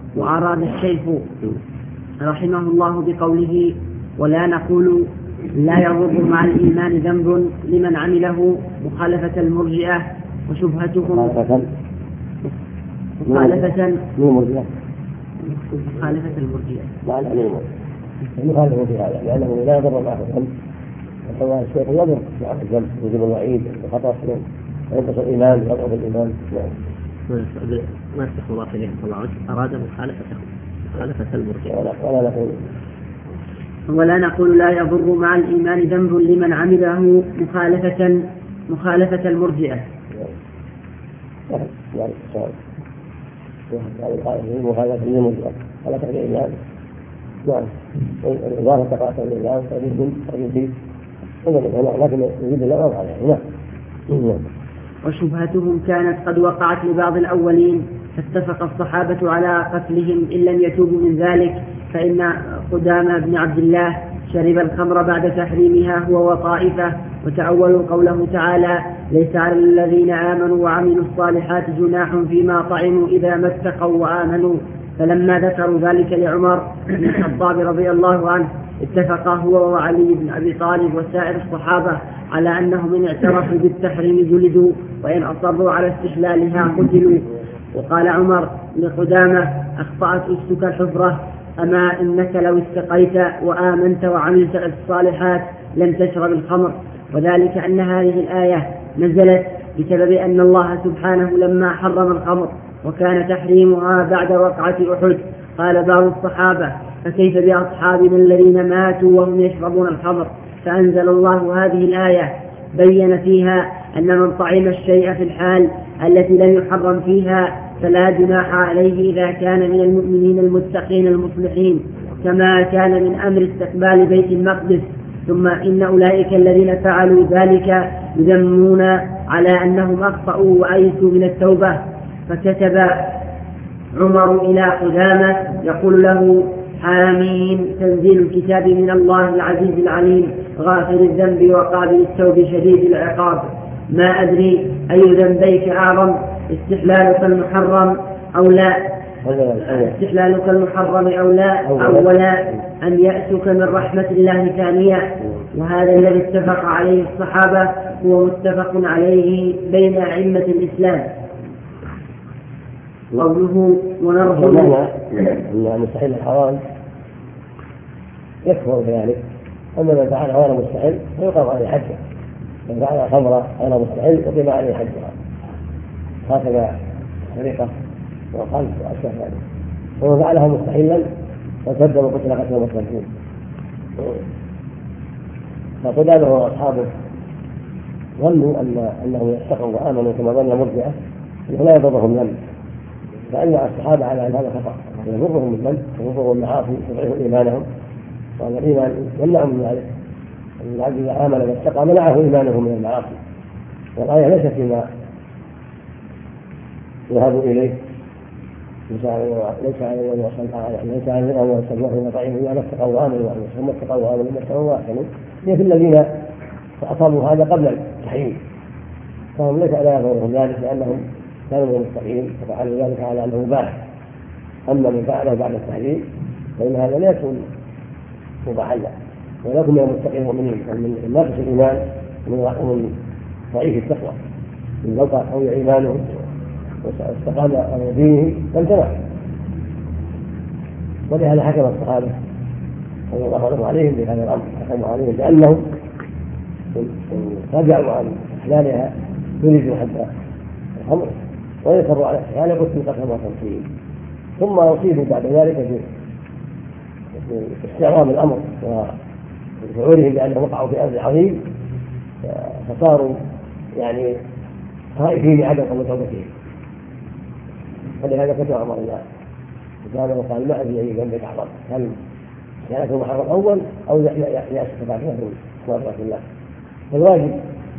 وأراد الشيخ رحمه الله بقوله ولا نقول لا يضر مع الإيمان ذنب لمن عمله مخالفة المرجئة وشبهتهم مخالفة المرجئة مخالفة في هذا لأنه لا يضر معه الذنب وهو الشيخ يضر مع الذنب يجب الوعيد الخطأ وينقص الإيمان يضعف الإيمان. ما يستخدم الله إليه صلى الله عليه وسلم أراد مخالفة المرجئة ولا نقول لا يضر مع الإيمان ذنب لمن عمله مخالفة المرجئة. مخالفة المرجئة على تحريم الإيمان. نعم الإضافة تقع في الإيمان فيزيد لكن يزيد لا وضع عليه. نعم. وشبهتهم كانت قد وقعت لبعض الأولين فاتفق الصحابة على قتلهم إن لم يتوبوا من ذلك فإن قدامى بن عبد الله شرب الخمر بعد تحريمها هو وطائفة وتأولوا قوله تعالى ليس على الذين آمنوا وعملوا الصالحات جناح فيما طعموا إذا ما اتقوا وآمنوا فلما ذكروا ذلك لعمر بن الخطاب رضي الله عنه اتفقا هو وعلي بن أبي طالب وسائر الصحابة على أنهم إن اعترفوا بالتحريم جلدوا وإن أصروا على استحلالها قتلوا. وقال عمر لقدامة أخطأت أختك الحفرة أما إنك لو استقيت وآمنت وعملت الصالحات لم تشرب الخمر وذلك أن هذه الآية نزلت بسبب أن الله سبحانه لما حرم الخمر وكان تحريمها بعد وقعة أحد قال بعض الصحابة فكيف بأصحابنا الذين ماتوا وهم يشربون الخمر فأنزل الله هذه الآية بين فيها أن من طعم الشيء في الحال التي لم يحرم فيها فلا جناح عليه إذا كان من المؤمنين المتقين المصلحين كما كان من أمر استقبال بيت المقدس. ثم إن أولئك الذين فعلوا ذلك يذمون على أنهم أخطأوا وأيسوا من التوبة. فكتب عمر إلى قدامة يقول له حامين تنزيل الكتاب من الله العزيز العليم غافر الذنب وقابل التوب شديد العقاب ما أدري أي ذنبيك أعظم استحلالك المحرم أو لا أولا أم يأسك من رحمة الله ثانية. وهذا الذي اتفق عليه الصحابة هو متفق عليه بين أئمة الإسلام. قوله ونرجو أن مستحيل الحرام يكفر بذلك أما من فعل غير مستحيل فيقام عليه حجه من فعل خمرة غير مستحيل يقيم عليه حجها هكذا السرقة والقذف وأشياء ذلك ومن فعلها مستحيلا فارتد وقتل قتل المرتدين. فقدامه وأصحابه ظنوا أنهم يتقوا وآمنوا كما ظن المرجئة أنه لا يضرهم ذنب فأجمع الصحابة على أن هذا خطأ يضرهم الذنب ويضرهم المعاصي تضعف إيمانهم وأن الإيمان يمنعهم من ذلك أن العبد إذا آمن واتقى منعه إيمانه من المعاصي والآية ليست فيما يذهب إليه ليس على الذين ويستجمعون طعيم إلا ما اتقوا وآمنوا ثم اتقوا وآمنوا ثم اتقوا وآمنوا هي في الذين أصابوا هذا قبل التحريم فهم ليس لا يضرهم ذلك لأنهم كانوا من المستقيم وفعلوا ذلك على أنه مباح. أما من فعله بعد التحريم فإن هذا لا يكون مباحا له ولكن من المستقيم المؤمنين من ناقص الإيمان ومن ضعيف التقوى من لو قوي إيمانه واستقام على دينه فامتنع. ولهذا حكم الصحابة رضي الله عليهم بهذا الأمر حكموا عليهم بأنهم رجعوا عن إحلالها يريدوا حتى الخمر ويصروا على إحلالها قتل قتل مرتين ثم أصيبوا بعد ذلك باستعظام الأمر وشعورهم بأنهم وقعوا في أمر عظيم فصاروا يعني خائفين عدم قبول توبتهم. فلهذا كتب عمر الله كان وقال ما أدري أي ذنب أعظم هل كانت محرم أول أو يأسف بعدها مرة الله. فالواجب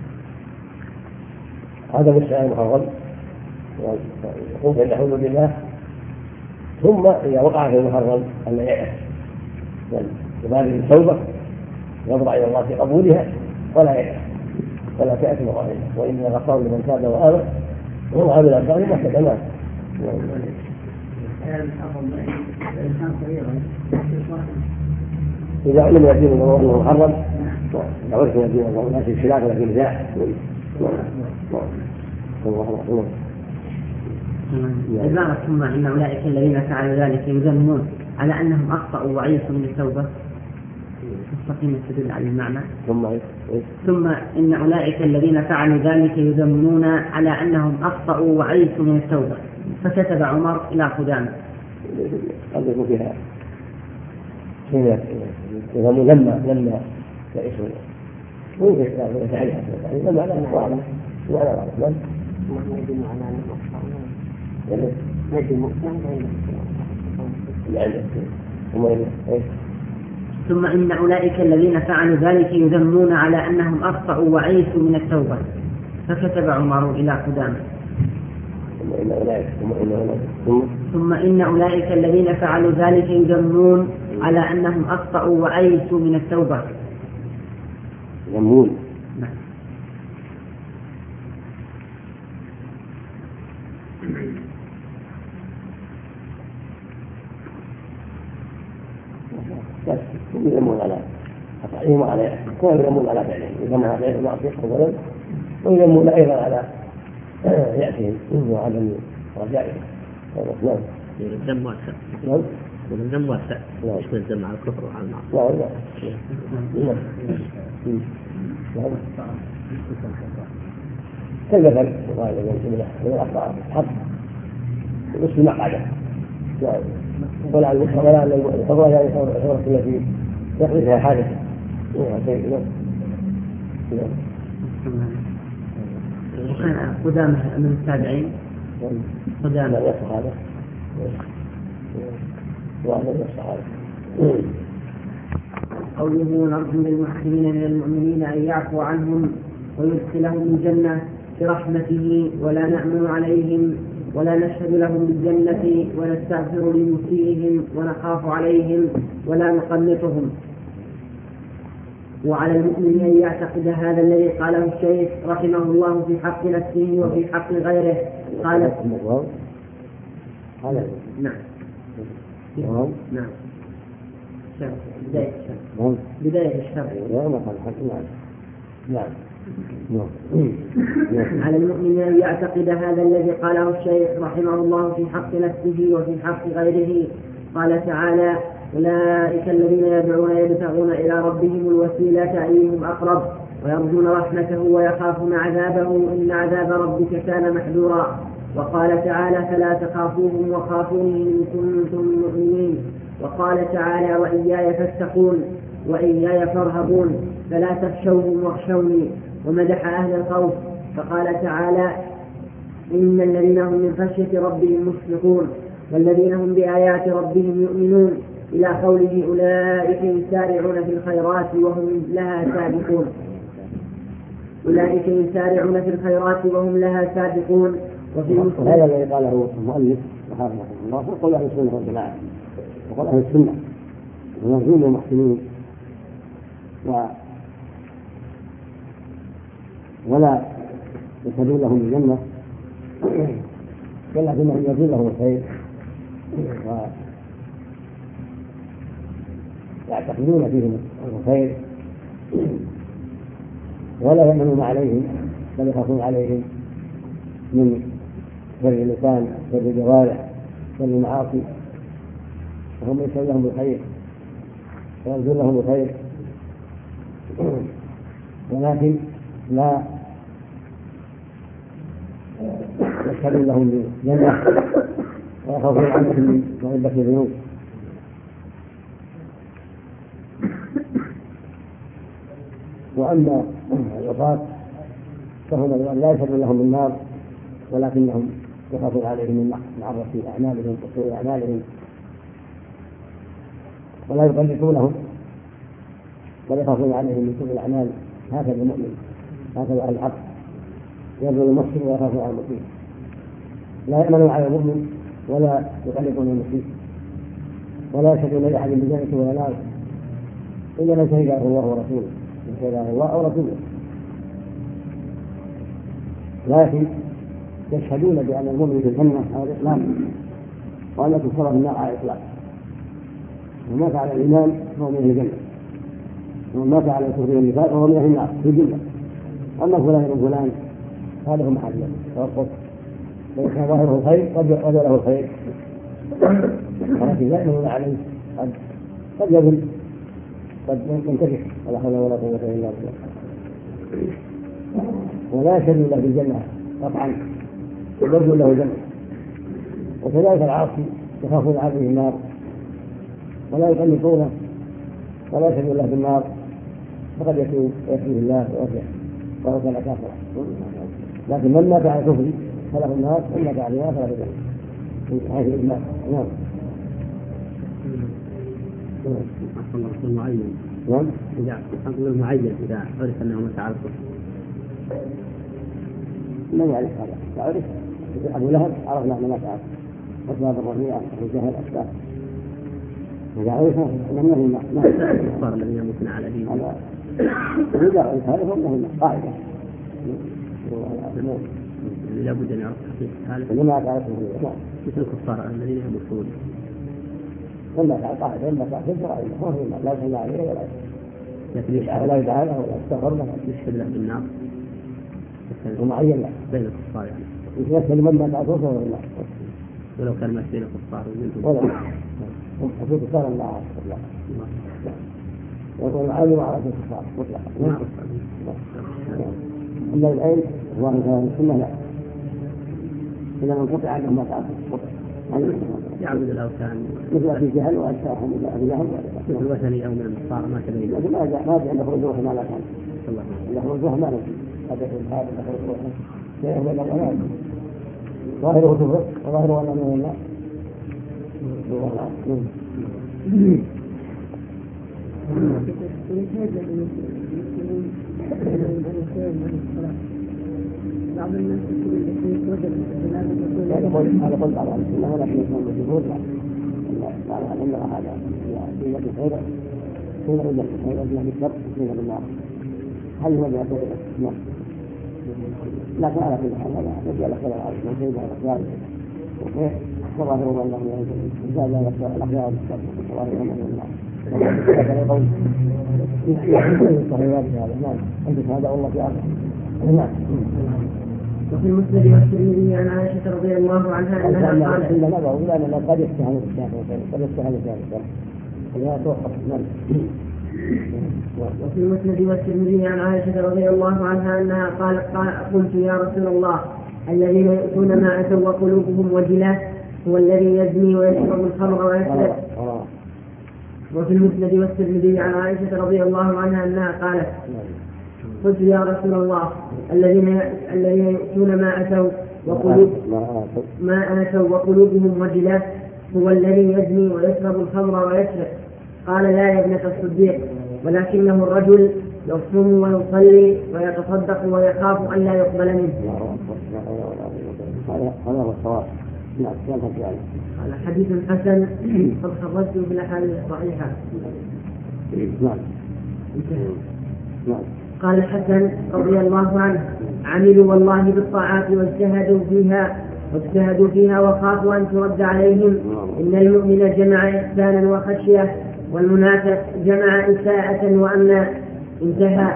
هذا مستعان محرم يقوم بين حدود الله ثم إذا وقع في المحرم أن يأس يبادر التوبة يضرع إلى الله في قبولها ولا يأس ولا تأتي مقابلها وإنما غفار لمن تاب وآمن وهو عامل أنصاره ما استدامات. إذا علم يدين أنه محرم عرف يدين أنه لا في خلاف ولا في نزاع. عبارة ثم إن أولئك الذين فعلوا ذلك يذمون على أنهم أخطأوا وعيسوا من التوبة مستقيمة تدل على المعنى. ثم إن أولئك الذين فعلوا ذلك يذمون على أنهم أخطأوا وعيسوا من التوبة فكتب عمر إلى قدامى. قد يكون فيها يذمون لما يعيشون ممكن يتعلم لما لا نقوى ولا نعلم ثم إن أولئك الذين فعلوا ذلك يذمون على أنهم أخطأوا وعيسوا من التوبة فكتب عمر إلى قدامى. ثم إن أولئك الذين فعلوا ذلك يذمون على أنهم أخطأوا وعيسوا من التوبة. يذمون. بس يذمون على خطأهم وعلى كانوا يذمون على فعلهم يذمون على فعل المعصية أولا ويذمون أيضا على يأتيهم وعدم رجائهم. نعم. الذم واسع. نعم. والذم واسع. يشمل الذم على الكفر وعلى المعصية. نعم. نعم. كالمثل وقال من الأخطاء حق ومسلم مقعده. نعم. ولا الحضور يعني الحضورة التي يحدثها حادث. وكان قدامى من التابعين. قدامى الصحابة. وأهل الصحابة. قوله نرجو للمحسنين من المؤمنين أن يعفو عنهم ويدخلهم الجنة برحمته ولا نأمن عليهم ولا نشهد لهم بالجنة ونستغفر لمسيئهم ونخاف عليهم ولا نقنطهم. وعلى المؤمن أن يعتقد هذا الذي قاله الشيخ رحمه الله في حق نفسه وفي حق غيره. قال نعم. نعم. بداية الشرع. على المؤمن أن يعتقد هذا الذي قاله الشيخ رحمه الله في حق نفسه وفي حق غيره. قال تعالى أولئك الذين يدعون يبتغون إلى ربهم الوسيلة أيهم أقرب ويرجون رحمته ويخافون عذابه إن عذاب ربك كان محذورا. وقال تعالى فلا تخافوهم وخافوني إن كنتم مؤمنين. وقال تعالى وإياي فاتقون وإياي فارهبون فلا تخشوهم واخشوني. ومدح أهل الخوف فقال تعالى إن الذين هم من خشية ربهم مشفقون والذين هم بآيات ربهم يؤمنون إلى قوله أولئك يسارعون في الخيرات وهم لها سابقون. أولئك يسارعون في الخيرات وهم لها سابقون. وفي هذا الذي قاله المؤلف رحمه الله هو قول أهل السنة والجماعة وقول أهل السنة ونرجون المحسنين ولا يشهدون لهم الجنة ولكنهم يرجون لهم الخير ويعتقدون فيهم الخير ولا يأمنون عليهم بل يخافون عليهم من شر اللسان شر الجوارح شر المعاصي وهم يشهدون لهم بالخير ويرجون لهم الخير ولكن لا يشهدون لهم بالجنة ويخافون عنهم من مغبة الذنوب. وأما العصاة فهم لا يشهدون لهم بالنار ولكنهم يخافون عليهم من معرة أعمالهم وسوء أعمالهم ولا يقلقونهم بل يخافون عليهم من سوء الأعمال. هكذا المؤمن هكذا أهل الحق يرجو المحسن ويخاف على المسيء لا يأمنون على المؤمن ولا يقلقون المسيء ولا يشهدون لأحد بجنة ولا نار إلا من شهد الله ورسوله من شهد الله أو رسوله. لكن يشهدون بأن المؤمن في الجنة على الإسلام وأن تكفر النار على الإطلاق. وما مات على الإيمان فهو من الجنة، ومن مات على الكفر والنفاق فهو من النار في الجنة. أما فلان وفلان هذا هو محل توقف، فإن كان ظاهره الخير قد له الخير، ولكن لا يدل عليه قد يضل قد ينتفع، ولا حول ولا قوة إلا بالله. ولا يشهد له بالجنة قطعا، يرجو له الجنة. وكذلك العاصي يخافون عليه النار ولا يقلقونه ولا يشهد له بالنار، فقد يتوب ويكفيه الله ويرجع ولو كان كافرا. لكن من مات على كفر فله النار، ومن مات عليها فله الجنة من حيث الإجماع. نعم. المعين. نعم. إذا أقول المعين إذا عرف أنه مات على الكفر. من يعرف هذا؟ تعرف أبو لهب عرفنا أنه مات على أسباب الربيع والجهل أسباب. إذا عرف أنه ما الكفار الذين يموتون على دين. إذا عرف هذا فهو قاعدة. لا بد أن يعرف حقيقة هذا. لما تعرفه مثل الكفار الذين يموتون. لما تعرف قاعدة لما تعرف الفرائض ما هو لا يصلى عليه ولا لكن يدعى له ولا يستغفر له. يشهد له بالنار. ومعين له بين الكفار يعني. يتمثل من ما تعرفه ولا لا. ولو كان مات بين الكفار ولا حقوق كفار الله عز وجل. ويقول العالم على الكفار مطلقا. أما العلم هو كان السنة لا. إذا منقطع عنه ما تعرف يعبد الأوثان مثل أبي جهل وأجساهم إلى أبي جهل مثل الوثني أو من النصارى ما تبين. لكن ما جاء أن يخرج روحه ما لا كان. الله يخرج روحه ما لا كان. هذا هذا يخرج روحه. شيء من الأمان. ظاهره كفر وظاهره أنه من الله. بعض الناس هذا قلت على السنة ولكن يكون بالجهود لا إن هذا في يد الخير حين يد الخير وجه بالشر حين بالنار هل هو يقول نعم. لكن على كل حال هذا يجعل خير العالم من خير الأخيار وخير وظاهره أنه يزال الأخيار بالشر وظاهره أنه النار. هذا يقول صحيح هذا نعم عندك هذا والله في عالم. نعم. وفي المسند والترمذي عن عائشة رضي الله عنها أنها قالت لا لا قد يستهان بالشافعي قد يستهان بالشافعي لا توقف. وفي المسند والترمذي عن عائشة رضي الله عنها أنها قالت قلت يا رسول الله الذين يؤتون ما أتوا وقلوبهم وجلة هو الذي يزني ويشرب الخمر ويسرق. وفي المسند والترمذي عن عائشة رضي الله عنها أنها قالت قلت يا رسول الله الذين يؤتون ما أتوا وقلوبهم وجلة هو الذي يزني ويشرب الخمر ويسرق. قال لا يا ابنة الصديق ولكنه الرجل يصوم ويصلي ويتصدق ويخاف أن لا يقبل منه. هذا هو الصواب. نعم. قال حديث حسن قد خرجته في الأحاديث الصحيحة. نعم. قال الحسن رضي الله عنه عملوا والله بالطاعات واجتهدوا فيها وخافوا أن ترد عليهم. إن المؤمن جمع إحسانا وخشية والمنافق جمع إساءة وأمنا. انتهى.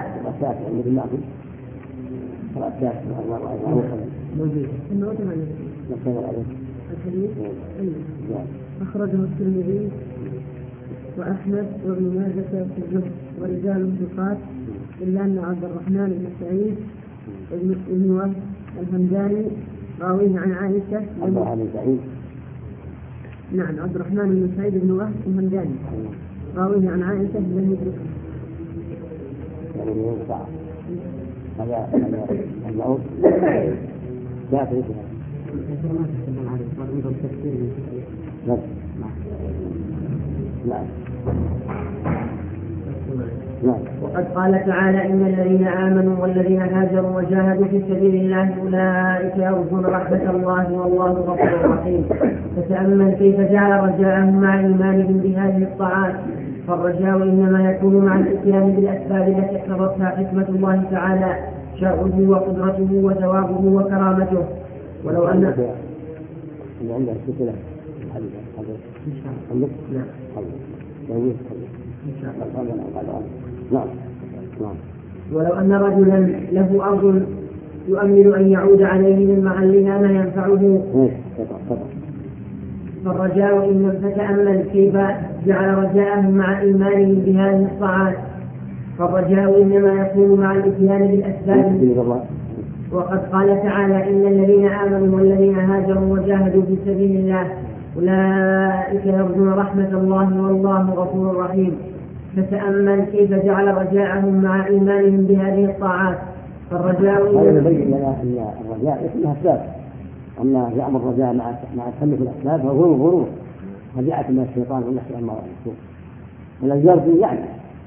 أخرجه الترمذي وأحمد وابن ماجه في الزهد ورجال ثقات إلا أن عبد الرحمن بن سعيد بن وهب الهمداني راويه عن عائشة. نعم عبد الرحمن بن سعيد بن وهب الهمداني راويه عن عائشة لم يدركه. هذا الموت لا تدركه. وقد قال تعالى إن الذين آمنوا والذين هاجروا وجاهدوا في سبيل الله أولئك يرجون رحمة الله والله غفور رحيم. فتأمل كيف جعل رجاءهم مع إيمانهم بهذه الطاعات. فالرجاء إنما يكون مع الإتيان بالأسباب التي اقتضتها حكمة الله تعالى شرعه وقدرته وثوابه وكرامته. ولو أن عند السلسلة ولو أن رجلا له أرض يؤمل أن يعود عليه من محلها ما ينفعه فالرجاء إن فتأمل كيف جعل رجاءهم مع إيمانهم بهذه الطاعات. فالرجاء إنما يكون مع الإتيان بالأسباب. وقد قال تعالى إن الذين آمنوا والذين هاجروا وجاهدوا في سبيل الله أولئك يرجون رحمة الله والله غفور رحيم. فتأمل كيف جعل رجاءهم مع إيمانهم بهذه الطاعات. فالرجاء هذا يبين لنا أن الرجاء يكون أسباب، أما زعم الرجاء مع تخلف الأسباب فهو غرور رجعت من الشيطان ونحن أمر الرسول والأجزار في يعني.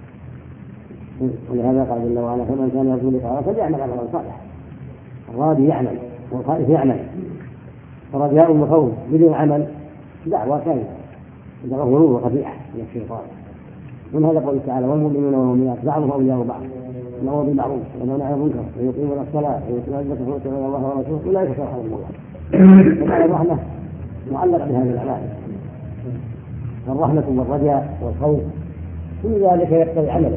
ولهذا قال جل وعلا فمن كان يرجو لقاء فليعمل عملا صالحا. الراضي يعمل والخائف يعمل. فرجاء وخوف بدون عمل دعوة كاذبة، دعوة غرور وخديعة من الشيطان. من هذا قوله تعالى والمؤمنون والمؤمنات بعضهم أولياء بعض يأمرون بالمعروف وينهون عن المنكر ويقيمون الصلاة ويؤتون الزكاة ويطيعون الله ورسوله أولئك سيرحمهم الله. فقال الرحمة معلقة بهذه الأعمال. الرحمة والرجاء والخوف كل ذلك يقتضي عملا.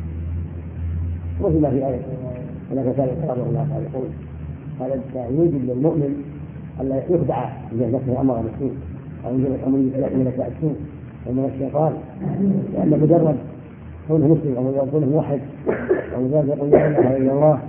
وفي في آية هناك كان يقرأ الله تعالى يقول هذا يوجب للمؤمن ألا يخدع إذا نفسه أمر مسكين أو من التأسيس ومن الشيطان، لأن مجرد كونه مسلم أو كونه موحد أو مجرد يقول لا إله إلا الله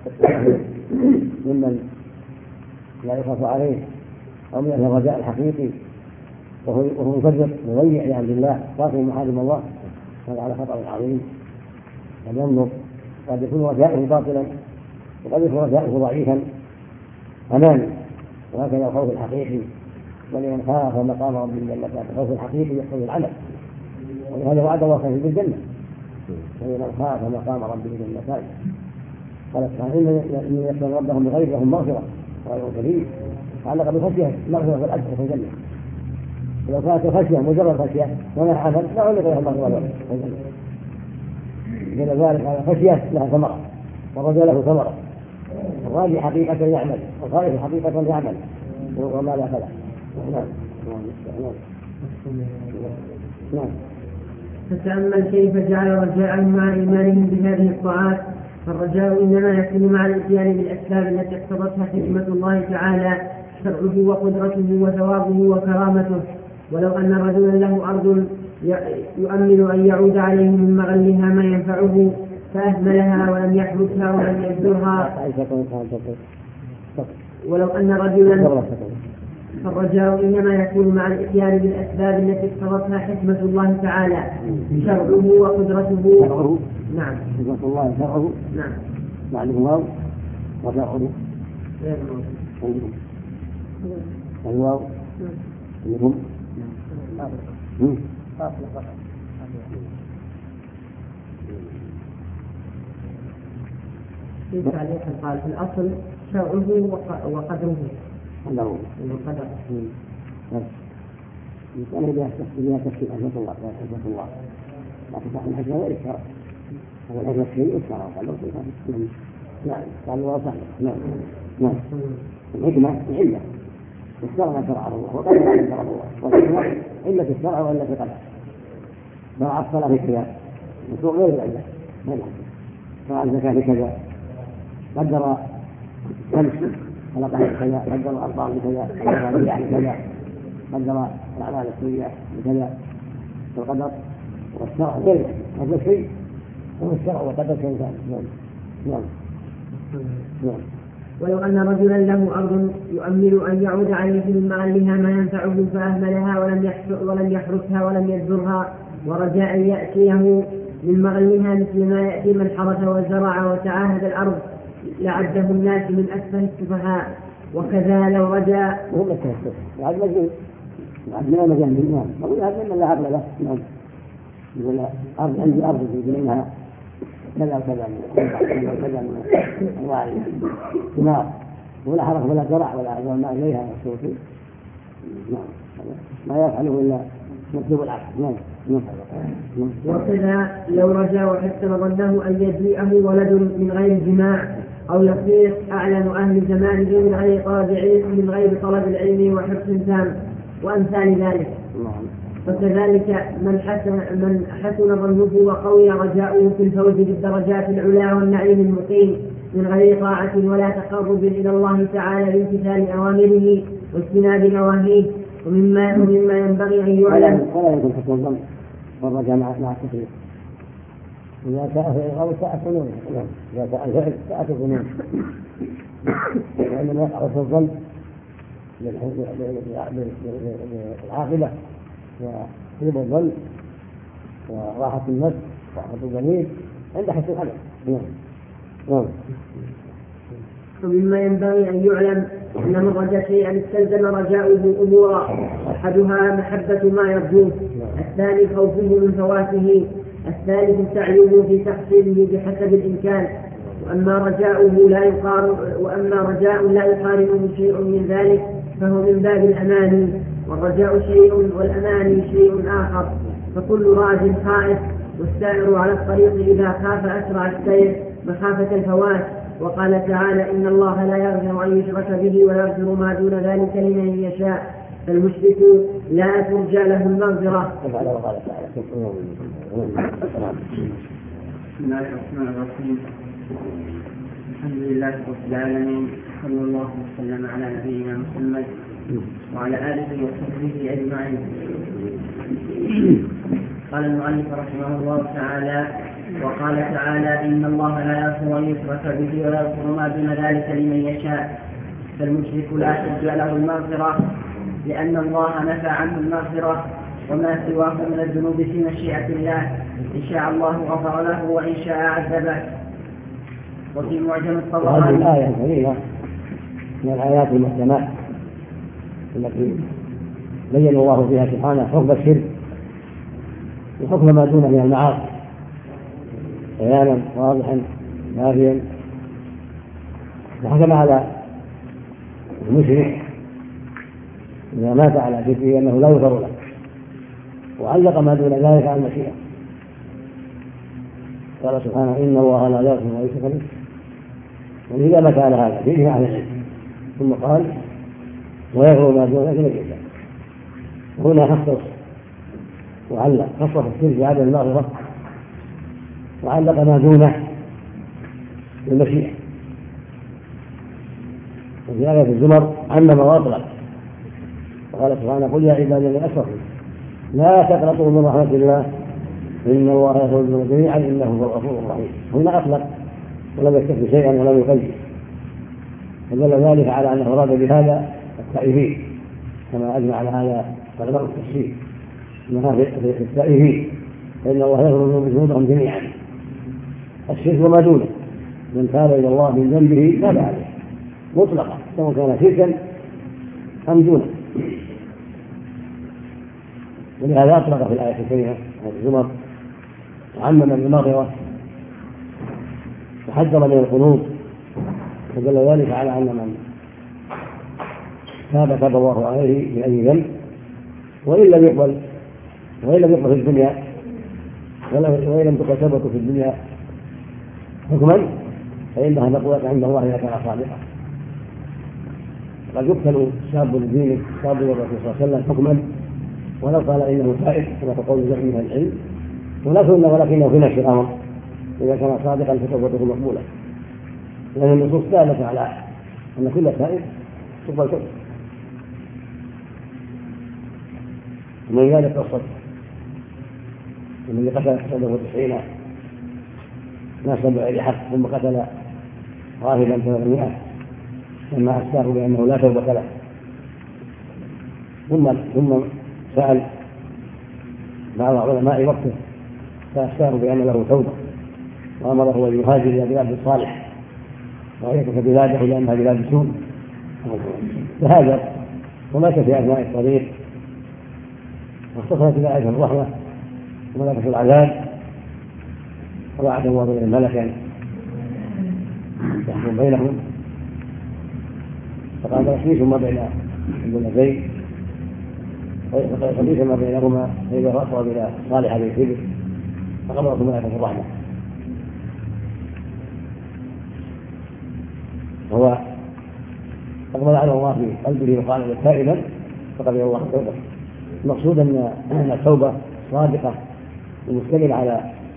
ممن لا يخاف عليه أو من الرجاء الحقيقي وهو مفرط مضيع لعبد الله قاتل محارم الله، هذا على خطر عظيم. فلينظر قد يكون رجاؤه باطلا وقد يكون رجاؤه ضعيفا أمامي. وهكذا الخوف الحقيقي ولمن خاف مقام رب الجنة الخوف الحقيقي يقتضي العمل، ولهذا وعد الله خير بالجنة ولمن خاف مقام رب الجنة. قال تعالى إن يخشون ربهم بغير لهم مغفرة وأجر كبير. تعلق بخشية المغفرة والأجر في الجنة. ولو كانت الخشية مجرد خشية ولا عمل لا علق لها المغفرة في الجنة. إذن ذلك على خشية لها ثمرة والرجاء له ثمرة. الراجي حقيقة يعمل والخائف حقيقة يعمل وما لا فلا. فتأمل كيف جعل رجاءهم مع إيمانهم بهذه الطاعات. فالرجاء إنما يكون مع الإتيان بالأسباب التي اقتضتها حكمة الله تعالى شرعه وقدرته وثوابه وكرامته. ولو أن رجلا له أرض يؤمل أن يعود عليه من مغلها ما ينفعه فأهملها ولم يحرسها ولم يبذرها. ولو أن رجلا فالرجاء إنما يكون مع الإتيان بالأسباب التي اقتضتها حكمة الله تعالى شرعه وقدرته. نعم حكمة الله شرعه. نعم معلوم واو وشرعه الواو منهم ليس عليه قال في الأصل شرعه وقدره. قدره القدر. أنا بها تفسير حكمة الله لا حكمة الله لكن صاحب الحكمة غير الشرع. هذا الحكمة الشيء الشرع قال نعم قال الله صحيح. نعم نعم الحكمة علة الشرع ما شرعه الله وقدر ما شرعه الله والحكمة علة الشرع وإلا في قدر. شرع الصلاة في الخيار وسوء غير العلة ما الحكمة. شرع الزكاة بكذا قدر الشمس خلقها بكذا قدر الأرض بكذا قدر الرياح بكذا قدر الأعمال السيئة بكذا. القدر والشرع غير هذا الشيء هو الشرع وقدر كإنسان. نعم نعم. ولو أن رجلا له أرض يؤمل أن يعود عليه من معلها ما ينفعه فأهملها ولم يحرسها ولم يبذرها ورجاء يأتيه من مغلها مثل ما يأتي من حرث وزرع وتعاهد الأرض لعده الناس من أسفل السفهاء. وكذا لو رجاء هم التهسف وعد مجنون وعد من المجان بالإيمان وقل هذا من لا عقل له. نعم يقول أرض عندي أرض يقول إنها كذا وكذا وكذا من أنواع الثمار ولا حرث ولا زرع ولا أعظم ما إليها الصوفي. نعم ما يفعله إلا مكتوب العقل. نعم. وكذا لو رجا وحسن ظنه أن يجيئه ولد من غير جماع أو يصير أعلم أهل زمانه من غير طلب العلم وحرص تام وأمثال ذلك. وكذلك من حسن ظنه وقوي رجاؤه في الفوز بالدرجات العلى والنعيم المقيم من غير طاعة ولا تقرب إلى الله تعالى بامتثال أوامره واجتناب نواهيه. ومما ينبغي أن يعلم ولا يمكن حسن الظن والرجاء مع التفريط. إذا ساء فعل ساءت ظنونه، إذا ساء الفعل ساءت ظنونه، وإنما يقع حسن الظن للعاقبة وطيب الظن وراحة النفس وراحة الضمير عند حسن العمل. ومما ينبغي أن يعلم أن من رجا شيئا استلزم رجاؤه أمورا: أحدها محبة ما يرجوه، الثاني خوفه من فواته، الثالث سعيه في تحصيله بحسب الإمكان. وأما رجاء لا يقارنه شيء من ذلك فهو من باب الأماني، والرجاء شيء والأماني شيء آخر. فكل راج خائف، والسائر على الطريق إذا خاف أسرع السير مخافة الفوات. وقال تعالى: إن الله لا يغفر أن يشرك به ويغفر ما دون ذلك لمن يشاء. فالمشرك لا ترجى له المغفرة. بسم الله الرحمن الرحيم. الحمد لله رب العالمين، صلى الله وسلم على نبينا محمد وعلى آله وصحبه أجمعين. قال المؤلف رحمه الله تعالى: وقال تعالى: إن الله لا يغفر أن يشرك به ويغفر ما دون ذلك لمن يشاء. فالمشرك لا ترجى له المغفرة، لأن الله نفى عنه المغفرة، وما سواه من الذنوب في مشيئة الله، إن شاء الله غفر له وإن شاء عذبه. وفي معجم الطبراني هذه الآية الكريمة من الآيات المحكمات التي بين الله فيها سبحانه حكم الشرك وحكم ما دونه من المعاصي بيانا واضحا نافيا، وحكم على المشرك إذا مات على شركه أنه لا يغفر له، وعلق ما دون ذلك على المشيئة. قال سبحانه: إن الله لا يغفر أن يشرك به، ولذا مات على هذا في إجماع أهل العلم. ثم قال: ويغفر ما دون ذلك لمن يشاء. هنا خصص وعلق، خصص الشرك بعدم المغفرة وعلق ما دونه بالمشيئة. وفي آية الزمر عمم وأطلق، وقال سبحانه: قل يا عبادي الذين أسرفوا لا تقنطوا من رحمة الله إن الله يغفر الذنوب جميعا إنه هو الغفور الرحيم. هنا أطلق ولم يكتف شيئا ولم يقيد، فدل ذلك على أنه أراد بهذا التائبين، كما أجمع على هذا علماء التفسير أنها في التائبين، فإن الله يغفر ذنوبهم جميعا، الشرك وما دونه، من تاب إلى الله من ذنبه تاب عليه مطلقا، سواء كان شركا أم دونه. ولهذا أطلق في الآية الكريمة الزمر وعمم بالمغفرة وحذر من القنوط، فدل ذلك على أن من تاب الله عليه بأي ذنب وإن لم يقبل في الدنيا وإن لم تقبل توبته في الدنيا حكما، فإنها مقبولة عند الله إذا كان صادقا. قد يقتل شاب لدينه شاب للرسول صلى الله عليه وسلم حكما ولو قال إنه تائب كما تقول جميع من العلم، ولكنه في نفس الأمر إذا كان صادقا فتوبته مقبولة، لأن النصوص دالت على أن كل تائب تقبل توبته. ومن ذلك قصة الذي قتل 99 ناسا بغير حق ثم قتل راهبا 300 لما أفتاه بأنه لا توبة له، ثم سأل بعض علماء وقته فأفتاه بأن له توبة وأمره أن يهاجر إلى بلاد الصالح ويترك بلاده لأنها بلاد سوء، فهاجر ومات في أثناء الطريق، واختصرت الآية الرحمة وملكة العذاب، ووعد الله بين ملكا يحكم بينهم، فقال يحميش ما بين البلدين ويحميش ما بينهما فإذا رأسوا إلى صالح بالكبر فقبضت ملكة الرحمة. هو أقبل على الله في قلبه وقال تائبا فقبل الله توبته. المقصود أن التوبة صادقة ومشتملة على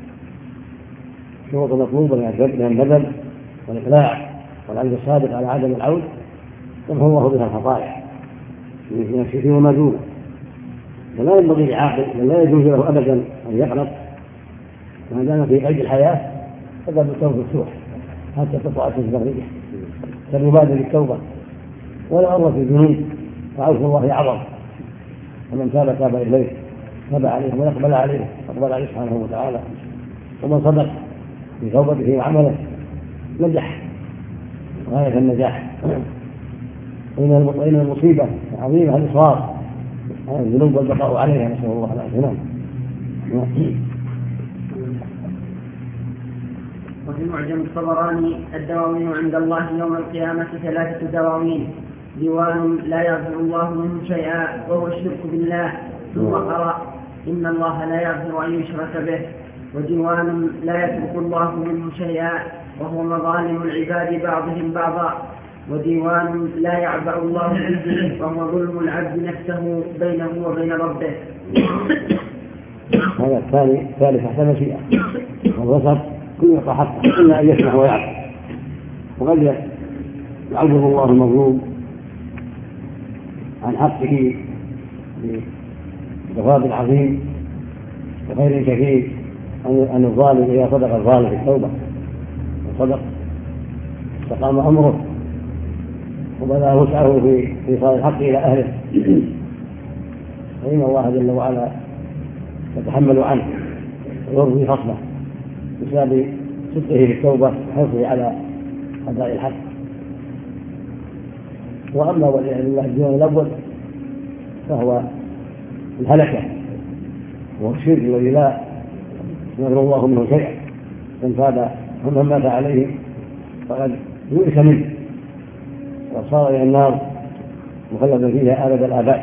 شروط مطلوبة من الندم والإقلاع والعزم الصادق على عدم العود، يمحو الله بها الخطايا من نفسه وما دونه. فلا ينبغي لعاقل بل لا يجوز له أبدا أن يقنط ما دام في قيد الحياة فقد التوبة مفتوح حتى تطلع الشمس الريح، فليبادر بالتوبة ولا عروة في الذنوب، وعوف الله أعظم. ومن تاب إليه تاب عليه ويقبل عليه سبحانه وتعالى. ومن صدق في توبته وعمله نجح غاية النجاح. وإن المصيبة عظيمة الإصرار على الذنوب والبقاء عليها، نسأل الله العافية. وفي معجم الطبراني: الدواوين عند الله يوم القيامة 3 دواوين: ديوان لا يغفر الله منه شيئا وهو الشرك بالله، ثم قرأ: إن الله لا يغفر أن يشرك به. وديوان لا يترك الله منه شيئا وهو مظالم العباد بعضهم بعضا. وديوان لا يعبأ الله به وهو ظلم العبد نفسه بينه وبين ربه. هذا الثالث تحت مشيئة والوسط كل يعطى حقه إلا أن يسمح ويعفو. وقد يعبر الله المظلوم عن حقه بثواب عظيم وخير كثير أن الظالم إذا صدق الظالم في التوبة وصدق استقام أمره وبذل وسعه في إيصال الحق إلى أهله، فإن الله جل وعلا يتحمل عنه ويرضي خصمه بسبب صدقه في التوبة وحرصه على أداء الحق. وأما والعياذ بالله الديوان الأول فهو الهلكة وهو الشرك الذي لا يغفر الله منه شيئا، من تاب ومن مات عليه فقد يؤس منه وصار إلى النار مخلدا فيها أبد الآباد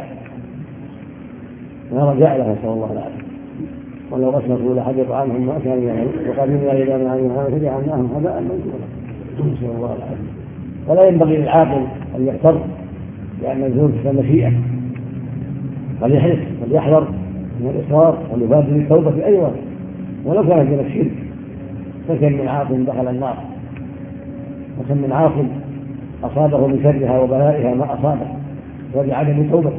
لا رجاء له، نسأل الله العافية. ولو أشركوا لحبط عنهم ما كانوا يعملون وقدمنا إلى ما عملوا فجعلناهم هباء منثورا، نسأل الله العافية. ولا ينبغي للعاقل أن يغتر لأن الذنوب في المشيئة، بل يحرص وليحذر من الإصرار واليبادر بالتوبة في أي وقت ولو كانت من الشرك. فكم من عاقل دخل النار، وكم من عاقل أصابه من شرها وبلائها ما أصابه وبعدم توبته.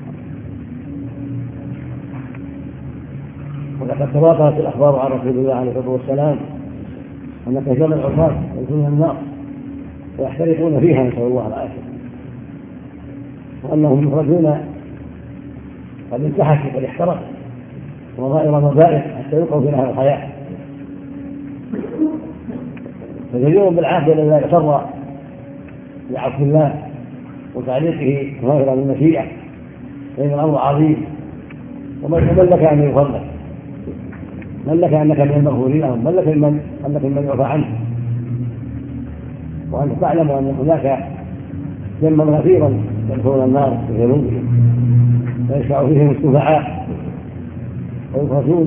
ولقد تواترت الأخبار عن رسول الله عليه الصلاة والسلام أن كثير من العصاة يدخلون النار ويحترقون فيها، نسأل الله العافية، وأنهم مخرجون قد انتحشوا قد احترقوا وظائر مبائر حتى يلقوا في نهر الحياة. فجدير بالعافية الذي لا يغتر بعفو الله وتعليقه ظاهرا من المشيئة، فإن الأمر عظيم. ومن لك أن يغفر لك؟ من لك أنك من المغفورين لهم؟ من لك أنك من يعفى عنه؟ وأنت تعلم أن هناك ذنبا كثيرا يدخلون النار بذنوبهم ويشفع فيهم الشفعاء ويخرجون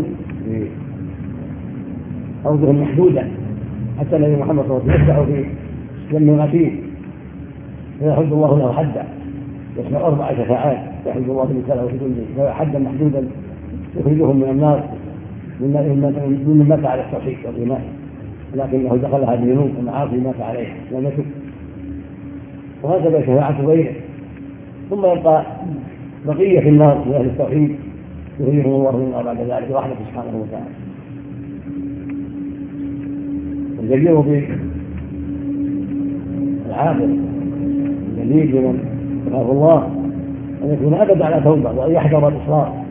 بأوجه محدودة، حتى النبي محمد صلى الله عليه وسلم يشفع في ذنب غسيل فيحد الله له حدا، يشفع 4 شفاعات يحد الله له في كل حدا محدودا يخرجهم من النار من مات على التوحيد والإيمان، لكنه دخلها بذنوب ومعاصي مات عليها لم يتب. وهكذا شفاعة غيره. ثم يبقى بقية في النار من أهل التوحيد يخرجهم الله منها بعد ذلك برحمته سبحانه وتعالى. الجدير بالعاقل الجديد بمن يخاف الله أن يكون أبدا على توبة وأن يحذر الإصرار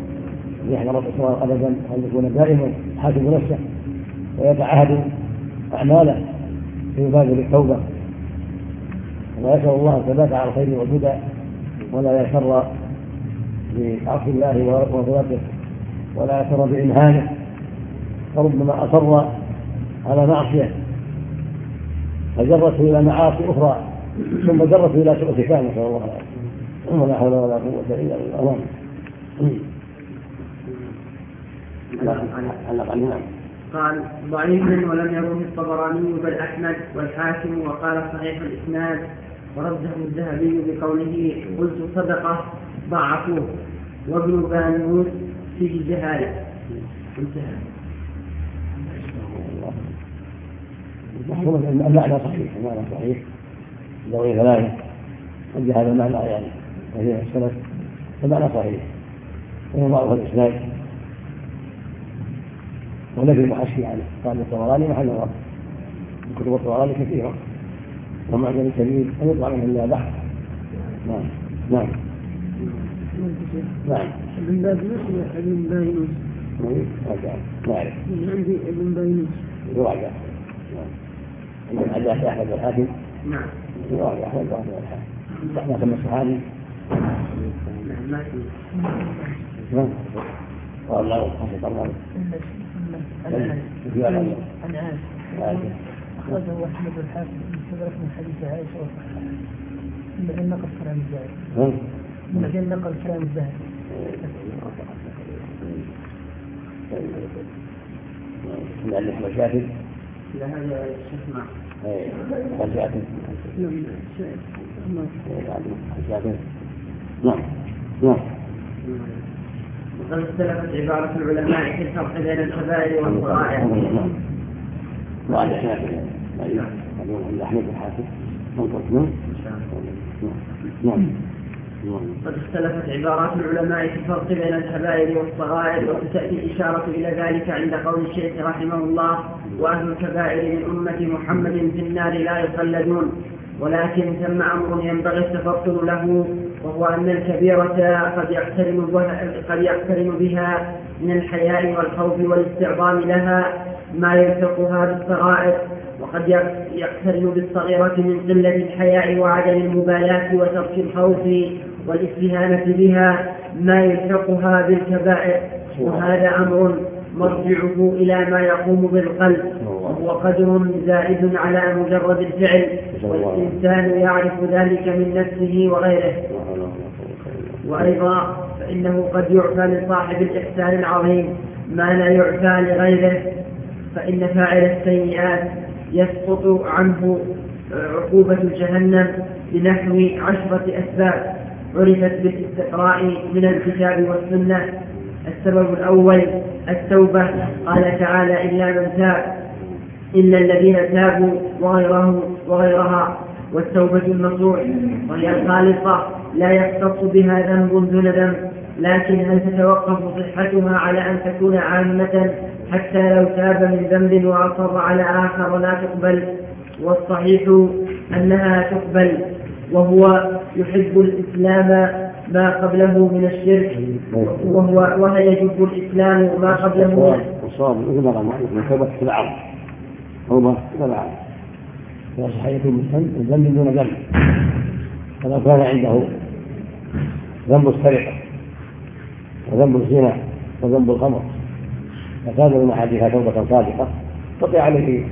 أبدا، أن يكون دائما يحاسب نفسه ويتعهد أعماله فيبادر بالتوبة، ويسأل الله الثبات على الخير والهدى ولا يسر بعصي الله وغضبه ولا يسر بإمهانه، فربما أصر على معصية فجرته إلى معاصي أخرى ثم جرته إلى سوء ختام، نسأل الله العافية. ولا حول ولا قوة إلا بالله. قال: ضعيف ولم يروه الطبراني بل أحمد والحاكم وقال صحيح الإسناد. ورده الذهبي بقوله: قلت صدقة ضعفوه، وابن بانوس فيه جهالة. انتهى. المعنى صحيح ذوي ثلاثة قد هذا المعنى يعني وهي السلف المعنى صحيح وهو ضعف الإسناد ونفي المحشي عنه. قال الطبراني محل الرب، كتب الطبراني كثيرة ومعجم كبير ويطلع منه إلا بحث. نعم نعم نعم. ابن بابنوس ابن باينوس. ما أعرف. عندي ابن باينوس. يراجع. نعم. عند أحمد الحاكم. نعم. يراجع أحمد الحاكم. ما سمى الصحابي. نعم ما في. نعم. والله حسب الله. أخرجه أحمد الحاكم من حديث عائشة وصححه من نقل كلام الزاهد. من نقل كلام الزاهد. من ألف مشاكل. لا هذا الشيخ معه. مشاكل. نعم. وقد اختلفت عبارة العلماء في الفرق بين الكبائر والصغائر. وعلى حنافل عند أحمد الحاكم. قد اختلفت عبارات العلماء في الفرق بين الكبائر والصغائر، وستأتي الإشارة إلى ذلك عند قول الشيخ رحمه الله: وأهل الكبائر من أمة محمد في النار لا يخلدون. ولكن ثم أمر ينبغي التفطن له، وهو أن الكبيرة قد يقترن بها من الحياء والخوف والاستعظام لها ما يلحقها بالصغائر، وقد يقترن بالصغيرة من قلة الحياء وعدم المبالاة وترك الخوف والاستهانة بها ما يلحقها بالكبائر. وهذا أمر مرجعه إلى ما يقوم بالقلب، وهو قدر زائد على مجرد الفعل، والإنسان يعرف ذلك من نفسه وغيره. وأيضا فإنه قد يعفى لصاحب الإحسان العظيم ما لا يعفى لغيره، فإن فاعل السيئات يسقط عنه عقوبة جهنم بنحو 10 أسباب عرفت بالاستقراء من الكتاب والسنة. السبب الأول التوبة، قال تعالى: إلا من تاب، إلا الذين تابوا وغيرها. والتوبة النصوح وهي الخالصة لا يختص بها ذنب دون ذنب، لكن هل تتوقف صحتها على أن تكون عامة حتى لو تاب من ذنب وأصر على آخر لا تقبل؟ والصحيح أنها تقبل، وهو يحب الإسلام ما قبله من الشرك، وهي يجب الإسلام ما قبله. والصواب من توبة في العرض توبة في العرض فصحيح من ذنب دون ذنب. فلو كان عنده ذنب السرقة وذنب الزنا وذنب الخمر فكان من أحدها توبة صادقة بقي عليه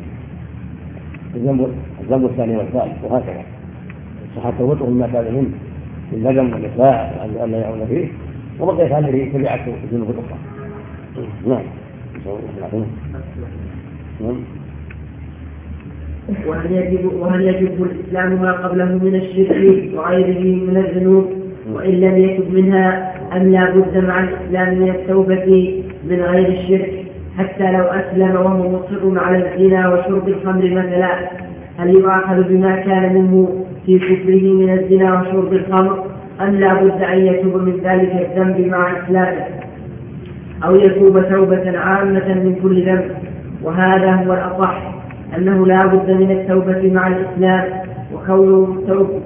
الذنب الثاني والثالث، وهكذا صحت توبته مما كان منه الندم والإقلاع أن لا يعود فيه، وبقيت عليه تبعته الذنوب الأخرى. نعم. وهل يجب الإسلام ما قبله من الشرك وغيره من الذنوب وإن لم يتب منها، أم لا بد مع الإسلام من التوبة من غير الشرك حتى لو أسلم وهو مصر على الزنا وشرب الخمر مثلا؟ هل يؤاخذ بما كان منه في كفره من الزنا وشرب الخمر، أم لا بد أن يتوب من ذلك الذنب مع إسلامه، أو يتوب توبة عامة من كل ذنب؟ وهذا هو الأصح، أنه لا بد من التوبة مع الإسلام، وكونه توبة.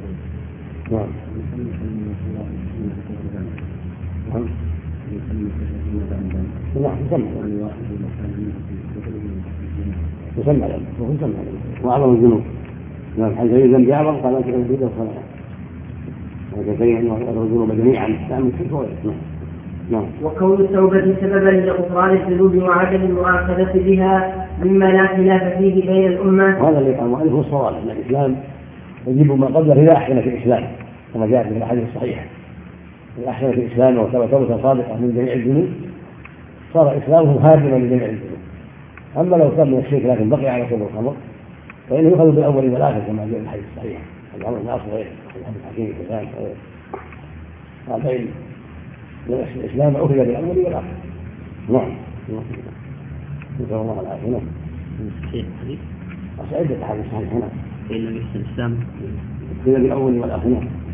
يسمى وأعظم الذنوب. حيث الذنب أعظم قال أنت الوجود والصلاة، وكذلك الذنوب جميعا تعمل في فوائد. وكون التوبة سببا لغفران الذنوب وعدم المؤاخذة بها مما لا خلاف فيه بين الأمة. هذا اللي قال المؤلف هو الصواب، أن الإسلام يجب ما قبله إذا أحسن في الإسلام، كما جاء في الأحاديث الصحيحة: إذا أحسن في الإسلام وتاب توبة صادقة من جميع الذنوب صار إسلامه هادما لجميع الذنوب. أما لو كان من الشرك لكن بقي على شرب الخمر فإنه يؤخذ بالأول والآخر كما جاء في الحديث الصحيح: الأمر من أصل غيره، الحديث الحكيم هذين الإسلام أخذ بالأول والآخر. نعم. نسأل الله العافية. نعم. عدة أحاديث صحيحة هنا. إلا مثل الإسلام أخذ بالأول والآخر.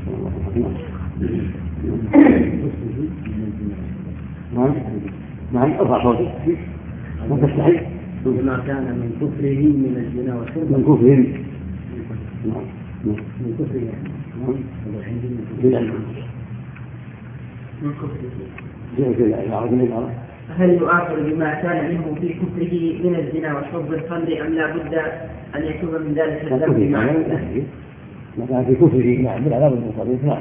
نعم. ارفع صوتك ما تستحي. ما كان من كفره من الزنا والشرب من كفره. من كفره هل يؤاخذ بما كان منه في كفره من الزنا وشرب الخمر أم لا بد أن يتوب من ذلك الذنب معه؟ ما كان في كفره نعم بالعذاب المقابل. نعم.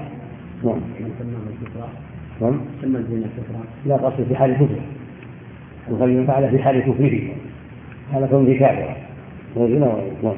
ثم الزنا كفرا لا قصد في حال كفره وخلي فعل في حال كفره هذا كون كافرا والزنا. نعم.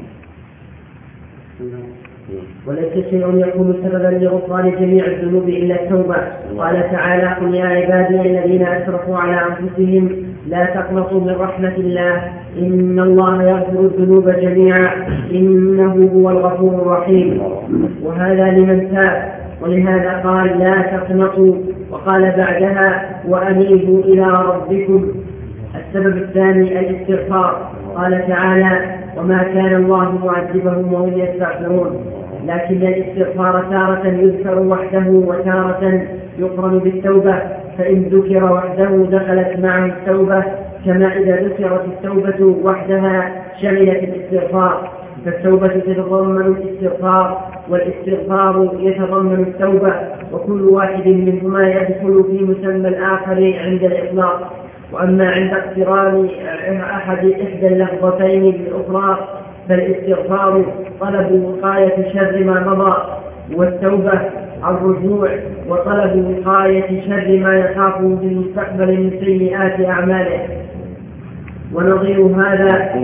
وليس شيء يكون سببا لغفران جميع الذنوب إلا التوبة. قال تعالى: قل يا عبادي الذين أسرفوا على أنفسهم لا تقنطوا من رحمة الله إن الله يغفر الذنوب جميعا إنه هو الغفور الرحيم. وهذا لمن تاب، ولهذا قال لا تقنطوا، وقال بعدها وأنيبوا إلى ربكم. السبب الثاني الاستغفار. قال تعالى: وما كان الله معذبهم وهم يستغفرون. لكن الاستغفار تارة يذكر وحده وتارة يقرن بالتوبة، فإن ذكر وحده دخلت معه التوبة، كما إذا ذكرت التوبة وحدها شملت الاستغفار. فالتوبة تتضمن الاستغفار والاستغفار يتضمن التوبة، وكل واحد منهما يدخل في مسمى الآخر عند الإطلاق. وأما عند اقتران إحدى اللفظتين بالأخرى فالاستغفار طلب وقاية شر ما مضى، والتوبة الرجوع وطلب وقاية شر ما يخافه في المستقبل من سيئات أعماله. ونظير هذا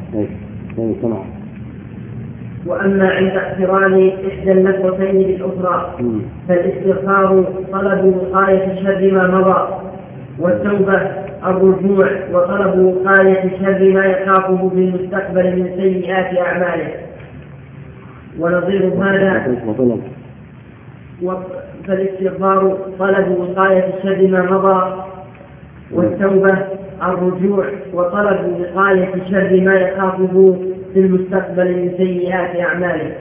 وأما عند اقتران إحدى اللفظتين بالأخرى فالاستغفار طلب وقاية شر ما مضى، والتوبة الرجوع وطلب وقاية شر ما يخافه في المستقبل من سيئات أعماله. ونظير هذا فالاستغفار طلب وقاية شر ما مضى، والتوبة الرجوع وطلب وقاية شر ما يخافه في المستقبل من سيئات أعماله.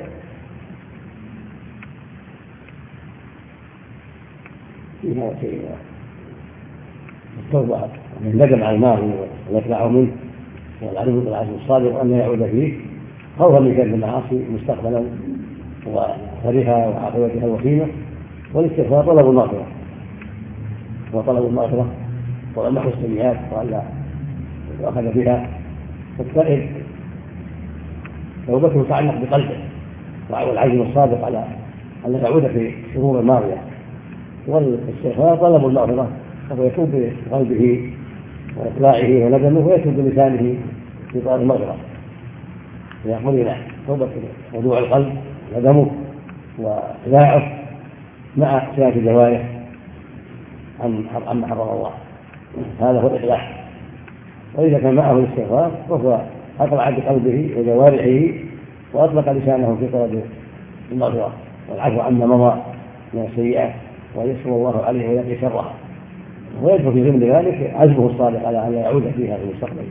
التوبة من ندم على الماضي ويخلعه منه والعلم بالعزم الصادق أن يعود فيه خوفا من كذب المعاصي مستقبلا وثرها وعاقبتها الوخيمة. والاستغفار طلب المغفرة وطلب المغفرة ومحو السيئات وألا يؤخذ بها. فالتائب توبته تتعلق بقلبه والعزم الصادق على أن يعود في الشرور الماضية. والاستغفار طلب المغفرة فهو يتوب بقلبه وإقلاعه وندمه ويتوب بلسانه في طلب المغفرة. فيقول له توبة موضوع القلب ندمه وإقلاعه مع سياسة الجوارح عما حرم الله. هذا هو الإقلاع. وإذا كان معه الاستغفار فهو أقلع بقلبه وجوارحه وأطلق لسانه في طلب المغفرة والعفو عما مضى من السيئات ويسر الله عليه ويقي شرها، ويدخل في ضمن ذلك عزمه الصادق على أن لا يعود فيها في المستقبل.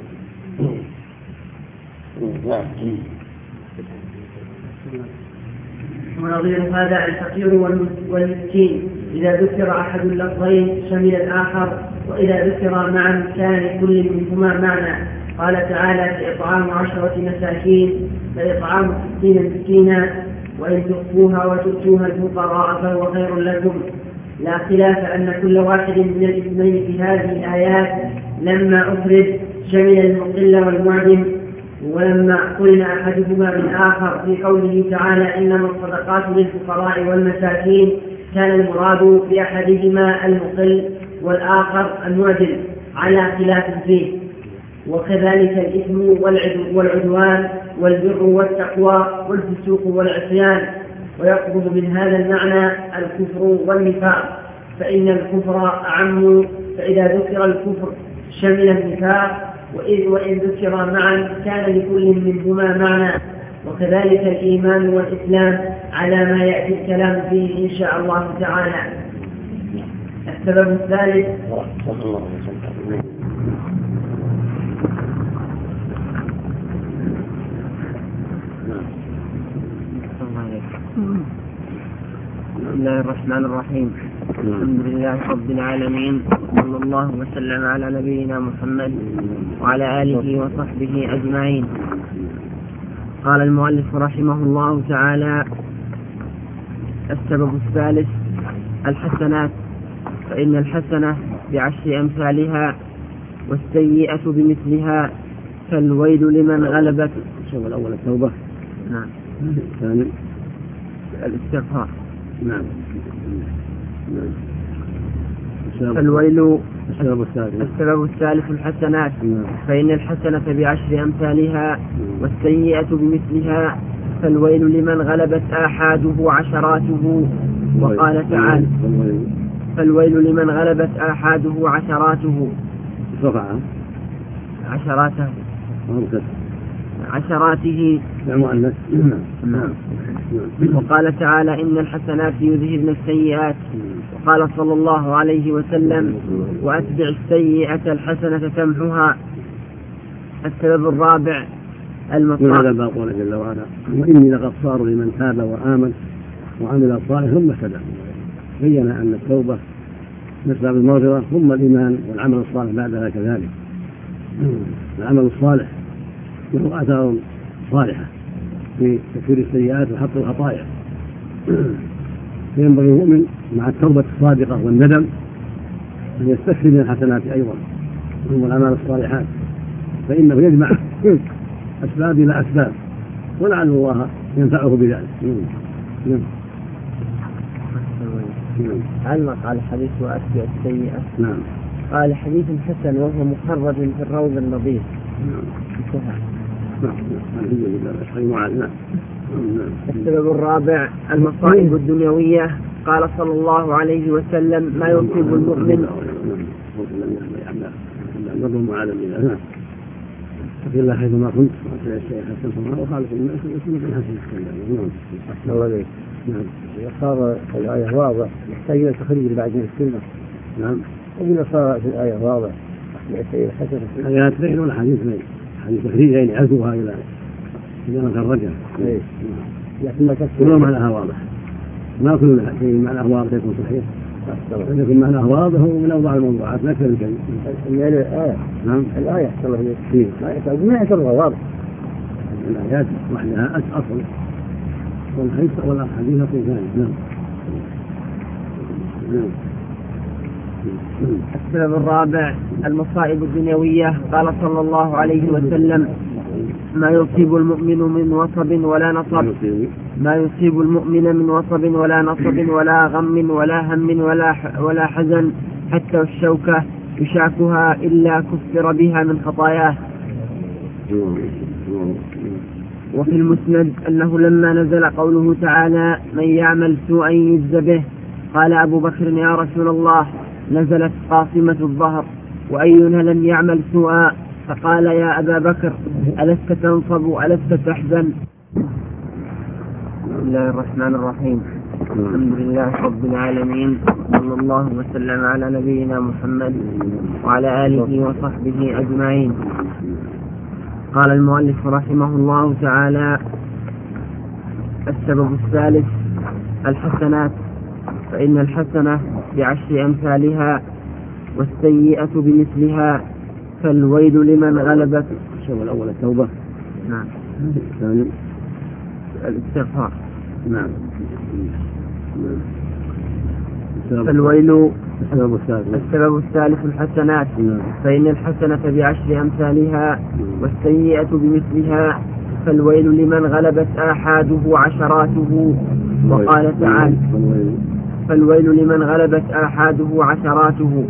ونظير هذا الفقير والمسكين إذا ذكر أحد اللفظين شمل الآخر، وإذا ذكر معا كان لكل منهما معنى. قال تعالى: في إطعام 10 مساكين فإطعام 60 مسكينا وإن تخفوها وتؤتوها الفقراء فهو خير لكم. لا خلاف أن كل واحد من الاسمين في هذه الآيات لما أفرد شمل المقل والمعدم، ولما قلنا أحدهما بالآخر في قوله تعالى: إنما الصدقات للفقراء والمساكين، كان المراد بأحدهما المقل والآخر المعدم على خلاف فيه. وكذلك الإثم والعدوان والبر والتقوى والفسوق والعصيان. ويقرب من هذا المعنى الكفر والنفاق، فإن الكفر أعم، فإذا ذكر الكفر شمل النفاق، وإن ذكر معا كان لكل منهما معنى. وكذلك الإيمان والإسلام على ما يأتي الكلام فيه إن شاء الله تعالى. السبب الثالث بسم الله الرحمن الرحيم. الحمد لله رب العالمين، صلى الله وسلم على نبينا محمد وعلى آله وصحبه أجمعين. قال المؤلف رحمه الله تعالى: السبب الثالث الحسنات، فإن الحسنة بعشر أمثالها والسيئة بمثلها، فالويل لمن غلبت. السبب الأول التوبة. نعم. الثاني الاستغفار. نعم. فالويل السبب الثالث الحسنات، فإن الحسنة بعشر أمثالها والسيئة بمثلها، فالويل لمن غلبت آحاده عشراته. وقال تعالى: فالويل لمن غلبت آحاده عشراته. عشراته. وقال تعالى: إن الحسنات يذهبن السيئات. وقال صلى الله عليه وسلم: وأتبع السيئة الحسنة تمحها. السبب الرابع المطاع. هذا ما قال جل وعلا: وإني لغفار لمن تاب وآمن وعمل صالحا ثم اهتدى. بين أن التوبة نسبة بالمغفرة ثم الإيمان والعمل الصالح بعدها كذلك. العمل الصالح له آثار صالحة في تكفير السيئات وحط الخطايا. فينبغي المؤمن مع التوبة الصادقة والندم أن يستكثر من الحسنات أيضا ثم الأعمال الصالحات، فإنه يجمع أسباب إلى أسباب، ولعل الله ينفعه بذلك. علق على الحديث وأتبع السيئة. نعم. قال: حديث حسن وهو مخرج في الروض النظيف. السبب الرابع المصائب الدنيوية. قال صلى الله عليه وسلم: ما يصيب المؤمن. فقل الله حيثما كنت وأتبع السيئة حسنة وخالق الناس ويكون الحسن. نعم. صار الآية واضح يحتاج إلى تخريج بعدين السنة. نعم. وإذا صار في الآية واضح السيئة حسنة. الآيات بين ولا حديث بين؟ حديث تخريجين عزوها إلى من خرجها. لكن ما كل معناها واضح، ما كل شيء معناه واضح يكون صحيح، لكن معناه واضح ومن أوضح الموضوعات لا كذا الكلمة. الآية. نعم. الآية صلى الله عليه وسلم ما يعتبرها واضح. الآيات وحدها أصل والحديث أصل ثاني. نعم. السبب الرابع المصائب الدنيوية. قال صلى الله عليه وسلم: ما يصيب المؤمن من وصب ولا نصب. ما يصيب المؤمن من وصب ولا نصب ولا غم ولا هم ولا حزن حتى الشوكة يشاكها إلا كفر بها من خطاياه. وفي المسند أنه لما نزل قوله تعالى: من يعمل سوءا يجز به، قال أبو بكر: يا رسول الله، نزلت قاصمة الظهر وأينا لم يعمل سوءا؟ فقال: يا أبا بكر، ألست تنصب ألست تحزن؟ بسم الله الرحمن الرحيم. الحمد لله رب العالمين، صلى الله وسلم على نبينا محمد وعلى آله وصحبه أجمعين. قال المؤلف رحمه الله تعالى: السبب الثالث الحسنات، فإن الحسنة بعشر أمثالها والسيئة بمثلها، فالويل لمن غلبت. السبب الأول التوبة. نعم. الثاني الاستغفار. نعم. فالويل السبب الثالث الحسنات. نعم. فإن الحسنة بعشر أمثالها والسيئة بمثلها، فالويل لمن غلبت آحاده عشراته. وقال تعالى: فالويل لمن غلبت آحاده عشراته.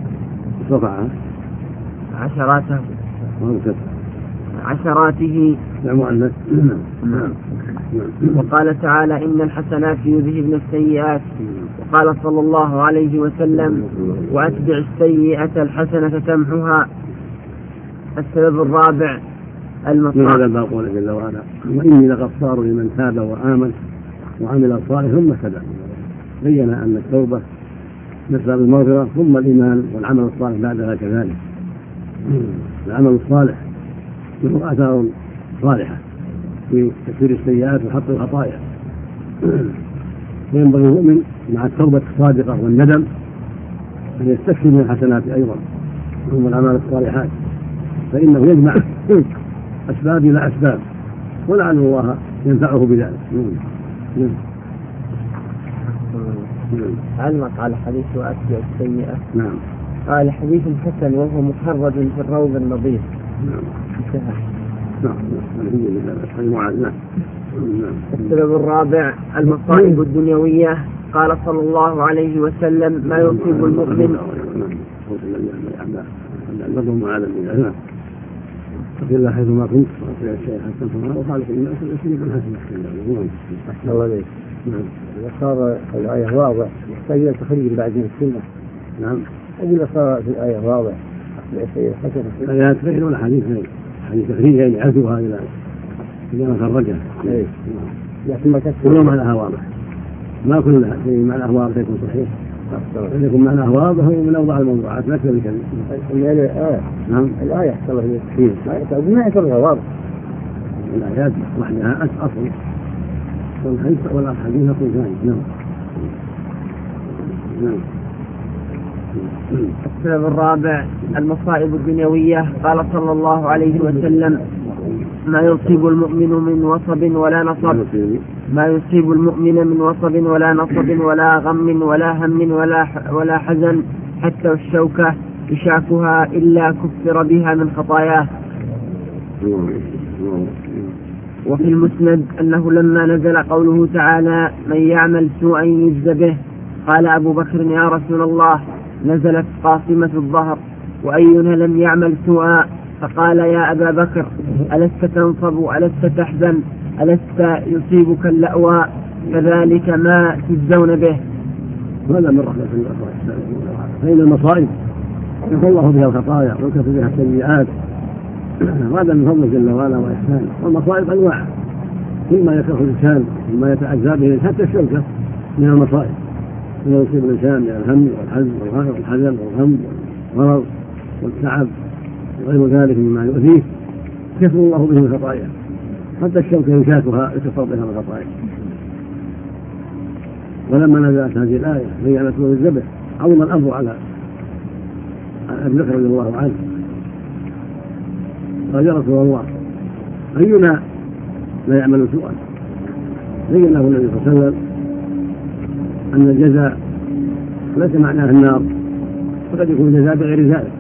عشراته. نعم. وقال تعالى: إن الحسنات يذهبن السيئات. وقال صلى الله عليه وسلم: وأتبع السيئة الحسنة تمحها. السبب الرابع المطاع. هذا ما قال جل وعلا: وإني لغفار لمن تاب وآمن وعمل صالحا ثم اهتدى. بين أن التوبة بأسباب المغفرة، ثم الإيمان والعمل الصالح بعدها كذلك. العمل الصالح له آثار صالحة في تكفير السيئات وحط الخطايا، وينبغي المؤمن مع التوبة الصادقة والندم أن يستكثر من الحسنات أيضا ثم الأعمال الصالحات، فإنه يجمع أسباب إلى أسباب، ولعل الله ينفعه بذلك. علق على حديث وأتبع السيئة. نعم. قال حديث حسن وهو مخرج في الروض النظيف. نعم. السبب الرابع المصائب الدنيوية. قال صلى الله عليه وسلم ما يصيب المؤمن فقل الله حيثما كنت وأطيع الشيء حتى تمام وخالق الناس يسير بالحسنة. أحسن الله عليك. نعم. إذا صار الآية واضح يحتاج إلى تخريج بعد السنة. نعم. إذا صار في الآية واضح الشيء حسنة. الآيات غير ولا حديث غير. حديث تخريجها يعني عزوها إلى ما خرجها. لكن ما كل معناها واضح. ما كل شيء معناه واضح يكون صحيح. إذا يكون معناه واضح هو من أوضح الموضوعات لا أكثر من كذا. نعم. الآية حصل فيها كثير. ما يكونها واضح. الآيات وحدها أصل. والحديث يكون ثاني. نعم. السبب الرابع المصائب الدنيوية. قال صلى الله عليه وسلم ما يصيب المؤمن من وصب ولا نصب. ما يصيب المؤمن من وصب ولا نصب ولا غم ولا هم ولا حزن حتى الشوكة يشاكها إلا كفر بها من خطاياه. وفي المسند أنه لما نزل قوله تعالى من يعمل سوءا يجز به قال أبو بكر يا رسول الله نزلت قاصمة الظهر وأينا لم يعمل سوءا؟ فقال يا أبا بكر ألست تنصب ألست تحزن ألست يصيبك اللأوى كذلك ما تجزون به. هذا من رحمة الله فإن المصائب يغفر الله بها الخطايا ويكفر بها السيئات، هذا من فضله جل وعلا وإحسانه. والمصائب أنواع مما يكره الإنسان مما يتعزى به حتى الشوكة من المصائب ما يصيب الإنسان من الهم والحزن والغم والمرض والتعب وغير ذلك مما يؤذيه يكفر الله به الخطايا حتى الشوكة يشاكها يكفر بها الخطايا. ولما نزلت هذه الآية بينت له الذبح عظم الأمر على أبي بكر رضي الله عنه قال يا رسول الله أينا لا يعمل سوءا؟ بين له النبي صلى الله عليه وسلم أن الجزاء ليس معناه النار، فقد يكون الجزاء بغير ذلك.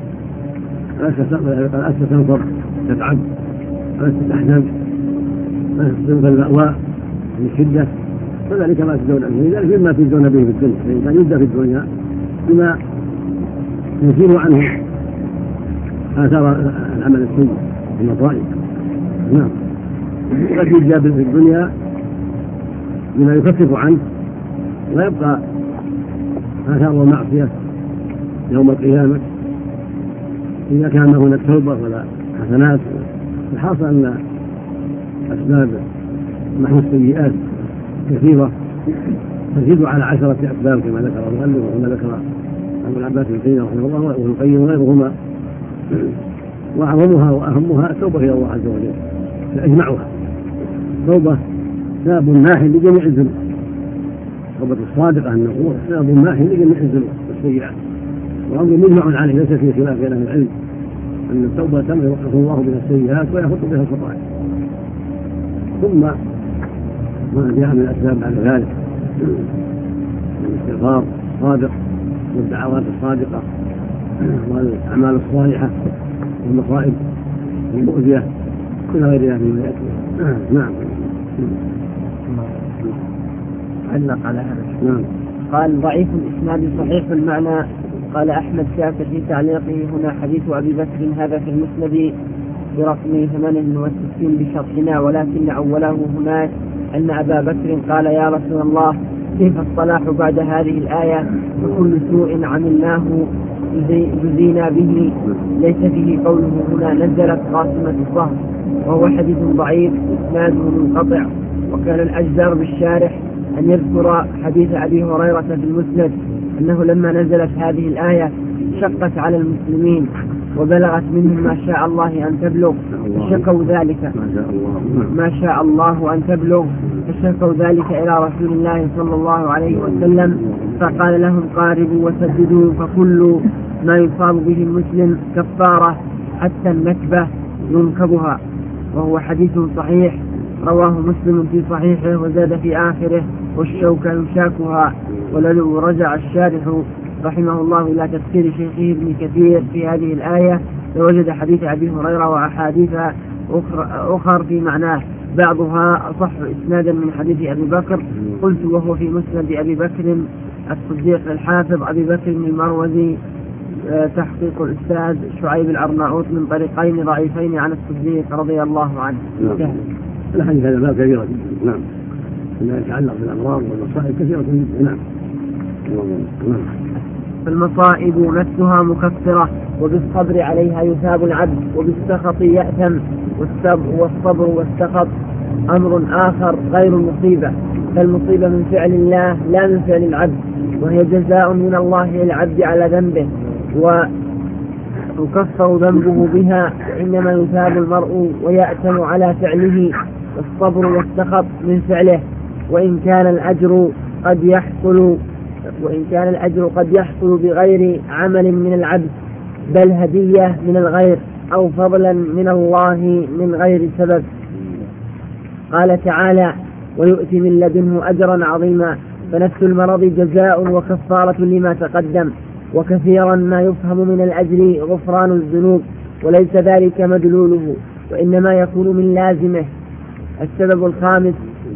ألست تنصر تتعب ألست تحزن ألست تنفى المأوى من شدة فذلك ما تجزون به، ذلك مما تجزون به في الدنيا. فإن كان يبدأ في الدنيا بما يزيل عنه آثار العمل السيء المصائب. نعم. قد يجزى في الدنيا بما يخفف عنه ويبقى آثار المعصية يوم القيامة إذا كان هناك توبة ولا حسنات. الحاصل أن أسباب محو السيئات كثيرة تزيد على 10 أسباب كما ذكر المؤلف وكما ذكر أبو العباس بن تيمية رحمه الله وابن القيم وغيرهما، وأعظمها وأهمها التوبة إلى الله عز وجل فأجمعها. توبة سبب ماحٍ لجميع الذنوب، توبة الصادقة النصوح سبب ماحٍ لجميع الذنوب والسيئات، وأمر مجمع عليه ليس فيه خلاف بين أهل العلم أن التوبة تمحو الله بها السيئات ويحط بها الخطايا. ثم ما جاء من الأسباب بعد ذلك الاستغفار الصادق والدعوات الصادقة والأعمال الصالحة والمصائب والمؤذية كل غيرها مما يأتي. نعم. علق على هذا. نعم. قال ضعيف الإسناد صحيح المعنى. قال أحمد شاكر في تعليقه هنا حديث أبي بكر هذا في المسند برقم 68 بشرحنا، ولكن أوله هناك أن أبا بكر قال يا رسول الله كيف الصلاح بعد هذه الآية وكل سوء عملناه جزينا به ليس فيه قوله هنا نزلت قاصمة الظهر، وهو حديث ضعيف إسناده منقطع. وكان الأجدر بالشارح أن يذكر حديث أبي هريرة في المسند أنه لما نزلت هذه الآية شقت على المسلمين وبلغت منهم ما شاء الله أن تبلغ فشكوا ذلك ما شاء الله أن تبلغ فشكوا ذلك إلى رسول الله صلى الله عليه وسلم فقال لهم قاربوا وسددوا فكل ما يصاب به المسلم كفارة حتى النكبة ينكبها. وهو حديث صحيح رواه مسلم في صحيحه وزاد في آخره والشوكة يشاكها. ولو رجع الشارح رحمه الله إلى تفسير شيخه ابن كثير في هذه الآية لوجد حديث أبي هريرة وأحاديث أخر في معناه بعضها أصح إسنادا من حديث أبي بكر. قلت وهو في مسند أبي بكر الصديق الحافظ أبي بكر المروزي تحقيق الأستاذ شعيب الأرناؤوط من طريقين ضعيفين عن الصديق رضي الله عنه. نعم. الحديث هذا باب كبيرة جدا. نعم. ما يتعلق بالأمراض والمصائب كثيرة جدا. نعم. فالمصائب نفسها مكفرة وبالصبر عليها يثاب العبد وبالسخط يأثم والصبر والسخط أمر آخر غير المصيبة. فالمصيبة من فعل الله لا من فعل العبد وهي جزاء من الله للعبد على ذنبه ويكفر ذنبه بها وإنما يثاب المرء ويأثم على فعله. والصبر والسخط من فعله وإن كان الأجر قد يحصل بغير عمل من العبد بل هدية من الغير أو فضلا من الله من غير سبب. قال تعالى ويؤتي من لدنه أجرا عظيما. فنفس المرض جزاء وكفارة لما تقدم. وكثيرا ما يفهم من الأجر غفران الذنوب وليس ذلك مدلوله وإنما يكون من لازمه. السبب الخامس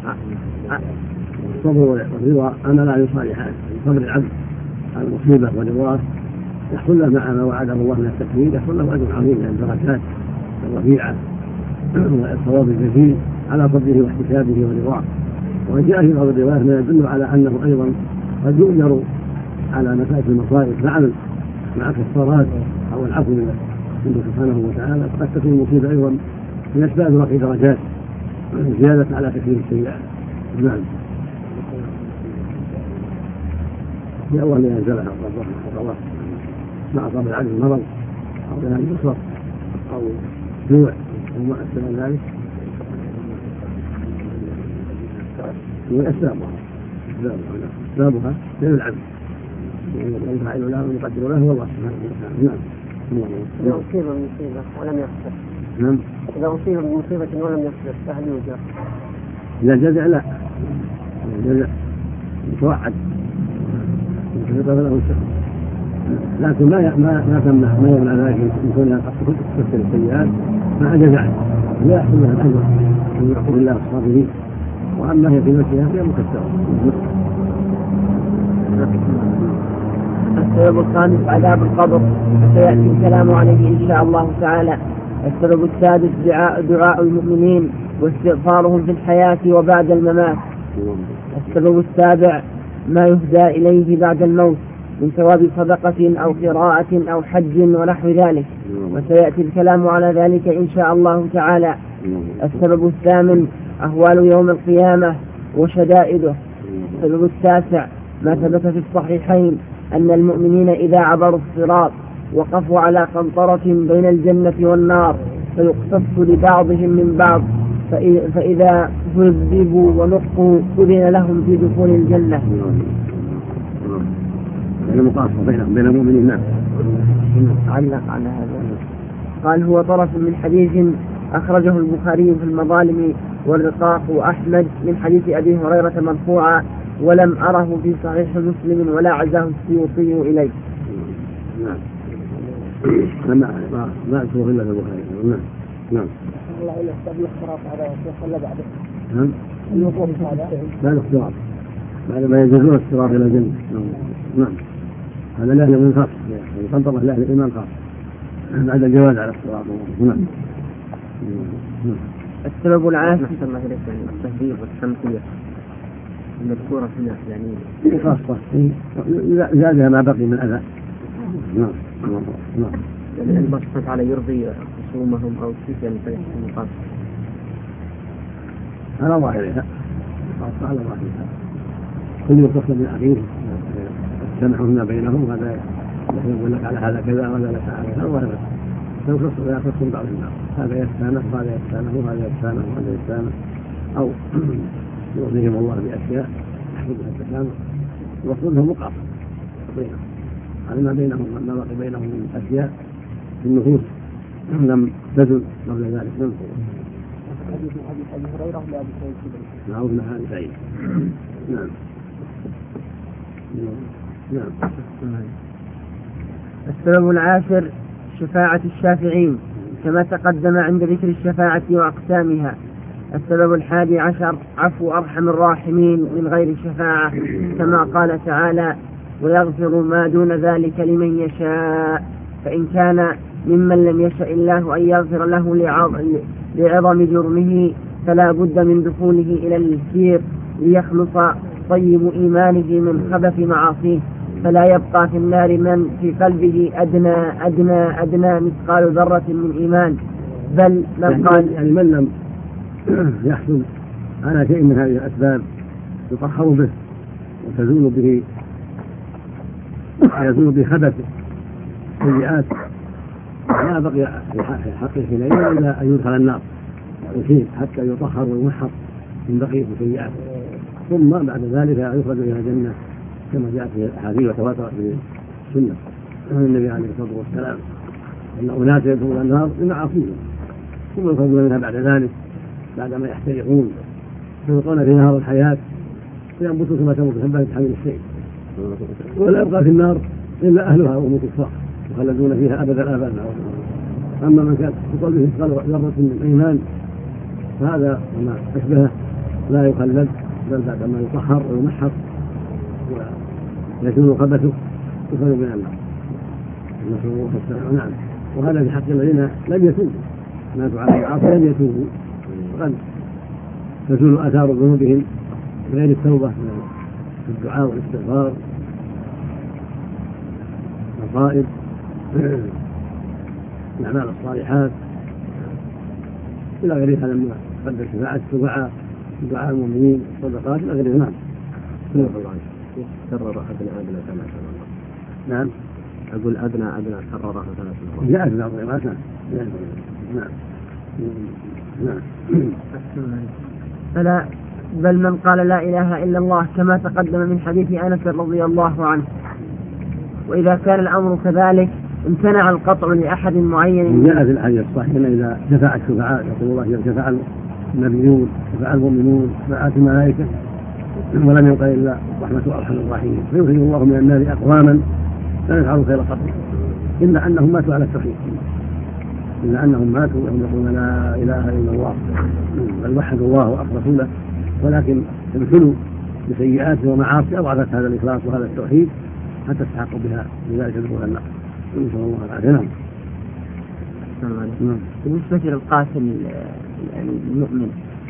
الصبر والرضا أن لا يصالحان. صبر العبد على المصيبة والرضا يحصل له مع ما وعده الله من التكليف يحصل له أجر عظيم من الدرجات الرفيعة والثواب الجزيل على صبره واحتسابه ورضاه. وجاء في بعض الروايات ما يدل على أنه أيضا قد يؤجر على مسائل المصائب مع كفارات أو العفو منه سبحانه وتعالى. قد تكون المصيبة أيضا من أسباب رفع درجات زيادة على تكليف السيئات. نعم. في أول ما ينزلها الله مع أصاب العبد المرض أو ذهاب البصر أو جوع أو ما أشبه ذلك من أسبابها من العبد يفعل له ويقدر له والله سبحانه وتعالى. نعم. إذا أصيب بمصيبة ولم يصبر. نعم. إذا أصيب بمصيبة ولم يصبر فهل يوجر؟ إذا الجزع لا الجزع يتوعد له الشخص لكن ما تمنع ما يمنع ذلك من كونها قد تكثر السيئات مع جزع لا يحصل لها الأجر من يعقوب الله الصابرين. وأما هي في نفسها فهي مكثرة. السبب الخامس عذاب القبر سيأتي الكلام عليه إن شاء الله تعالى. السبب السادس دعاء المؤمنين واستغفارهم في الحياة وبعد الممات. السبب السابع ما يهدى إليه بعد الموت من ثواب صدقة أو قراءة أو حج ونحو ذلك وسيأتي الكلام على ذلك إن شاء الله تعالى. السبب الثامن أهوال يوم القيامة وشدائده. السبب التاسع ما ثبت في الصحيحين أن المؤمنين إذا عبروا الصراط وقفوا على قنطرة بين الجنة والنار فيقتص لبعضهم من بعض فإذا هذبوا ونقوا أذن لهم في دخول الجنة. المقاصة بين المؤمنين. نعم. علق على هذا قال هو طرف من حديث أخرجه البخاري في المظالم والرقاق وأحمد من حديث أبي هريرة مرفوعا ولم أره في صحيح مسلم ولا عزاه السيوطي إليه. نعم. ما أذكر إلا في البخاري. نعم. نعم. الله إلا استبلغ صراط هذا ولا بعده. نعم. الوقوف هذا. بعد الصراط بعد ما ينزلون الصراط إلى الجنة. نعم. هذا له من خاص يقنطر له الإيمان خاص بعد الجواز على الصراط. نعم. السبب العاشر التهذيب والتمثيل المذكورة هنا يعني خاصة زادها ما بقي من أذى. نعم. نعم. يعني الله سبحانه وتعالى يرضي خصومهم أو كيف يعني فيحسن قاص على ظاهرها خاصة على ظاهرها كل يتصل بالأخير سمحوا فيما بينهم، هذا يقول لك على هذا كذا وهذا لك على هذا وهذا، فيخص بعض الناس، هذا يستانف وهذا يستانف وهذا يستانف وهذا يستانف، أو يؤذيهم الله بأشياء يحفظها التسامح ويقصدهم مقاطعة بينهم على ما بينهم، ما بقي بينهم من أشياء في النفوس لم تزل قبل ذلك من حديث أبي هريرة لأبي سعيد الخدري. نعم هذه سعيد. نعم. نعم. السبب العاشر شفاعة الشافعين كما تقدم عند ذكر الشفاعة وأقسامها. السبب 11 عفو أرحم الراحمين من غير شفاعة كما قال تعالى ويغفر ما دون ذلك لمن يشاء، فإن كان ممن لم يشاء الله أن يغفر له لعظم جرمه فلا بد من دخوله إلى الكير ليخلص طيب إيمانه من خبث معاصيه، فلا يبقى في النار من في قلبه أدنى مثقال ذرة من إيمان، بل من قال يعني من لم يحصل على شيء من هذه الأسباب يطهر به وتزول به خبث سيئات، لا بقي في حقه حينئذ إلا أن يدخل النار يشير حتى يطهر ويمحص من بقية سيئاته، ثم بعد ذلك يخرج إلى الجنة كما جاء في الأحاديث وتواترت في السنة عن النبي عليه الصلاة والسلام أن أناس يدخلون النار بمعاصيهم ثم يخرجون منها بعد ذلك بعدما يحترقون يلقون في نهر الحياة فينبتوا كما تنبت حبة حميل الشيء، ولا يبقى في النار إلا أهلها وهم كفار يخلدون فيها أبد الآباد. أما من كانت في قلبه مثقال ذرة من إيمان فهذا وما أشبهه لا يخلد، بل بعدما يطهر ويمحص ويزول خبثه يخرج من النار. نسأل الله السلامة. نعم. وهذا في حق الذين لم يتوبوا، ماتوا على المعاصي لم يتوبوا، وقد تزول آثار ذنوبهم بغير التوبة من الدعاء والاستغفار والرغائب الأعمال الصالحات إلى غيرها لما قدر شفاعة دعاء المؤمنين والصدقات إلى غيرها. نعم. كرر أدنى 3 مرات. نعم. أقول أدنى كررها 3 مرات. جاءت في بعض الروايات. نعم. فلا بل من قال لا إله إلا الله كما تقدم من حديث أنس رضي الله عنه. وإذا كان الأمر كذلك امتنع القطع لأحد معين. جاء في الحديث الصحيح إذا شفع الشفعاء يقول الله إذا شفع النبيون شفع المؤمنون شفعات الملائكة ولم يبق إلا رحمة أرحم الراحمين، فيخرج الله من النار أقواما لا يفعلوا خير قط إلا أنهم ماتوا على التوحيد، إلا أنهم ماتوا وهم يقولون لا إله إلا الله بل وحدوا الله وأخلصوا ولكن ابتلوا بسيئات ومعاصي أضعفت هذا الإخلاص وهذا التوحيد حتى استحقوا بها لذلك دخول النار. نسأل الله العافية. نعم. بالنسبة للقاتل يعني المؤمن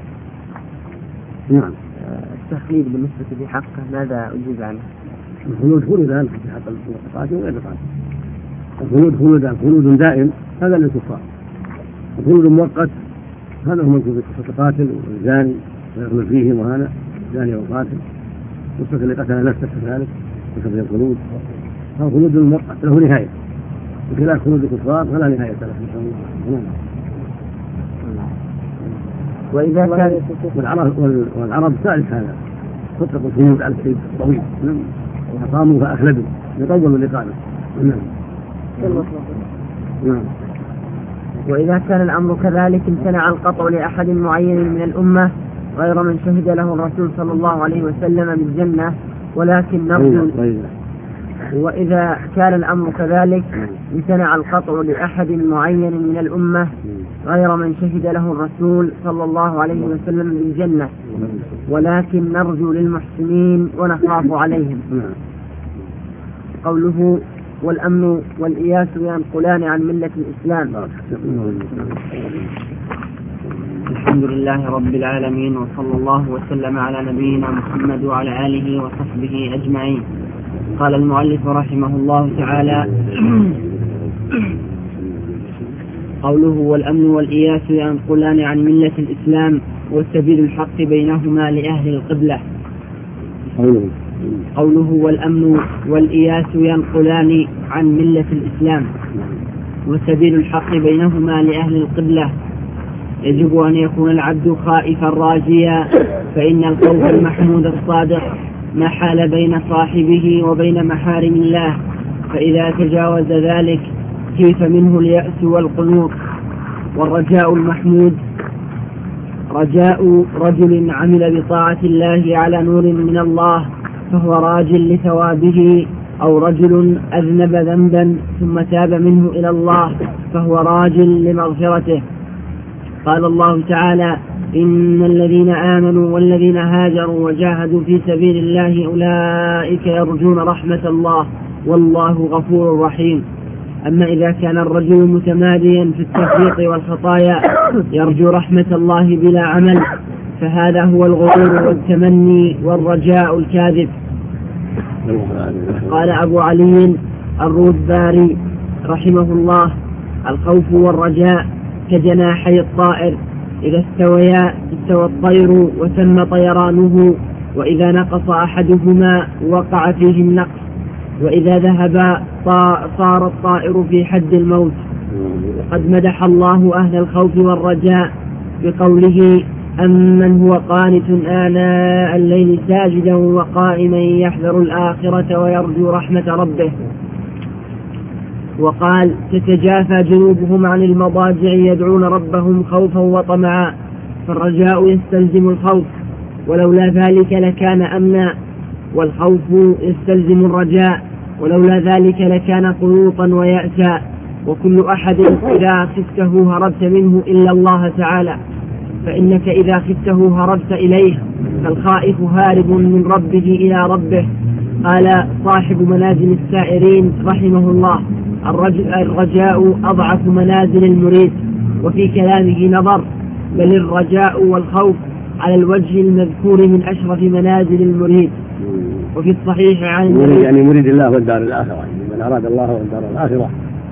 نعم التخليد بالنسبة لحقه ماذا أجيب عنه؟ الخلود خلودا في حق القاتل وغير القاتل. الخلود خلود دائم هذا للكفار، الخلود مؤقت هذا هو منكوب في قصة القاتل والزاني ويخلد فيهم، وهذا الزاني والقاتل قصة اللي قتل نفسه كذلك قصة الخلود. الخلود المؤقت له نهاية بخلاف خلود الكفار فلا نهاية له إن شاء الله. وإذا كان والعرب تعرف هذا تطلق الخلود على الشيء الطويل أقاموا فأخلدوا يطولوا الإقامة. وإذا كان الأمر كذلك امتنع القطع لأحد معين من الأمة غير من شهد له الرسول صلى الله عليه وسلم بالجنة ولكن نرجو. وإذا كان الأمر كذلك امتنع القطع لأحد معين من الأمة غير من شهد له الرسول صلى الله عليه وسلم بالجنة ولكن نرجو للمحسنين ونخاف عليهم. قوله والأمن والإياس ينقلان عن ملة الإسلام. الحمد لله رب العالمين وصلى الله وسلم على نبينا محمد وعلى آله وصحبه أجمعين. قال المؤلف رحمه الله تعالى قوله والأمن والإياس ينقلان عن ملة الإسلام والسبيل الحق بينهما لأهل القبلة. قوله والأمن والإياس ينقلان عن ملة الإسلام، وسبيل الحق بينهما لأهل القبلة. يجب أن يكون العبد خائفا راجيا، فإن الخوف المحمود الصادق ما حال بين صاحبه وبين محارم الله، فإذا تجاوز ذلك كيف منه اليأس والقنوط. والرجاء المحمود رجاء رجل عمل بطاعة الله على نور من الله فهو راج لثوابه، أو رجل أذنب ذنبا ثم تاب منه إلى الله فهو راج لمغفرته. قال الله تعالى: إن الذين آمنوا والذين هاجروا وجاهدوا في سبيل الله أولئك يرجون رحمة الله والله غفور رحيم. أما إذا كان الرجل متماديا في التفريط والخطايا يرجو رحمة الله بلا عمل، فهذا هو الغرور والتمني والرجاء الكاذب. قال أبو علي الرودباري رحمه الله: الخوف والرجاء كجناحي الطائر، إذا استويا استوى الطير وتم طيرانه، وإذا نقص أحدهما وقع فيه النقص، وإذا ذهب صار الطائر في حد الموت. قد مدح الله أهل الخوف والرجاء بقوله: أمن هو قانت آناء الليل ساجدا وقائما يحذر الآخرة ويرجو رحمة ربه. وقال: تتجافى جنوبهم عن المضاجع يدعون ربهم خوفا وطمعا. فالرجاء يستلزم الخوف، ولولا ذلك لكان أمنا، والخوف يستلزم الرجاء، ولولا ذلك لكان قنوطا ويأسا. وكل أحد إذا خفته هربت منه إلا الله تعالى، فإنك إذا خفته هربت إليه، فالخائف هارب من ربه إلى ربه. قال صاحب منازل السائرين رحمه الله: الرجاء أضعف منازل المريد. وفي كلامه نظر، بل الرجاء والخوف على الوجه المذكور من أشرف منازل المريد. وفي الصحيح عن المريد يعني مريد الله والدار الآخرة، من أراد الله والدار الآخرة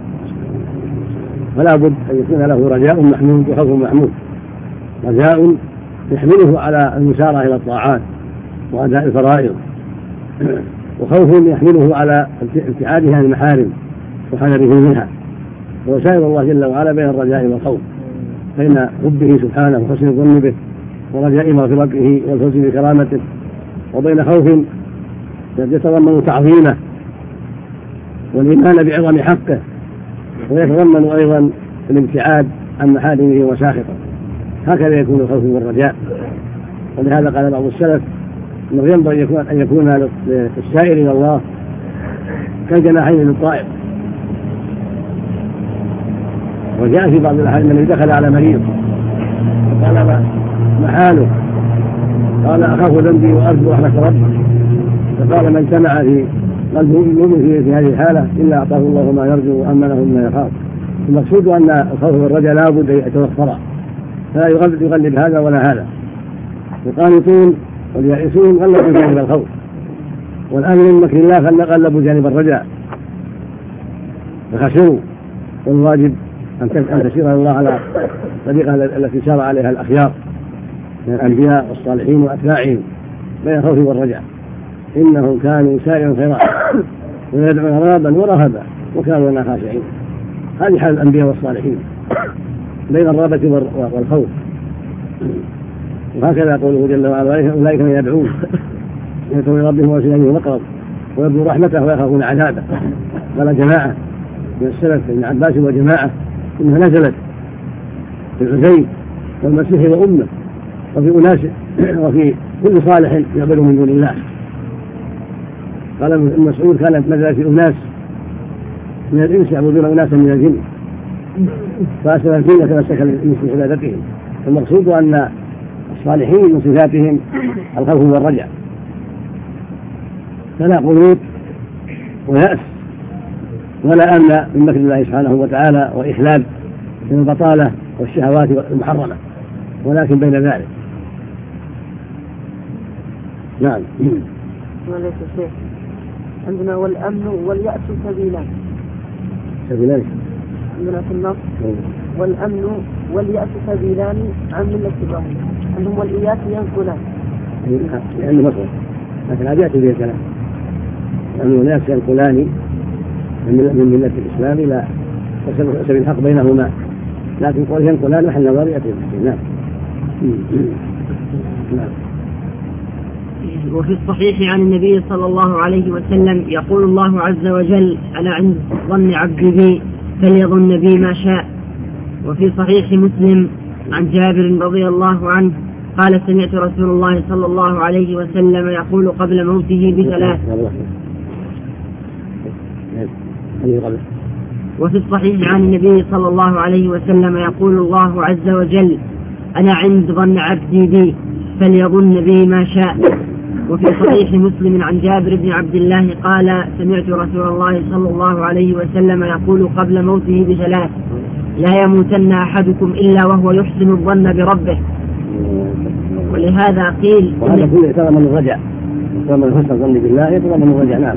فلا بد أن يكون له رجاء محمود وخوف محمود. رجاء يحمله على المسارعة إلى الطاعات وأداء الفرائض، وخوف يحمله على ابتعاده عن المحارم وحذره منها، وسائر الله جل وعلا بين الرجاء والخوف، بين حبه سبحانه وحسن الظن به ورجاء مغفرته والفوز بكرامته، وبين خوف يتضمن تعظيمه والإيمان بعظم حقه، ويتضمن أيضا الابتعاد عن محارمه ومساخطه. هكذا يكون الخوف والرجاء. ولهذا قال بعض السلف انه ينبغي ان يكون للسائر الى الله كالجناحين للطائر. وجاء في بعض الاحاديث من دخل على مريض فقال: ما حاله؟ قال: اخاف ذنبي وارجو رحمه ربي. فقال: من سمع في قلبه المؤمن في هذه الحاله الا اعطاه الله ما يرجو وامنه مما يخاف. المقصود ان الخوف والرجاء لا بد ان يتوفرا، فلا يغلب هذا ولا هذا. القانطون واليائسون غلبوا جانب الخوف، والآمن من مكر الله غلبوا جانب الرجاء فخسروا. والواجب أن تسير إلى الله على الطريقة التي سار عليها الأخيار من الأنبياء والصالحين وأتباعهم بين الخوف والرجاء، إنهم كانوا يسارعون الخيرات ويدعون رغبا ورهبا وكانوا لنا خاشعين. هذه حال الأنبياء والصالحين بين الرغبة والخوف. وهكذا قوله جل وعلا: أولئك من يدعون يدعون ربهم وسلامهم أقرب ويرجون رحمته ويخافون عذابه. قال جماعة من السلف ابن عباس وجماعة إنها نزلت في العزيز والمسيح وأمه وفي أناس وفي كل صالح يعبد من دون الله. قال ابن مسعود: كانت نزلت في أناس من الإنس يعبدون أناسا من الجن فأسلم الجن تمسك الإنس بعبادتهم. المقصود أن الصالحين من صفاتهم الخوف والرجاء، فلا قنوط ويأس ولا أمن من مكر الله سبحانه وتعالى وإخلال من البطالة والشهوات المحرمة، ولكن بين ذلك. نعم. وليس شيء عندنا والأمن واليأس سبيلان عندنا في النص، والأمن واليأس سبيلان عن ملة إبراهيم. عندهم والإياس ينقلان يعني مصر لكن لا يأتي به الكلام، لأن الناس ينقلان من ملة الإسلام إلى سبيل الحق بينهما، لكن قول ينقلان محل نظر يأتي به. نعم. وفي الصحيح عن النبي صلى الله عليه وسلم يقول الله عز وجل: أنا عند ظن عبدي بي فليظن بي ما شاء. وفي صحيح مسلم عن جابر رضي الله عنه قال: سمعت رسول الله صلى الله عليه وسلم يقول قبل موته بثلاث. وفي الصحيح عن النبي صلى الله عليه وسلم يقول الله عز وجل: أنا عند ظن عبدي بي فليظن بي ما شاء. وفي صحيح مسلم عن جابر بن عبد الله قال: سمعت رسول الله صلى الله عليه وسلم يقول قبل موته بثلاث: لا يموتن أحدكم إلا وهو يحسن الظن بربه. ولهذا قيل وهذا كله يتضمن الرجع، يتضمن حسن الظن بالله، يتضمن الرجع. نعم.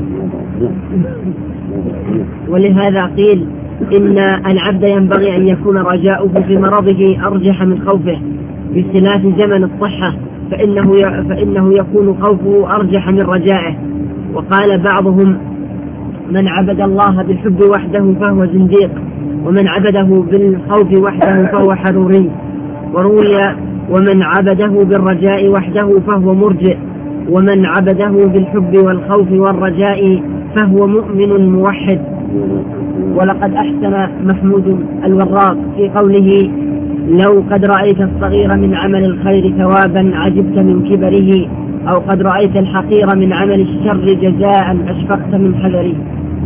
ولهذا قيل إن العبد ينبغي أن يكون رجاؤه في مرضه أرجح من خوفه باختلاف زمن الصحة، فإنه يكون خوفه أرجح من رجائه. وقال بعضهم: من عبد الله بالحب وحده فهو زنديق، ومن عبده بالخوف وحده فهو حروري. وروي: ومن عبده بالرجاء وحده فهو مرجئ، ومن عبده بالحب والخوف والرجاء فهو مؤمن موحد. ولقد أحسن محمود الوراق في قوله: لو قد رأيت الصغير من عمل الخير ثوابا عجبت من كبره، أو قد رأيت الحقير من عمل الشر جزاء أشفقت من حذره.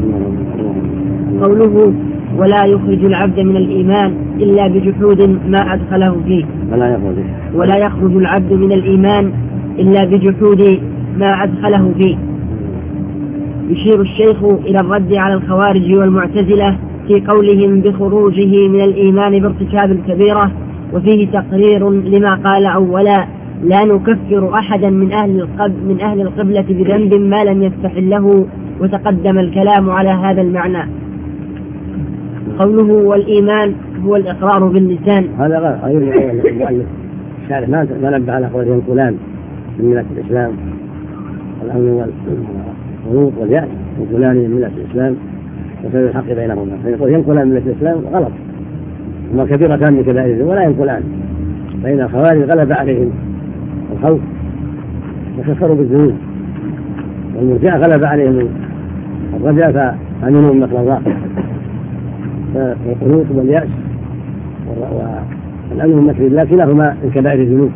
قوله: ولا يخرج العبد من الإيمان إلا بجحود ما أدخله فيه، ولا يخرج العبد من الإيمان إلا بجحود ما أدخله فيه. يشير الشيخ إلى الرد على الخوارج والمعتزلة في قولهم بخروجه من الإيمان بارتكاب الكبيرة، وفيه تقرير لما قال أولا: لا نكفر أحدا من أهل القبلة بذنب ما لم يستحل له، وتقدم الكلام على هذا المعنى. قوله: والإيمان هو الإقرار باللسان. هذا غير المؤلف ما نبه على قول ينقلان من ملة الإسلام، الأمن والغلوط واليأس ينقلان من ملة الإسلام وسبيل الحق بينهما. فيقول ينقلان من ملة الإسلام غلط، هما كبيرتان من كبائر ولا ينقلان. فإن الخوارج غلب عليهم الخوف وكفروا بالذنوب، والمرجئة غلب عليهم الرجاء فأمنوا من مكر الله. فالقنوط واليأس والأمن من مكر الله كلاهما من كبائر الذنوب،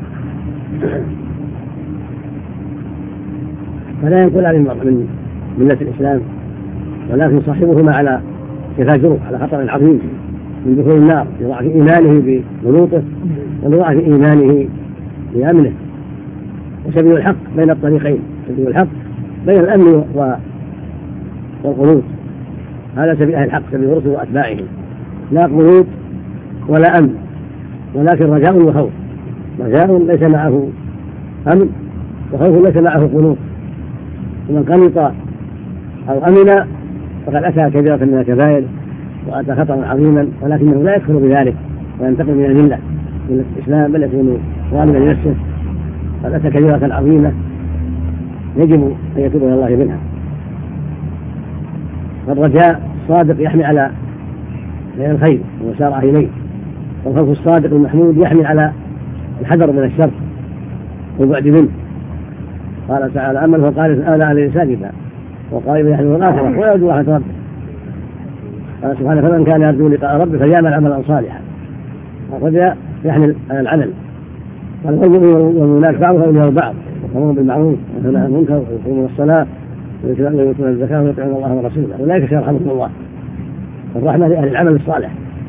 فلا ينقلان من ملة الإسلام، ولكن صاحبهما على تفاجره، على خطر عظيم من دخول النار لضعف إيمانه بغلوطه ولضعف إيمانه بأمنه. وسبيل الحق بين الطريقين، سبيل الحق بين الأمن والقنوط، هذا سبيل أهل الحق، سبيل الرسل وأتباعهم، لا قنوط ولا أمن، ولكن رجاء وخوف. رجاء ليس معه أمن، وخوف ليس معه قنوط. ومن قنط أو أمن فقد أتى كبيرة من الكبائر وأتى خطرا عظيما، ولكنه لا يكفر بذلك وينتقل من الملة من الإسلام، بل يكون ظالما لنفسه. قد أتى كبيرة عظيمة يجب أن يتوب إلى الله منها. فالرجاء الصادق يحمل على الخير وسارع إليه، والخوف الصادق المحمود يحمل على الحذر من الشر والبعد منه. قال تعالى: أمن وقال آل الإنسان كذا وقال يحمل الآخرة ويرجو رحمة ربه. قال سبحانه: فمن كان يرجو لقاء ربه فليعمل عملا صالحا. الرجاء يحمل على العمل. قال: والمؤمنات بعضهم أولياء بعض، يأمرون بالمعروف وينهون عن المنكر ويقيمون الصلاة ويؤتون الزكاة ويطيعون الله ورسوله أولئك سيرحمهم الله. الرحمة لأهل العمل الصالح.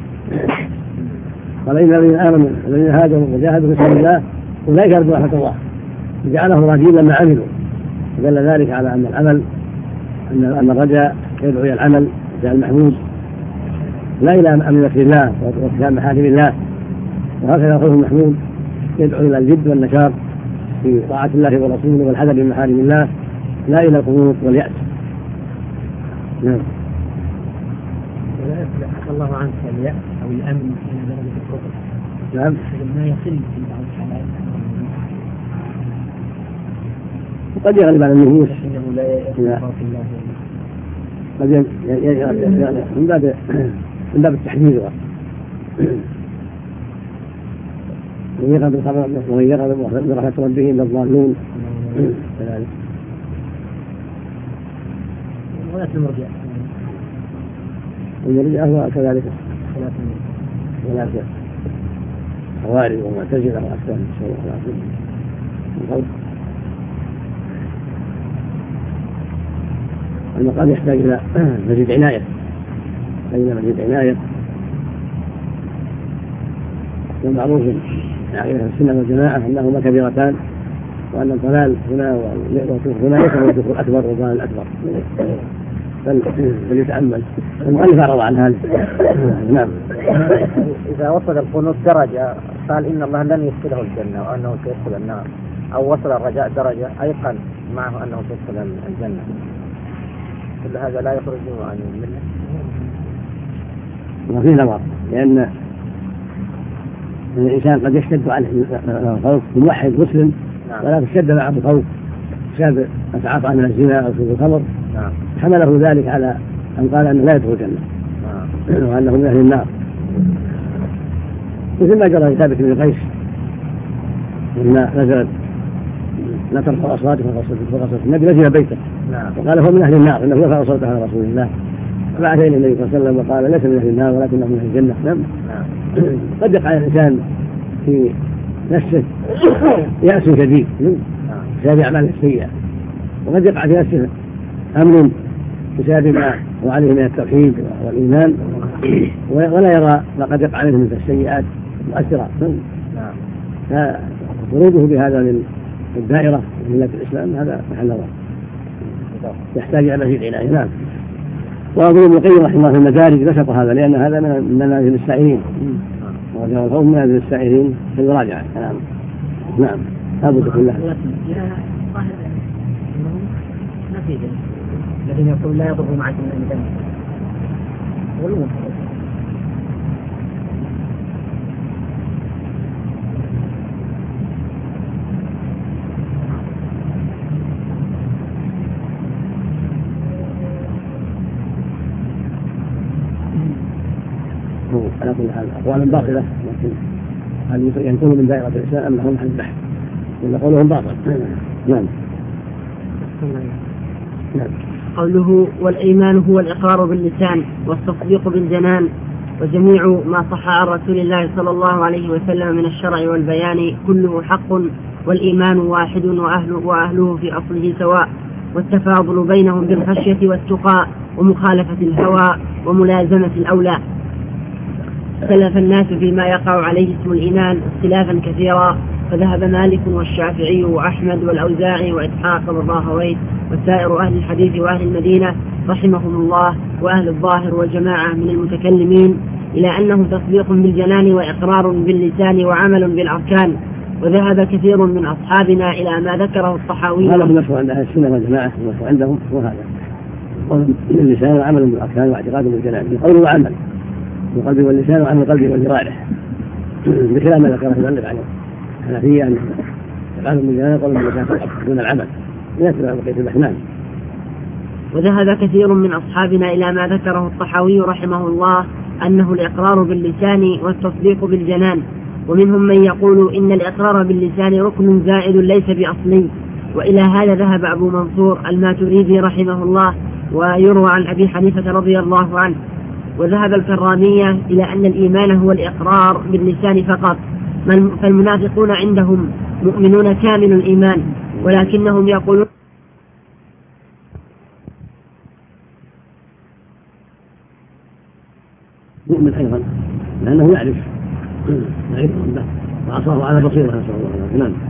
قال: إن الذين آمنوا الذين هاجروا وجاهدوا في سبيل الله أولئك يرجون رحمة الله، جعلهم راجين لما عملوا. فدل ذلك على أن العمل أن الرجاء يدعو إلى العمل جاء المحمود، لا إلى أمن مكر الله وارتكاب محارم الله. وهكذا الخوف المحمود يدعو إلى الجد والنشاط في طاعة الله ورسوله والحذر من محارم الله، لا إلى القنوط واليأس. نعم. ولا يفلح الله عنك اليأس أو الأمن إلى درجة الكفر. نعم. ما يصل في بعض الحالات. وقد يغلب على النفوس قد من باب التحذير ومن يغضب برحمة ربه إلا الضالون كذلك. والمرجئة هو كذلك ثلاثة خوارج ومعتزلة وأكثر من خوف. المقام يحتاج إلى مزيد عناية والمعروف عقيدة السنة والجماعة أنهما كبيرتان، وأن الضلال هنا والكفر هنا ليس هو الكفر الأكبر والضلال الأكبر، بل يتأمل. المؤلف أعرض عن هذا. نعم. إذا وصل القنوط درجة قال إن الله لن يدخله الجنة وأنه سيدخل النار، أو وصل الرجاء درجة أيقن معه أنه سيدخل الجنة، كل هذا لا يخرجه عن الملة. وفيه نظر، لأن الإنسان قد يشتد عليه الخوف موحد مسلم ولا تشتد معه الخوف بسبب أتعاطى من الزنا أو شرب الخمر، حمله ذلك على أن قال أنه لا يدخل الجنة وأنه من أهل النار، مثل ما جرى ثابت بن قيس لما نزلت لا ترفع أصواتكم فوق صوت النبي نزل بيته وقال هو من أهل النار إنه يرفع صوته على رسول الله، فبعث إليه النبي صلى الله عليه وسلم وقال ليس من أهل النار ولكنه من أهل الجنة. نعم. قد يقع الإنسان في نفسه يأس شديد بسبب أعماله السيئة، وقد يقع في نفسه أمر بسبب ما هو عليه من التوحيد والإيمان ولا يرى ما قد يقع منه من السيئات مؤثرة، فخروجه بهذا من الدائرة من ملة الإسلام هذا محل نظر يحتاج إلى مزيد عناية. نعم. وأظن ابن القيم رحمه الله في المدارج نشط هذا، لأن هذا من منازل السائرين وجاء الخوف من منازل السائرين في المراجعة. نعم. هذا كل له. الذين يقول لا يضر معكم من دم والأمور على كل حال أقوال باطلة، لكن هل ينقلوا من دائرة الإسلام أم لهم حل بحث ولا قولهم باطل. نعم. قوله والإيمان هو الإقرار باللسان والتصديق بالجنان، وجميع ما صح عن رسول الله صلى الله عليه وسلم من الشرع والبيان كله حق، والإيمان واحد وأهله في أصله سواء، والتفاضل بينهم بالخشية والتقى ومخالفة الهوى وملازمة الأولى. اختلف الناس فيما يقع عليه اسم الإيمان اختلافا كثيرا، فذهب مالك والشافعي وأحمد والأوزاعي وإسحاق بن راهويه وسائر أهل الحديث وأهل المدينة رحمهم الله وأهل الظاهر والجماعة من المتكلمين إلى أنه تصديق بالجنان وإقرار باللسان وعمل بالأركان. وذهب كثير من أصحابنا إلى ما ذكره الطحاوي. هذا المشروع عند أهل السنة والجماعة، المشروع عندهم هو هذا، قول باللسان وعمل بالأركان واعتقاد بالجنان، القول وعمل بالقلب واللسان وعمل القلب والجوارح، بخلاف ما ذكره المؤلف عنه الحنفية أن اعتقاد بالجنان قول باللسان فقط دون العمل يتبع بقية الأحناف. وذهب كثير من أصحابنا إلى ما ذكره الطحاوي رحمه الله أنه الإقرار باللسان والتصديق بالجنان، ومنهم من يقول إن الإقرار باللسان ركن زائد ليس بأصلي، وإلى هذا ذهب أبو منصور الماتريدي رحمه الله، ويروى عن أبي حنيفة رضي الله عنه. وذهب الكرامية إلى أن الإيمان هو الإقرار باللسان فقط، فالمنافقون عندهم مؤمنون كامل الإيمان، ولكنهم يقولون مؤمن أيضا لأنه يعرف الله وعصاه على بصيرة نسأل الله. نعم.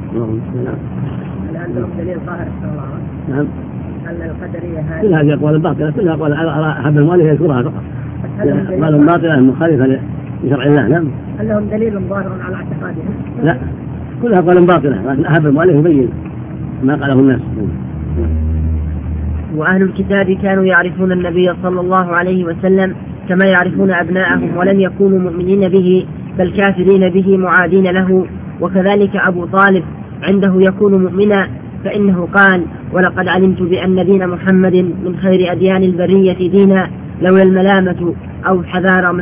هل عندهم دليل ظاهر؟ نعم. هل القدرية هذه كل هذه أقوال باطلة، كلها أقوال على حب المؤلف يذكرها فقط، أقوال باطلة مخالفة لشرع الله. نعم. هل لهم دليل ظاهر على اعتقادهم؟ لا، كلها أقوال باطلة، لكن أحب المؤلف يبين ما قاله الناس. وأهل الكتاب كانوا يعرفون النبي صلى الله عليه وسلم كما يعرفون أبناءهم، ولم يكونوا مؤمنين به بل كافرين به معادين له. وكذلك أبو طالب عنده يكون مؤمنا فإنه قال: ولقد علمت بأن دين محمد من خير أديان البرية دينا، لولا الملامة أو حذار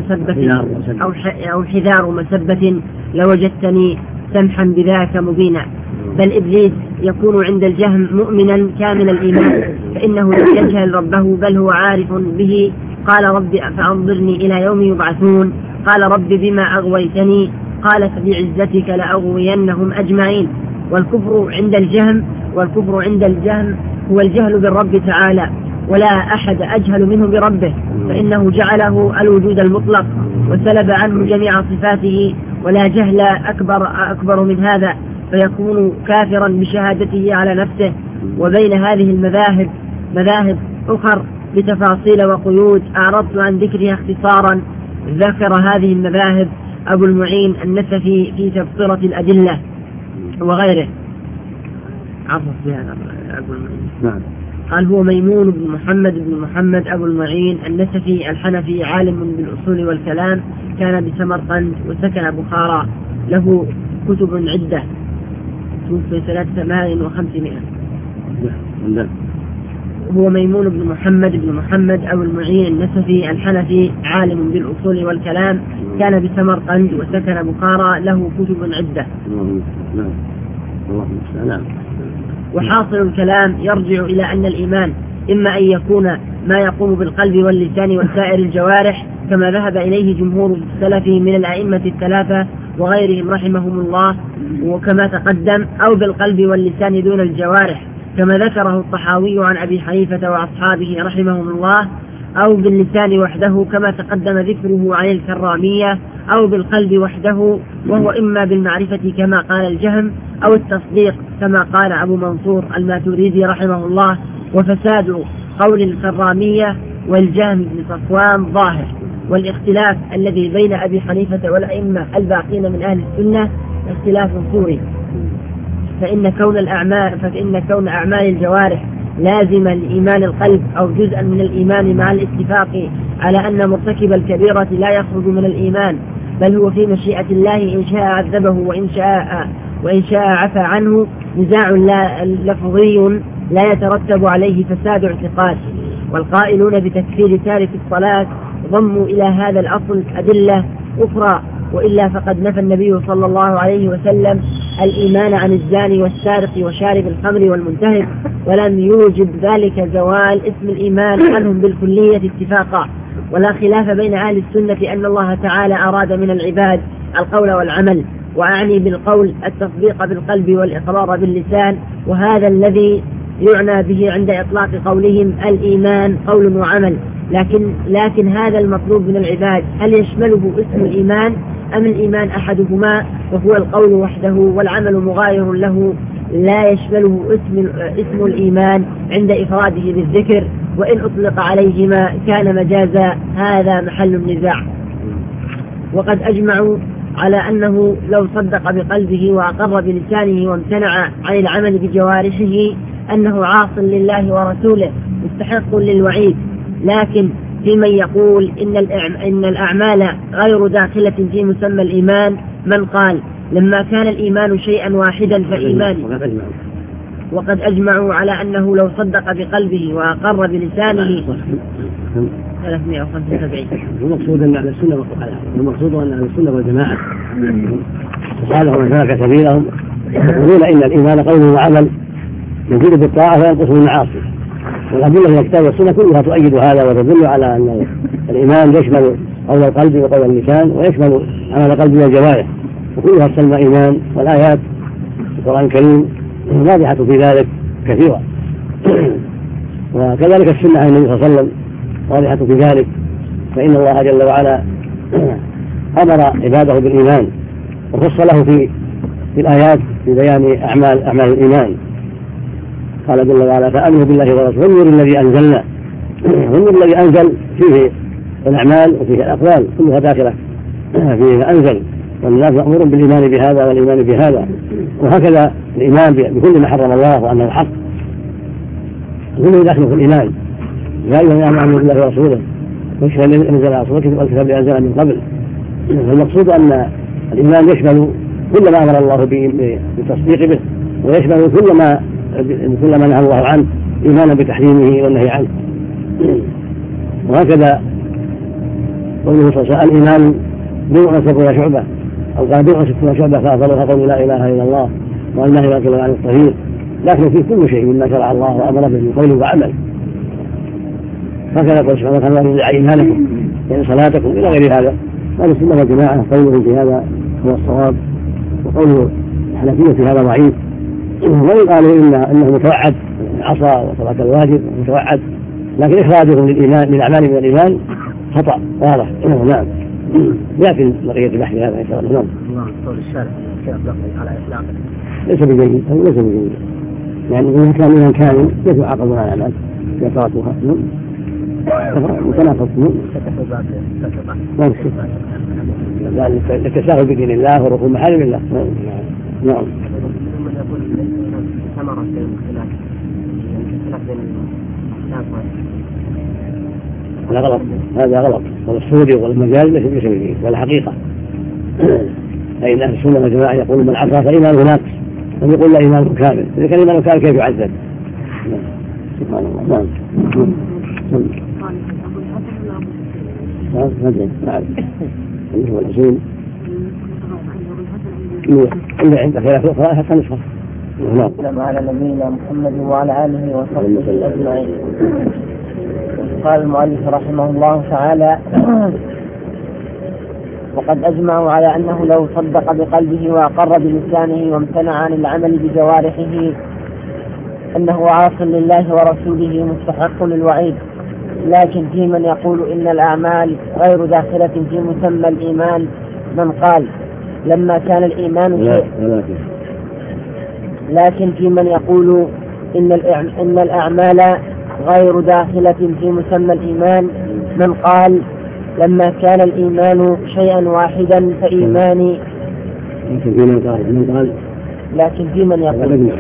مسبة لوجدتني سمحا بذاك مبينا. بل إبليس يكون عند الجهم مؤمنا كامل الإيمان، فإنه لم يجهل ربه بل هو عارف به. قال: رب فأنظرني إلى يوم يبعثون. قال: رب بما أغويتني. قال: فبعزتك لأغوينهم أجمعين. والكفر عند الجهم هو الجهل بالرب تعالى، ولا أحد أجهل منه بربه، فإنه جعله الوجود المطلق وسلب عنه جميع صفاته، ولا جهل أكبر من هذا، فيكون كافرا بشهادته على نفسه. وبين هذه المذاهب مذاهب أخر بتفاصيل وقيود أعرضت عن ذكرها اختصارا. ذكر هذه المذاهب أبو المعين النسفي في تبصرة الأدلة وغيره. عرف بهذا أبو المعين. قال: هو ميمون بن محمد أبو المعين النسفي الحنفي، عالم بالأصول والكلام، كان بسمرقند وسكن بخارى، له كتب عدة، توفي 358. هو ميمون بن محمد أبو المعين النسفي الحنفي، عالم بالأصول والكلام، كان بسمرقند وسكن بخارى، له كتب عدة. وحاصل الكلام يرجع إلى أن الإيمان إما أن يكون ما يقوم بالقلب واللسان وسائر الجوارح، كما ذهب إليه جمهور السلف من الأئمة الثلاثة وغيرهم رحمهم الله وكما تقدم، أو بالقلب واللسان دون الجوارح كما ذكره الطحاوي عن أبي حنيفة وأصحابه رحمهم الله، أو باللسان وحده كما تقدم ذكره عن الكرامية، أو بالقلب وحده وهو إما بالمعرفة كما قال الجهم، أو التصديق كما قال أبو منصور الماتريدي رحمه الله. وفساد قول الكرامية والجهم بن صفوان ظاهر. والاختلاف الذي بين أبي حنيفة والأئمة الباقين من أهل السنة اختلاف صوري، فإن كون أعمال الجوارح لازما لإيمان القلب أو جزءا من الإيمان، مع الاتفاق على أن مرتكب الكبيرة لا يخرج من الإيمان، بل هو في مشيئة الله إن شاء عذبه وإن شاء عفى عنه، نزاع لفظي لا يترتب عليه فساد اعتقاد. والقائلون بتكفير تارك الصلاة ضموا إلى هذا الأصل أدلة أخرى، وإلا فقد نفى النبي صلى الله عليه وسلم الإيمان عن الزاني والسارق وشارب الخمر والمنتهب، ولم يوجب ذلك زوال اسم الإيمان عنهم بالكلية اتفاقا. ولا خلاف بين أهل السنة أن الله تعالى أراد من العباد القول والعمل، وأعني بالقول التصديق بالقلب والإقرار باللسان، وهذا الذي يعنى به عند إطلاق قولهم الإيمان قول وعمل. لكن هذا المطلوب من العباد هل يشمله اسم الإيمان أم الإيمان أحدهما وهو القول وحده والعمل مغاير له؟ لا يشمله اسم الإيمان عند إفراده بالذكر، وإن أطلق عليهما كان مجازا، هذا محل النزاع. وقد أجمعوا على أنه لو صدق بقلبه وأقر بلسانه وامتنع عن العمل بجوارحه أنه عاص لله ورسوله مستحق للوعيد. لكن في من يقول إن الأعمال غير داخلة في مسمى الإيمان من قال لما كان الإيمان شيئا واحدا فإيمان. وقد أجمعوا على أنه لو صدق بقلبه وأقر بلسانه 375. المقصود أن أهل السنة والجماعة وقالوا من ترك سبيلهم يقولون إن الإيمان قول وعمل يزيد بالطاعة وينقص بالمعاصي، والأدلة في الكتاب والسنة كلها تؤيد هذا وتدل على أن الإيمان يشمل قول القلب وقول اللسان ويشمل عمل القلب والجوارح، وكلها تسمى إيمان. والآيات في القرآن الكريم واضحة في ذلك كثيرة، وكذلك السنة عن النبي صلى الله عليه وسلم واضحة في ذلك، فإن الله جل وعلا أمر عباده بالإيمان وخص له في الآيات في بيان أعمال الإيمان. قال جل وعلا فآمنوا بالله ورسوله والنور الذي أنزلنا. والنور الذي أنزل فيه الأعمال وفيه الأقوال كلها داخلة فيه أنزل، والناس مأمور بالإيمان بهذا والإيمان بهذا. وهكذا الإيمان بكل ما حرم الله وأنه حق كله داخل في الإيمان. يا أيها الذين آمنوا بالله ورسوله والكتاب الذي أنزل على رسوله والكتاب الذي أنزل من قبل. المقصود أن الإيمان يشمل كل ما أمر الله بالتصديق به، ويشمل كل ما كل ما نهى الله عنه إيمانا بتحريمه والنهي عنه. وهكذا قوله صلى الله عليه وسلم الإيمان بضع وستون شعبة، أو قال بضع وستون شعبة فأفضلها قول لا إله إلا الله والنهي عن الطهير، لكن في كل شيء مما شرع الله وأمر به من قول وعمل. هكذا يقول سبحانه وتعالى يرجع إيمانكم يعني صلاتكم إلى غير هذا. هذا السنة والجماعة قوله في هذا هو الصواب، وقوله الحنفية في هذا ضعيف. وإن قالوا إنه متوعد عصى وصلاة الواجب متوعد، لكن إخراجهم للأعمال من الإيمان خطأ واضح. نعم لكن بقية البحث هذا إن شاء الله. نعم قول الشارع على إطلاقه ليس بجيد، ليس بجيد، يعني إذا كان إذا كان ليس عقد على الأعمال يقرأتها متناقض التساهل بدين الله وركوب محارم الله. نعم هذا غلط، هذا غلط، والسوري والمجال ليس بشيء ولا حقيقة. فإن أهل السنة والجماعة يقول من عصى فإيمانه ناقص، من يقول لا إيمانه كامل، إذا كان إيمانه كامل كيف يعذب؟ سبحان الله. نعم نعم هو الحسين إلا عند خلاف أخرى حتى نسخة. نعم على نبينا محمد وعلى آله وصحبه أجمعين. قال المؤلف رحمه الله تعالى: وقد أجمعوا على أنه لو صدق بقلبه وأقر بلسانه وامتنع عن العمل بجوارحه أنه عاص لله ورسوله مستحق للوعيد. لكن في من يقول إن الأعمال غير داخلة في مسمى الإيمان من قال لما كان الإيمان شيء. لكن في من يقول إن الأعمال غير داخلة في مسمى الإيمان من قال لما كان الإيمان شيئا واحدا فإيماني. لكن في من يقول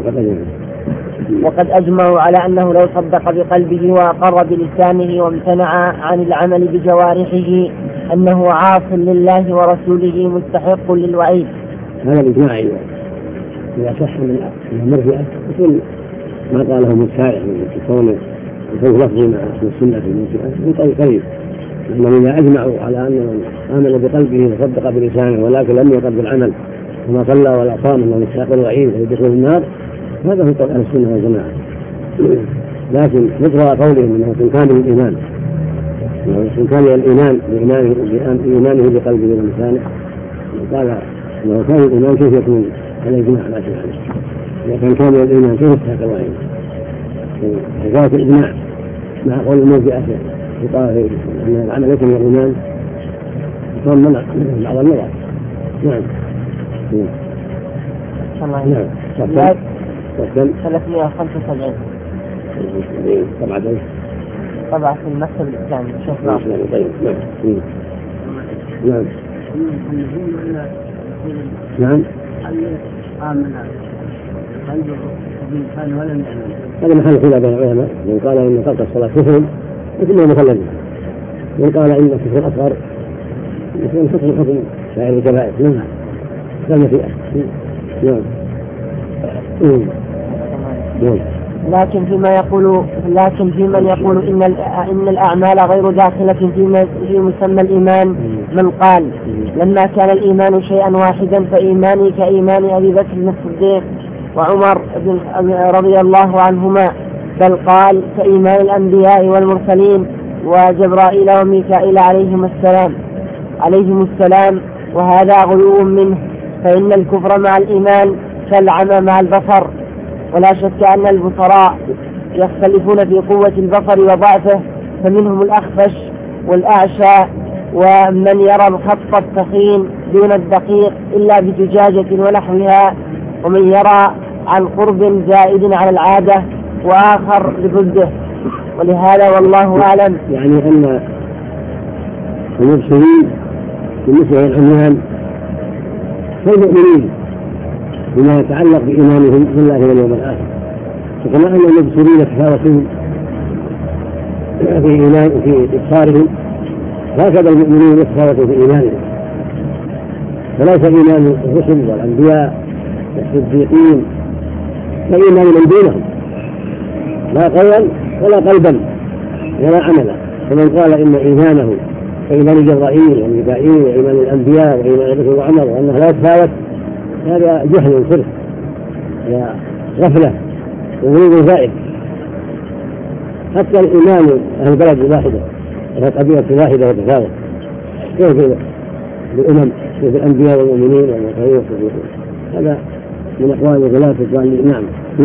وقد أجمعوا على أنه لو صدق بقلبه وأقر بلسانه وامتنع عن العمل بجوارحه أنه عاص لله ورسوله مستحق للوعيد. هذا الإجماع إذا صح من المرجئة يكون ما قاله متسارع من كونه لفظي مع اسم السنة في المرجئة من قريب، لأنهم إذا أجمعوا على أن من آمن بقلبه وصدق بلسانه ولكن لم يقل بالعمل وما صلى ولا صام أنه مستحق الوعيد ويدخل النار، هذا هو قول أهل السنة والجماعة. لكن مجرى قولهم أنه إن كان الإيمان إن كان الإيمان بإيمانه بقلبه ولسانه، قال أنه كان الإيمان كيف يكون على الإجماع لا شيء عليه، إذا كان كامل الإيمان كيف يستحق الوعيد؟ حكاية الإجماع مع قول المرجئة أن العمل ليس من الإيمان يكون منع بعض النظر. نعم نعم 375 طبعا في المكتب الإسلامي. نعم نعم هذا محل خلاف بين العلماء، من قال إن ترك الصلاة كفر مثل مخلد، من قال إن الكفر أصغر مثل حكم سائر الكبائر. نعم كالمسيئة. نعم لكن في من يقول إن الأعمال غير داخلة في مسمى الإيمان من قال لما كان الإيمان شيئا واحدا فإيماني كإيمان أبي بكر الصديق وعمر رضي الله عنهما، بل قال كإيمان الأنبياء والمرسلين وجبرائيل وميكائيل عليهم السلام، وهذا غلو منه، فإن الكفر مع الإيمان كالعمى مع البصر، ولا شك أن البصراء يختلفون في قوة البصر وضعفه، فمنهم الأخفش والأعشى ومن يرى الخط الثخين دون الدقيق إلا بزجاجة ونحوها، ومن يرى عن قرب زائد على العادة وآخر بضده. ولهذا والله أعلم يعني أن المبصرين بالنسبة للعميان كالمؤمنين بما يتعلق بإيمانهم بالله واليوم الآخر، فكما أن المبصرين يتفاوتون في إبصارهم هكذا المؤمنين يتفاوتون في إيمانهم، فليس إيمان الرسل والأنبياء والصديقين كإيمان من دونهم لا قولا ولا قلبا ولا عملا. فمن قال إن إيمانه كإيمان جبرائيل وميكائيل وإيمان الأنبياء وإيمان أبي بكر وعمر وأنه لا يتفاوت هذا جهل صرف، هذا غفلة وغلو زائد. حتى الإيمان أهل البلد الواحدة أهل قبيلة واحدة يتفاوت، كيف بالأمم كيف الأنبياء والمؤمنين والمرسلين والصديقين؟ هذا من أحوال الغلاة الضالين. نعم.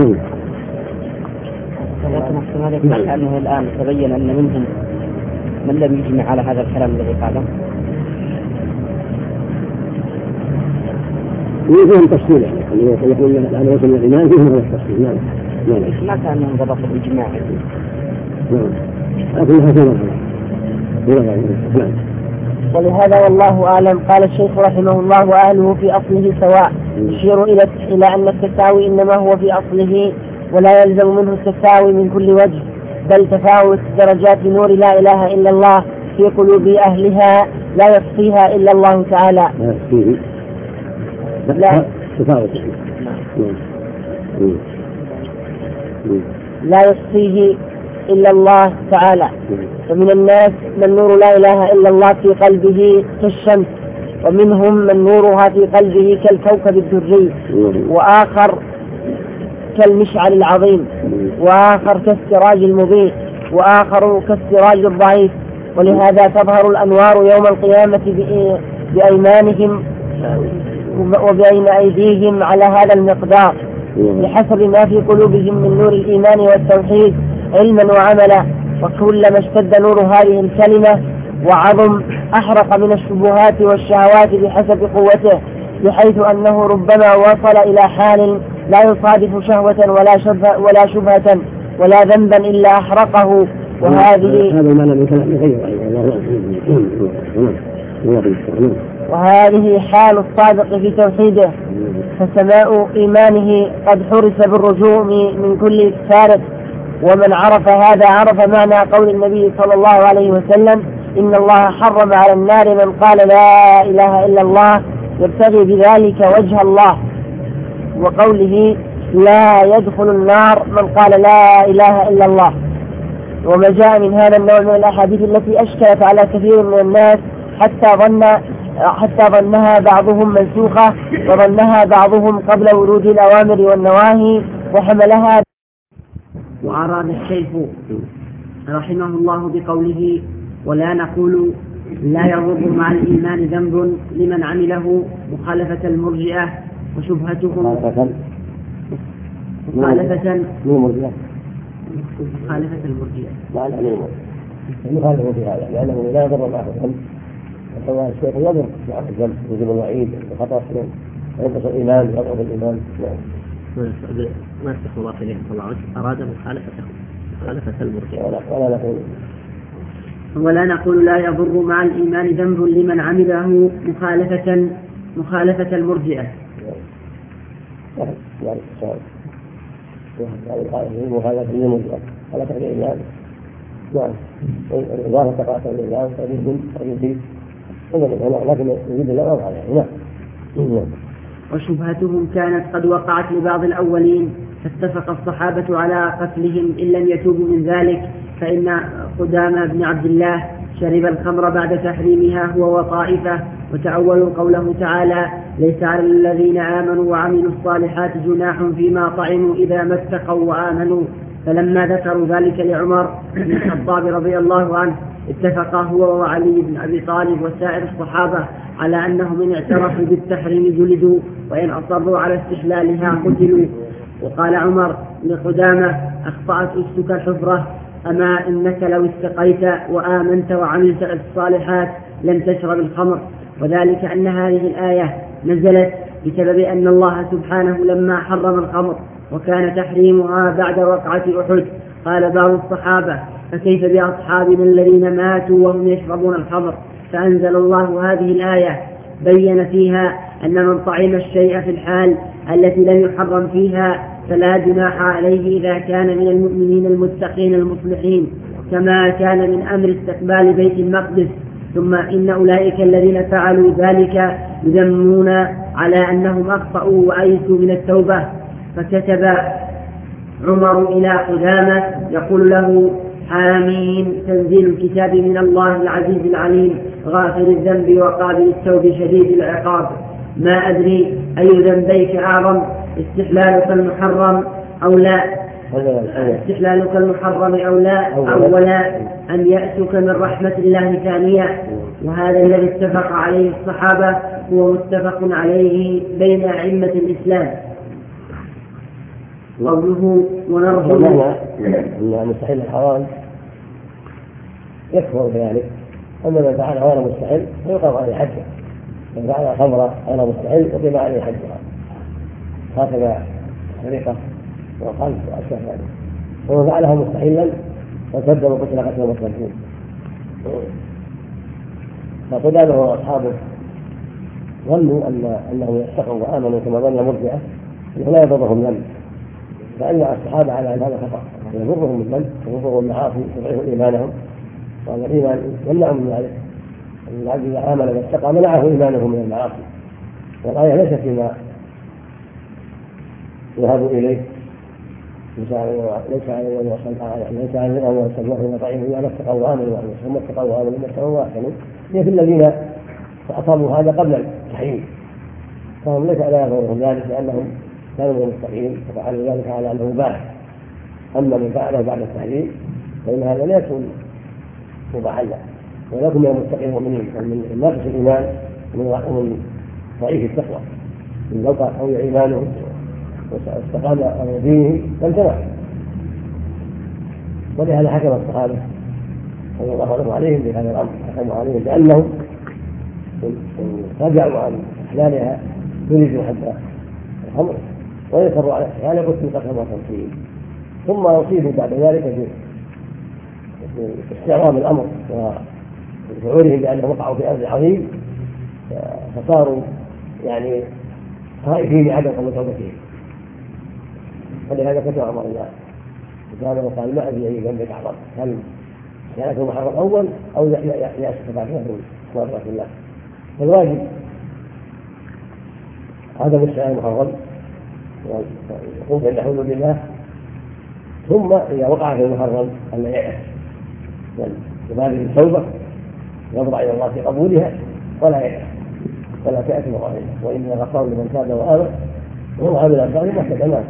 لأنه الآن تبين أن منهم من لم يجمع على هذا الكلام الذي قاله. فيهم تفصيل يعني يقول الآن وصل الإيمان فيهم هذا التفصيل. نعم. ما كان أنهم ضبطوا الإجماع. لكن هذا نعم. ولهذا والله أعلم قال الشيخ رحمه الله وأهله في أصله سواء، يشير إلى أن التساوي إنما هو في أصله ولا يلزم منه التساوي من كل وجه، بل تفاوت درجات نور لا إله إلا الله في قلوب أهلها لا يخفيها إلا الله تعالى. لا يخفيه إلا الله تعالى. فمن الناس من نور لا إله إلا الله في قلبه كالشمس، ومنهم من نورها في قلبه كالكوكب الدري، وآخر كالمشعل العظيم، وآخر كالسراج المضيء، وآخر كالسراج الضعيف. ولهذا تظهر الأنوار يوم القيامة بأيمانهم وبين أيديهم على هذا المقدار بحسب ما في قلوبهم من نور الإيمان والتوحيد علما وعملا. وكلما اشتد نور هذه الكلمة وعظم أحرق من الشبهات والشهوات بحسب قوته، بحيث أنه ربما وصل إلى حال لا يصادف شهوة ولا شبهة ولا ذنبا إلا أحرقه. وهذه حال الصادق في توحيده، فسماء إيمانه قد حرس بالرجوع من كل فارق. ومن عرف هذا عرف معنى قول النبي صلى الله عليه وسلم إن الله حرم على النار من قال لا إله إلا الله يبتغي بذلك وجه الله، وقوله لا يدخل النار من قال لا إله إلا الله. وما جاء من هذا النوع من الأحاديث التي أشكلت على كثير من الناس حتى ظنها بعضهم منسوخة، وظنها بعضهم قبل ورود الأوامر والنواهي وحملها. وأراد الشيخ رحمه الله بقوله ولا نقول لا يضر مع الإيمان ذنب لمن عمله مخالفة المرجئة وشبهتهم مخالفة المرجئة يخالفه في هذا لأنه لا يضر معه الذنب، وهو الشيخ يضر مع الذنب يجب الوعيد الخطأ وينقص الإيمان يضعف الإيمان. ما استخدم الله إليه صلى الله عليه وسلم أراد مخالفة المرجئة. ولا نقول لا يضر مع الإيمان ذنب لمن عمله مخالفة المرجئة. مخالفة المرجئة على تقدير الإيمان. نعم. إضافة تقاطع الإيمان تجد لكن يجد الله عليه. نعم. وشبهتهم كانت قد وقعت لبعض الأولين، فاتفق الصحابة على قتلهم إن لم يتوبوا من ذلك، فإن قدامى بن عبد الله شرب الخمر بعد تحريمها هو وطائفة، وتأولوا قوله تعالى ليس على الذين آمنوا وعملوا الصالحات جناح فيما طعموا إذا ما اتقوا وآمنوا. فلما ذكروا ذلك لعمر بن الخطاب رضي الله عنه اتفق هو وعلي بن أبي طالب وسائر الصحابة على أنهم إن اعترفوا بالتحريم جلدوا، وإن أصروا على استحلالها قتلوا. وقال عمر لقدامة أخطأت أختك الحفرة، أما إنك لو استقيت وآمنت وعملت الصالحات لم تشرب الخمر. وذلك أن هذه الآية نزلت بسبب أن الله سبحانه لما حرم الخمر وكان تحريمها بعد وقعة أحد قال بعض الصحابة فكيف بأصحابنا الذين ماتوا وهم يشربون الخمر؟ فأنزل الله هذه الآية بين فيها أن من طعم الشيء في الحال التي لم يحرم فيها فلا جناح عليه إذا كان من المؤمنين المتقين المصلحين، كما كان من أمر استقبال بيت المقدس. ثم إن أولئك الذين فعلوا ذلك يذمون على أنهم أخطأوا وأيسوا من التوبة، عمر إلى قدامة يقول له: حامين، تنزيل الكتاب من الله العزيز العليم غافر الذنب وقابل التوب شديد العقاب. ما أدري أي ذنبيك أعظم، استحلالك المحرم أو لا، استحلالك المحرم أو لا، أولا أن يأسك من رحمة الله ثانيا. وهذا الذي اتفق عليه الصحابة هو متفق عليه بين أئمة الإسلام. قوله: ونرجو أن مستحيل الحرام يكفر بذلك، أما من فعله غير مستحيل فيقام عليه حجه، من فعل خمرة غير مستحيل يقيم عليه حجها، هكذا السرقة والقذف وأشبه ذلك. ومن فعلها مستحيلا فارتد وقتل قتل المسلمين. فقدامه وأصحابه ظنوا أنهم يتقوا وآمنوا كما ظن المرجئة أنه لا يضرهم ذنب، فأجمع الصحابة على أن هذا خطأ، يضرهم الذنب ويضرهم المعاصي تضعف إيمانهم، وأن الإيمان يمنعهم من ذلك. العبد إذا آمن واتقى منعه إيمانه من المعاصي، والآية ليست فيما يذهب إليه، ليس على الأمر والسلوى طعيم إلا ما اتقوا وآمنوا ثم اتقوا وآمنوا ثم اتقوا وأحسنوا. هي في الذين أصابوا هذا قبل التحريم، فهم ليس لا يضرهم ذلك لأنهم كانوا من المتقين ففعلوا ذلك على أنه مباح. أما من فعله بعد التحريم فإن هذا لا يكون مباحا له، ولكن من المتقين المؤمنين، من ناقص الإيمان ومن ضعيف التقوى، من لو قوي إيمانه واستقام على دينه فامتنع. ولهذا حكم الصحابة رضي الله عليهم بهذا الأمر، حكموا عليهم بأنهم رجعوا عن إحلالها يريدوا حتى الخمر ويصروا على إحلالها قتلوا قتل وتمثيل، ثم أصيبوا بعد ذلك باستعظام الأمر وشعورهم بأنهم وقعوا في أرض عظيم، فصاروا يعني خائفين بعدم قبول توبتهم. فلهذا كتب عمر الله كتابه وقال: ما أدري أي ذنبك أعظم، هل كانت محرم أول أو يأسف بعدها مرة الله؟ فالواجب عدم السعي المحرم ويقوم بين حدود الله، ثم إذا وقع في المحرم أن يأس يبادر التوبة يضرع إلى الله في قبولها ولا يأس ولا تأتي مراحل، وإني غفار لمن تاب وآمن وهو عامل صالحا فكمان.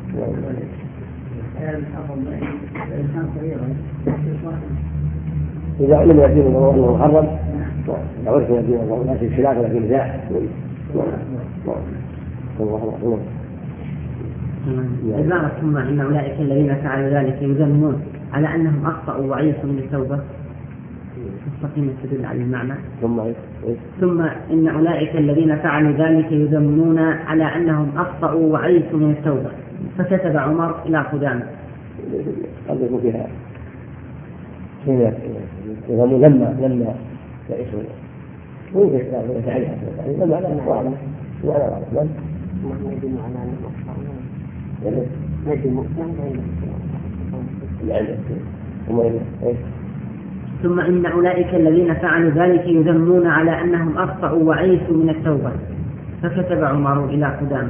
إذا علم الدين أنه محرم عرف الدين أنه لا في خلاف ولا في نزاع. ثم إن أولئك الذين فعلوا ذلك يذمون على أنهم أخطأوا وعيسوا من التوبة، مستقيم تدل على المعنى. ثم إن أولئك الذين فعلوا ذلك يذمون على أنهم أخطأوا وعيسوا من التوبة، فكتب عمر إلى قدامة. قد يكون فيها يذمون لما يعيشوا ممكن يتحدث لما لا يعلم ما يدل على أنهم أخطأوا. ثم إن أولئك الذين فعلوا ذلك يذمون على أنهم أخطأوا وعيسوا من التوبة، فكتب عمر إلى قدامة.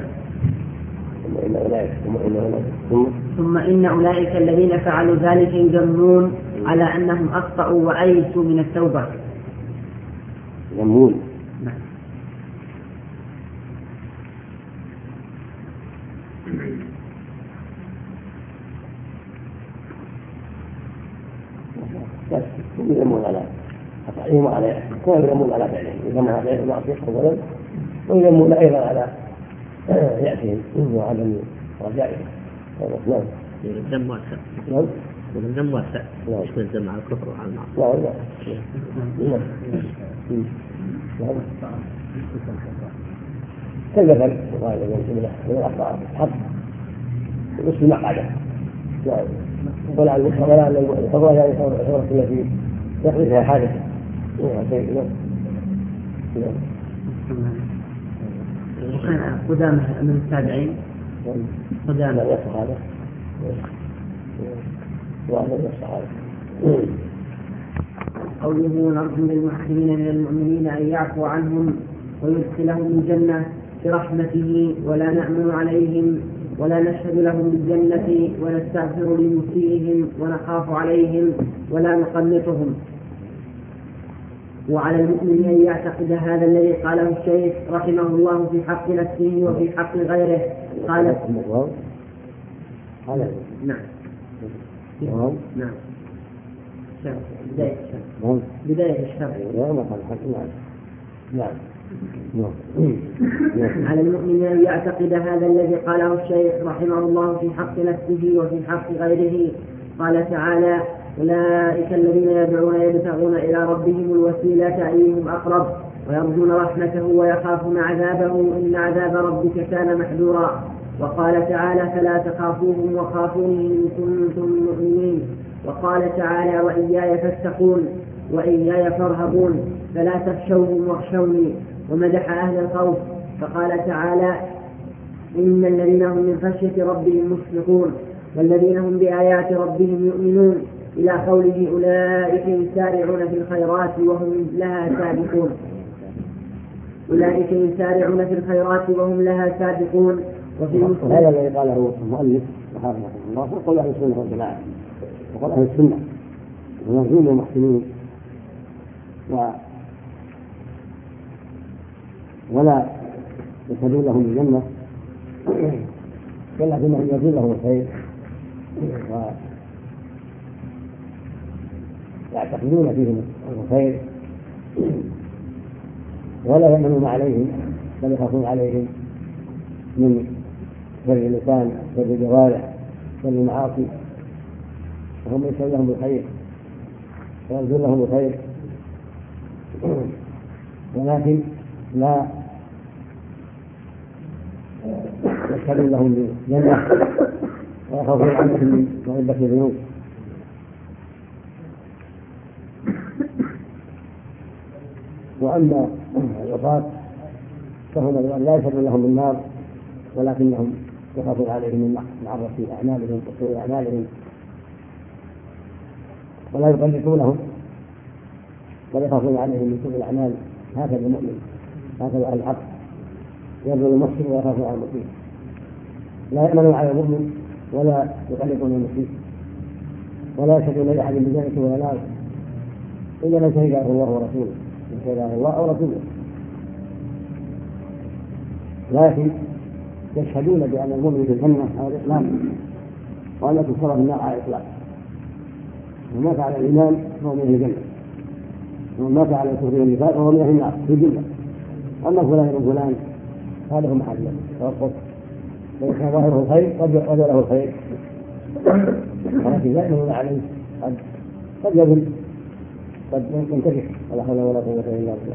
ثم إن أولئك الذين فعلوا ذلك يذمون على أنهم أخطأوا وعيسوا من التوبة. يذمون. يذمون على خطأهم وعلى ويذمون على فعلهم، يذمون على معصية أولا ويذمون أيضا على يأتيهم وعدم رجائهم. نعم. الذم واسع. نعم. الذم واسع. يشمل الذم على الكفر وعلى المعصية. نعم. نعم. كالمثل وقال من الأخطاء حق نصف المقعدة. نعم. ولا الحضرة يعني الحضرة التي يقضي فيها حادثة. وكان قدامة من التابعين. قدامة الصحابة وأهل الصحابة. قوله: نرجو للمحسنين من المؤمنين أن يعفو عنهم ويدخلهم الجنة برحمته ولا نأمن عليهم ولا نشهد لهم بالجنة ونستغفر لمسيئهم ونخاف عليهم ولا نقنطهم. وعلى المؤمن أن يعتقد هذا الذي قاله الشيخ رحمه الله في حق نفسه وفي حق غيره. قال نعم بداية الشرع. على المؤمن أن يعتقد هذا الذي قاله الشيخ رحمه الله في حق نفسه وفي حق غيره. قال تعالى: أولئك الذين يدعون يبتغون إلى ربهم الوسيلة أيهم أقرب ويرجون رحمته ويخافون عذابه إن عذاب ربك كان محذورا. وقال تعالى: فلا تخافوهم وخافوني إن كنتم مؤمنين. وقال تعالى: وإياي فاتقون وإياي فارهبون فلا تخشوهم واخشوني. ومدح أهل الخوف فقال تعالى: إن الذين هم من خشية ربهم مشفقون والذين هم بآيات ربهم يؤمنون إلى قوله: أولئك يسارعون في الخيرات وهم لها سابقون. أولئك يسارعون في الخيرات وهم لها سابقون. وفي المسلم هذا الذي قاله المؤلف رحمه الله هو قول أهل السنة والجماعة وقول أهل السنة المرجون المحسنين ولا يشهدون لهم الجنة ولكنهم يرجون لهم الخير ويعتقدون فيهم الخير ولا يأمنون عليهم بل يخافون عليهم من شر اللسان شر الجوارح شر المعاصي وهم يشهدون لهم بالخير ويرجون لهم الخير ولكن لا يشهدون لهم بالجنة ويخافون عنهم من مغبة الذنوب. وأما العصاة فهم لا يشهدون لهم بالنار ولكنهم يخافون عليهم من معرة أعمالهم وسوء أعمالهم ولا يقلقونهم بل يخافون عليهم من سوء الأعمال. هكذا المؤمن هكذا أهل الحق يرجو المسلم ويخافون على المسلم لا يأمنون على المؤمن ولا يقلقون المسلم ولا يشهدون لأحد بجنة ولا نار إلا من شهد الله ورسوله من شهد الله أو رسوله. لكن يشهدون بأن المؤمن في الجنة على الإطلاق وأن تكفر في النار على الإطلاق. ومن مات على الإيمان فهو من الجنة ومن مات على الكفر والنفاق فهو من النار في الجنة. أما فلان وفلان هذا هو محل توقف لو كان ظاهره الخير قد له الخير ولكن لا يؤمنون عليه قد يضل قد ينتفع ولا حول ولا قوة إلا بالله.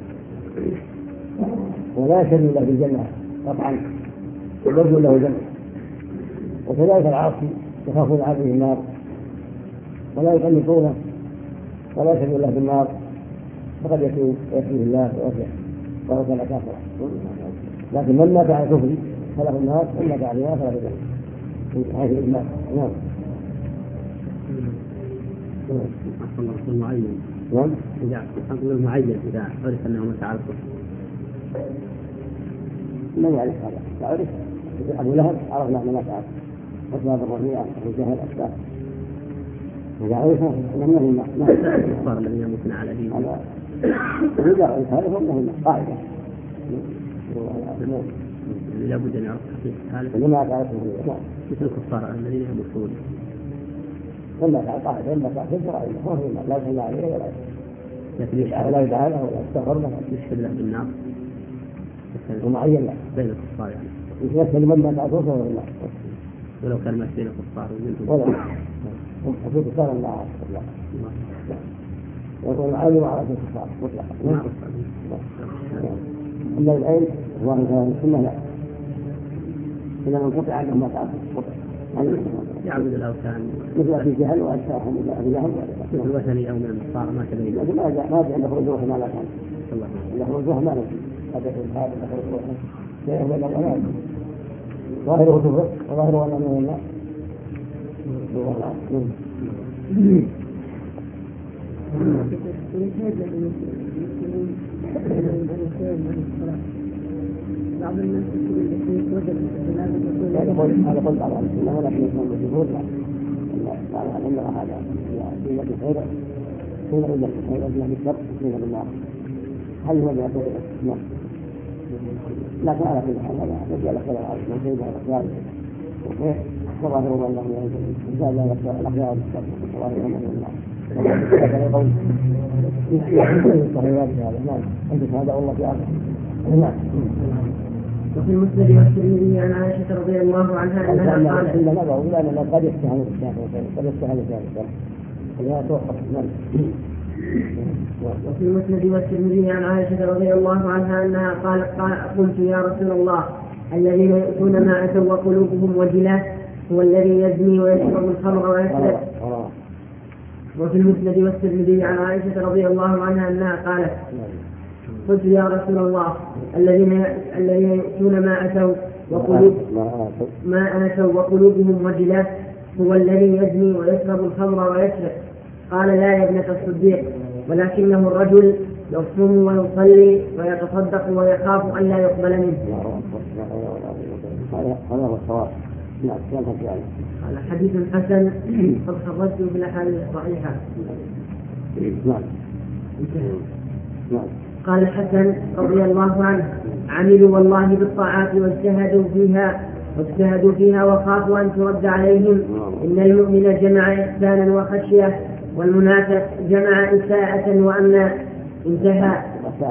ولا يشهد له بالجنة قطعا يرجو له الجنة. وكذلك العاصي يخافون عليه النار ولا يقلقونه ولا يشهد له بالنار فقد يكفيه الله ويرجع وهو كان كافرا. لكن من مات على كفر فله النار ومن مات على النار فله الجنة من حيث الإجماع. نعم. المعين إذا أقول المعين إذا عرف أنه مات على الكفر من يعرف هذا؟ لا عرف. أبو لهب عرفنا أنه مات على أسباب الربيع أبو جهل أسباب إذا عرف أنه النار الكفار الذين يموتون على دين إذا عرف هذا فإنه النار قاعدة لا بد أن يعرف حقيقة هذا لما تعرفه مثل الكفار الذين يموتون لما تعرف قاعدة لما تعرف الفرائض ما هو النار لا يصلى عليه ولا لكن لا يدعى له ولا يستغفر له يشهد له بالنار ومعين له بين الكفار يعني يشهد من ما تعرفه فهو النار ولو كان ما بين الكفار ولا هم حدود كفار الله يقول العالم على الكفار مطلقا. أما العلم الله كان السنة لا إذا منقطع عنهم ما تعرف يعبد الأوثان مثل أبي جهل وأجساهم إلى أبي جهل الوثني أو من النصارى ما تبين لكن ما في عنده خروج روح ما لا كان عنده خروج روح ما له هذا هذا خروج روح شيء من الأولاد ظاهره كفر وظاهره أنه من الله بعض الناس وجد هذا قول بعض أهل السنة، ولكن يكون الجمهور أن هذا قيمة خير حين وجد خير أجل بالشر حين بالنار. هل هو بيعتبر نعم، لكن على كل حال هذا يجعل خير العالم من سيد الأخيار وخير وظاهره أنه إن شاء الله يخير الأخيار بالشر وظاهره أنه النار. هذا يقول صحيح هذا. نعم أنت هذا والله في آخر. نعم. وفي المسند والترمذي عن عائشة رضي الله عنها أنها قالت إلا ما بقول أن قد يستهل بالشافعي قد يستهل بالشافعي فلا توقف. وفي المسند والترمذي عن عائشة رضي الله عنها أنها قالت قلت يا رسول الله الذين يؤتون ما أتوا وقلوبهم وجلة هو الذي يزني ويشرب الخمر ويسرق. وفي المسند والترمذي عن عائشة رضي الله عنها أنها قالت قلت يا رسول الله الذين يؤتون ما أتوا وقلوبهم وجلة هو الذي يزني ويشرب الخمر ويسرق. قال لا يا ابنة الصديق ولكنه الرجل يصوم ويصلي ويتصدق ويخاف أن لا يقبل منه. هذا هو الصواب. نعم. قال حديث حسن قد خرجته في الأحاديث الصحيحة. نعم. قال الحسن رضي الله عنه عملوا والله بالطاعات واجتهدوا فيها وخافوا أن ترد عليهم. إن المؤمن جمع إحسانا وخشية والمنافق جمع إساءة وأمنا. انتهى.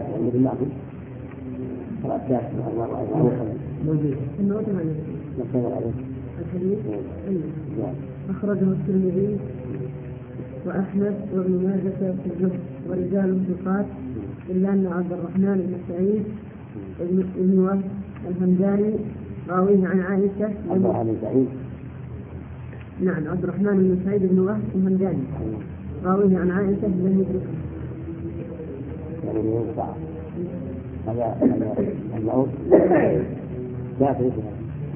الحديث أخرجه الترمذي وأحمد وابن ماجه في الزهد ورجال ثقات إلا أن عبد الرحمن بن سعيد بن وهب الهمداني راويه عن عائشة. نعم عبد الرحمن بن سعيد بن وهب الهمداني راويه عن عائشة لم يدركه. هذا الموت لا تدركه.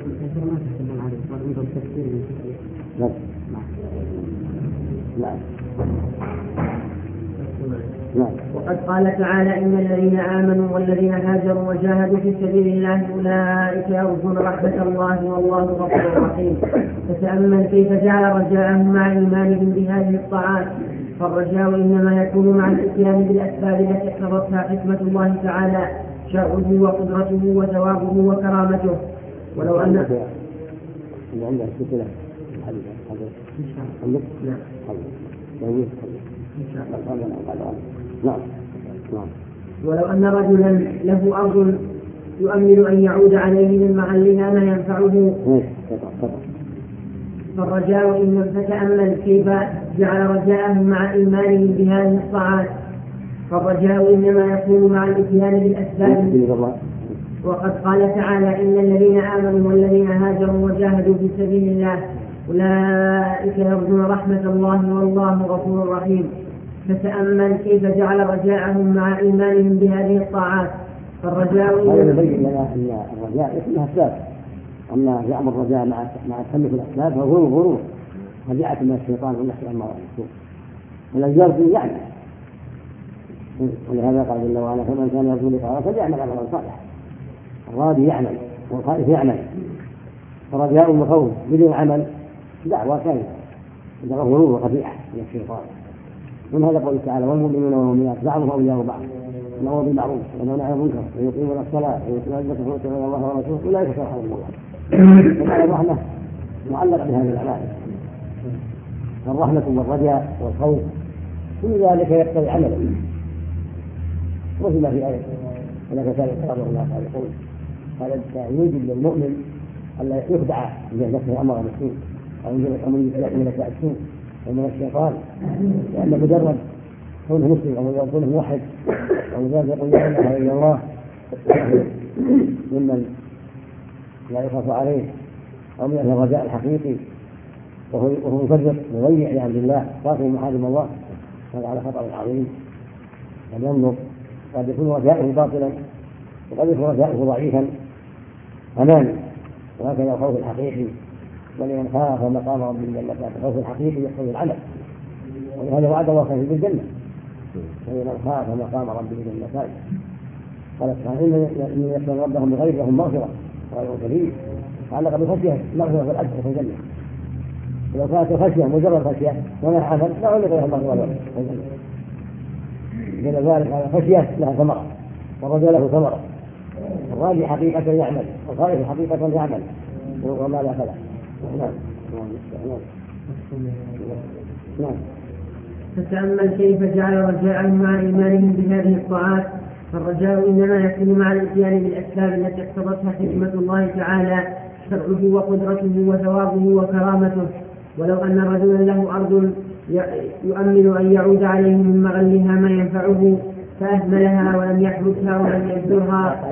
وقد قال تعالى إن الذين آمنوا والذين هاجروا وجاهدوا في سبيل الله أولئك يرجون رحمة الله والله غفور رحيم. فتأمل كيف جعل رجاءهم مع إيمانهم بهذه الطاعات. فالرجاء إنما يكون مع الإتيان بالأسباب التي اقتضتها حكمة الله تعالى شرعه وقدرته وثوابه وكرامته. ولو أن عندنا سلسلة الحديث هذا نعم. ولو أن رجلا له أرض يؤمل أن يعود عليه من محلها ما ينفعه فالرجاء إن فتأمل كيف جعل رجاءهم مع إيمانهم بهذه الطاعات. فالرجاء إنما يكون مع الإتيان بالأسباب. وقد قال تعالى إن الذين آمنوا والذين هاجروا وجاهدوا في سبيل الله أولئك يرجون رحمة الله والله غفور رحيم. فتأمل كيف جعل رجاءهم مع إيمانهم بهذه الطاعات. فالرجاء هذا يبين لنا أن الرجاء يكون أسباب. أما يأمر الرجاء مع تخلف الأسباب فهو غرور رجعة من الشيطان والنحو عن مرض. والأجيال يعني ولهذا قال جل وعلا فمن كان يرجو لقاء فليعمل عملا صالحا. الراضي يعمل والخائف يعمل. فرجاء وخوف بدون عمل دعوة كاملة. هذا غرور وخديعة من الشيطان. من هذا قوله تعالى والمؤمنون والمؤمنات بعضهم أولياء بعض يأمرون بالمعروف وينهون عن المنكر ويقيمون الصلاة ويؤتون الزكاة ويطيعون الله ورسوله أولئك سيرحمهم الله. فقال الرحمة معلقة بهذه العبادة. الرحمة والرجاء والخوف كل ذلك يقتضي عملا. وفي ما في آية هناك كان يقرأ الله تعالى يقول قال يوجب للمؤمن ألا يخدع إذا نفسه أمر بالسوء أو من ملكاء السوء ومن الشيطان. لأن مجرد كونه مسلم أو كونه موحد أو مجرد يقول لا إله إلا الله ممن لا يخاف عليه أو من الرجاء الحقيقي وهو مفرط مضيع لأمر الله قاطع محارم الله هذا على خطر عظيم. فلينظر قد يكون رجاؤه باطلا وقد يكون رجاؤه ضعيفا أمامي. وهكذا الخوف الحقيقي ولمن خاف مقام رب الجنة الخوف الحقيقي يقتضي العمل. ولهذا وعد الله خير بالجنة ولمن خاف مقام رب الجنة قال إن يخشون ربهم بغير لهم مغفرة وأجر كبير، تعلق بخشية مغفرة في الأجر في الجنة. ولو كانت الخشية مجرد خشية ولا عمل لا علق لها مغفرة في الجنة. لأن ذلك على خشية لها ثمرة والرجاء له ثمرة. الراجي حقيقة يعمل والخائف حقيقة يعمل وما لا فلا. نعم. فتأمل كيف جعل رجاءهم مع إيمانهم بهذه الطاعات، فالرجاء إنما يكون مع الإتيان بالأسباب التي اقتضتها حكمة الله تعالى شرعه وقدرته وثوابه وكرامته. ولو أن رجلا له أرض يؤمل أن يعود عليه من مغلها ما ينفعه فأهملها ولم يحرسها ولم يبذرها،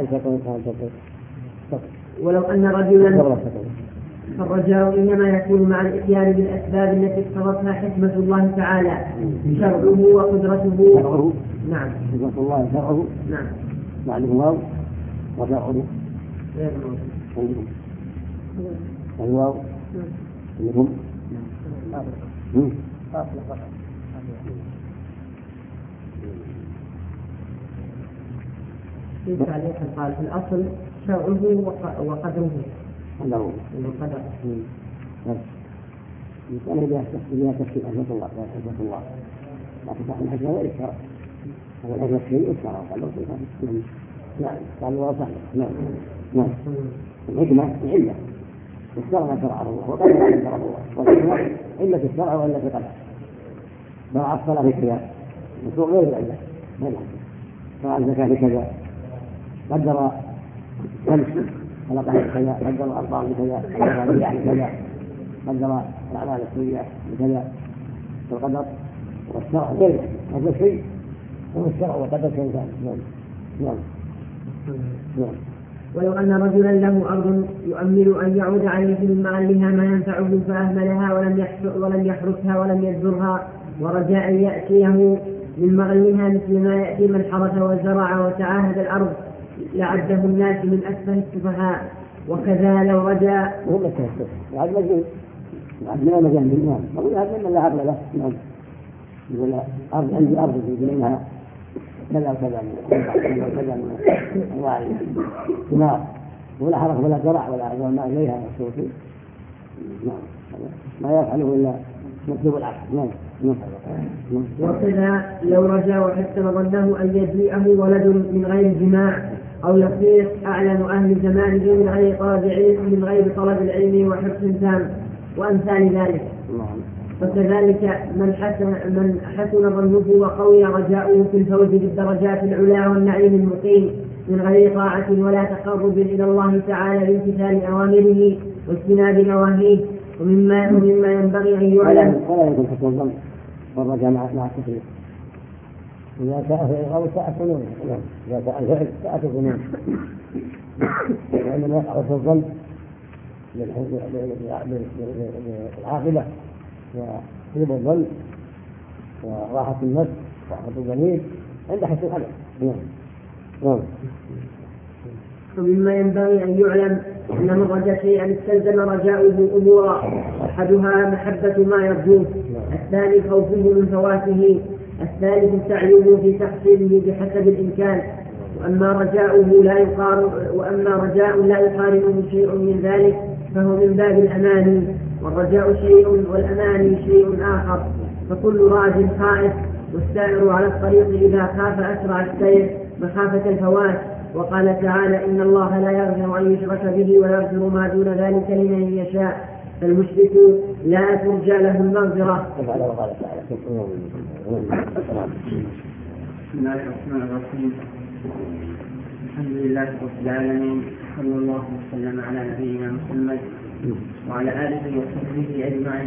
ولو أن رجلا فالرجاء إنما يكون مع الإتيان بالأسباب التي اقتضتها حكمة الله تعالى شرعه وقدرته. نعم. حكمة الله شرعه. نعم. معنى الواو وشرعه. الواو. منهم. في تعليق قال في الأصل شرعه وقدره. الله. القدر. أنا بها تفسير حكمة الله لكن صح الحكمة غير الشرع. هذا الحكمة الشيء الشرع قال نعم قال الله صحيح. نعم. الحكمة علة والشرع شرعه الله وقدر شرعه الله والحكمة علة الشرع وعلة القدر. شرع الصلاة في كذا مسوق غير العلة غير الحكمة. شرع الزكاة في كذا قدر الشمس خلقها بكذا قدر الأرض بكذا قدر الرياح بكذا قدر الأعمال السيئة بكذا. القدر والشرع غير هذا الشيء هو الشرع وقدر شيء ثاني. نعم. ولو أن رجلا له أرض يؤمل أن يعود عليه من معلها ما ينفعه فأهملها ولم يحرسها ولم يبذرها ورجاء أن يأتيه من مغلها مثل ما يأتي من حرث وزرع وتعاهد الأرض لعده الناس من أسفل السفهاء. وكذا لو رجاء هم التهسف بعد مجنون بعد ما مجنون بالنام أقول هذا من لا عقل له. نعم. يقول أرض عندي أرض يقول إنها كذا وكذا من أنواع الثمار ولا حرث ولا زرع ولا عزوى ما إليها السوسي. نعم. ما يفعله إلا مكتوب العقل. نعم. وكذا لو رجا وحسن ظنه أن يجيئه ولد من غير جماع أو يصير أعلم أهل زمانه من غير طلب العلم وحرص تام وأمثال ذلك. فكذلك من حسن ظنه وقوي رجاؤه في الفوز بالدرجات العلى والنعيم المقيم من غير طاعة ولا تقرب إلى الله تعالى بامتثال أوامره واجتناب نواهيه. ومما ينبغي أن يعلم ولا يكون حسن الظن والرجاء مع التكليف. إذا ساء فعل أو ساء فنون. إذا ساء الفعل ساء فنون. لأننا يقع حسن الظن للعاقبة وطيب الظن وراحة النفس وراحة الضمير عند حسن العمل. ومما ينبغي أن يعلم أن من رجا شيئا استلزم رجاؤه أمورا: أحدها محبة ما يرجوه، الثاني خوفه من فواته، الثالث سعيه في تحصيله بحسب الإمكان. وأما رجاء لا يقارنه شيء من ذلك فهو من باب الأماني، والرجاء شيء والأماني شيء آخر. فكل راج خائف، والسائر على الطريق إذا خاف أسرع السير مخافة الفوات. وقال تعالى: إن الله لا يغفر أن يشرك به ويغفر ما دون ذلك لمن يشاء. فالمشرك لا ترجى له المغفرة. بسم الله الرحمن الرحيم. الحمد لله رب العالمين، صلى الله وسلم على نبينا محمد وعلى آله وصحبه أجمعين.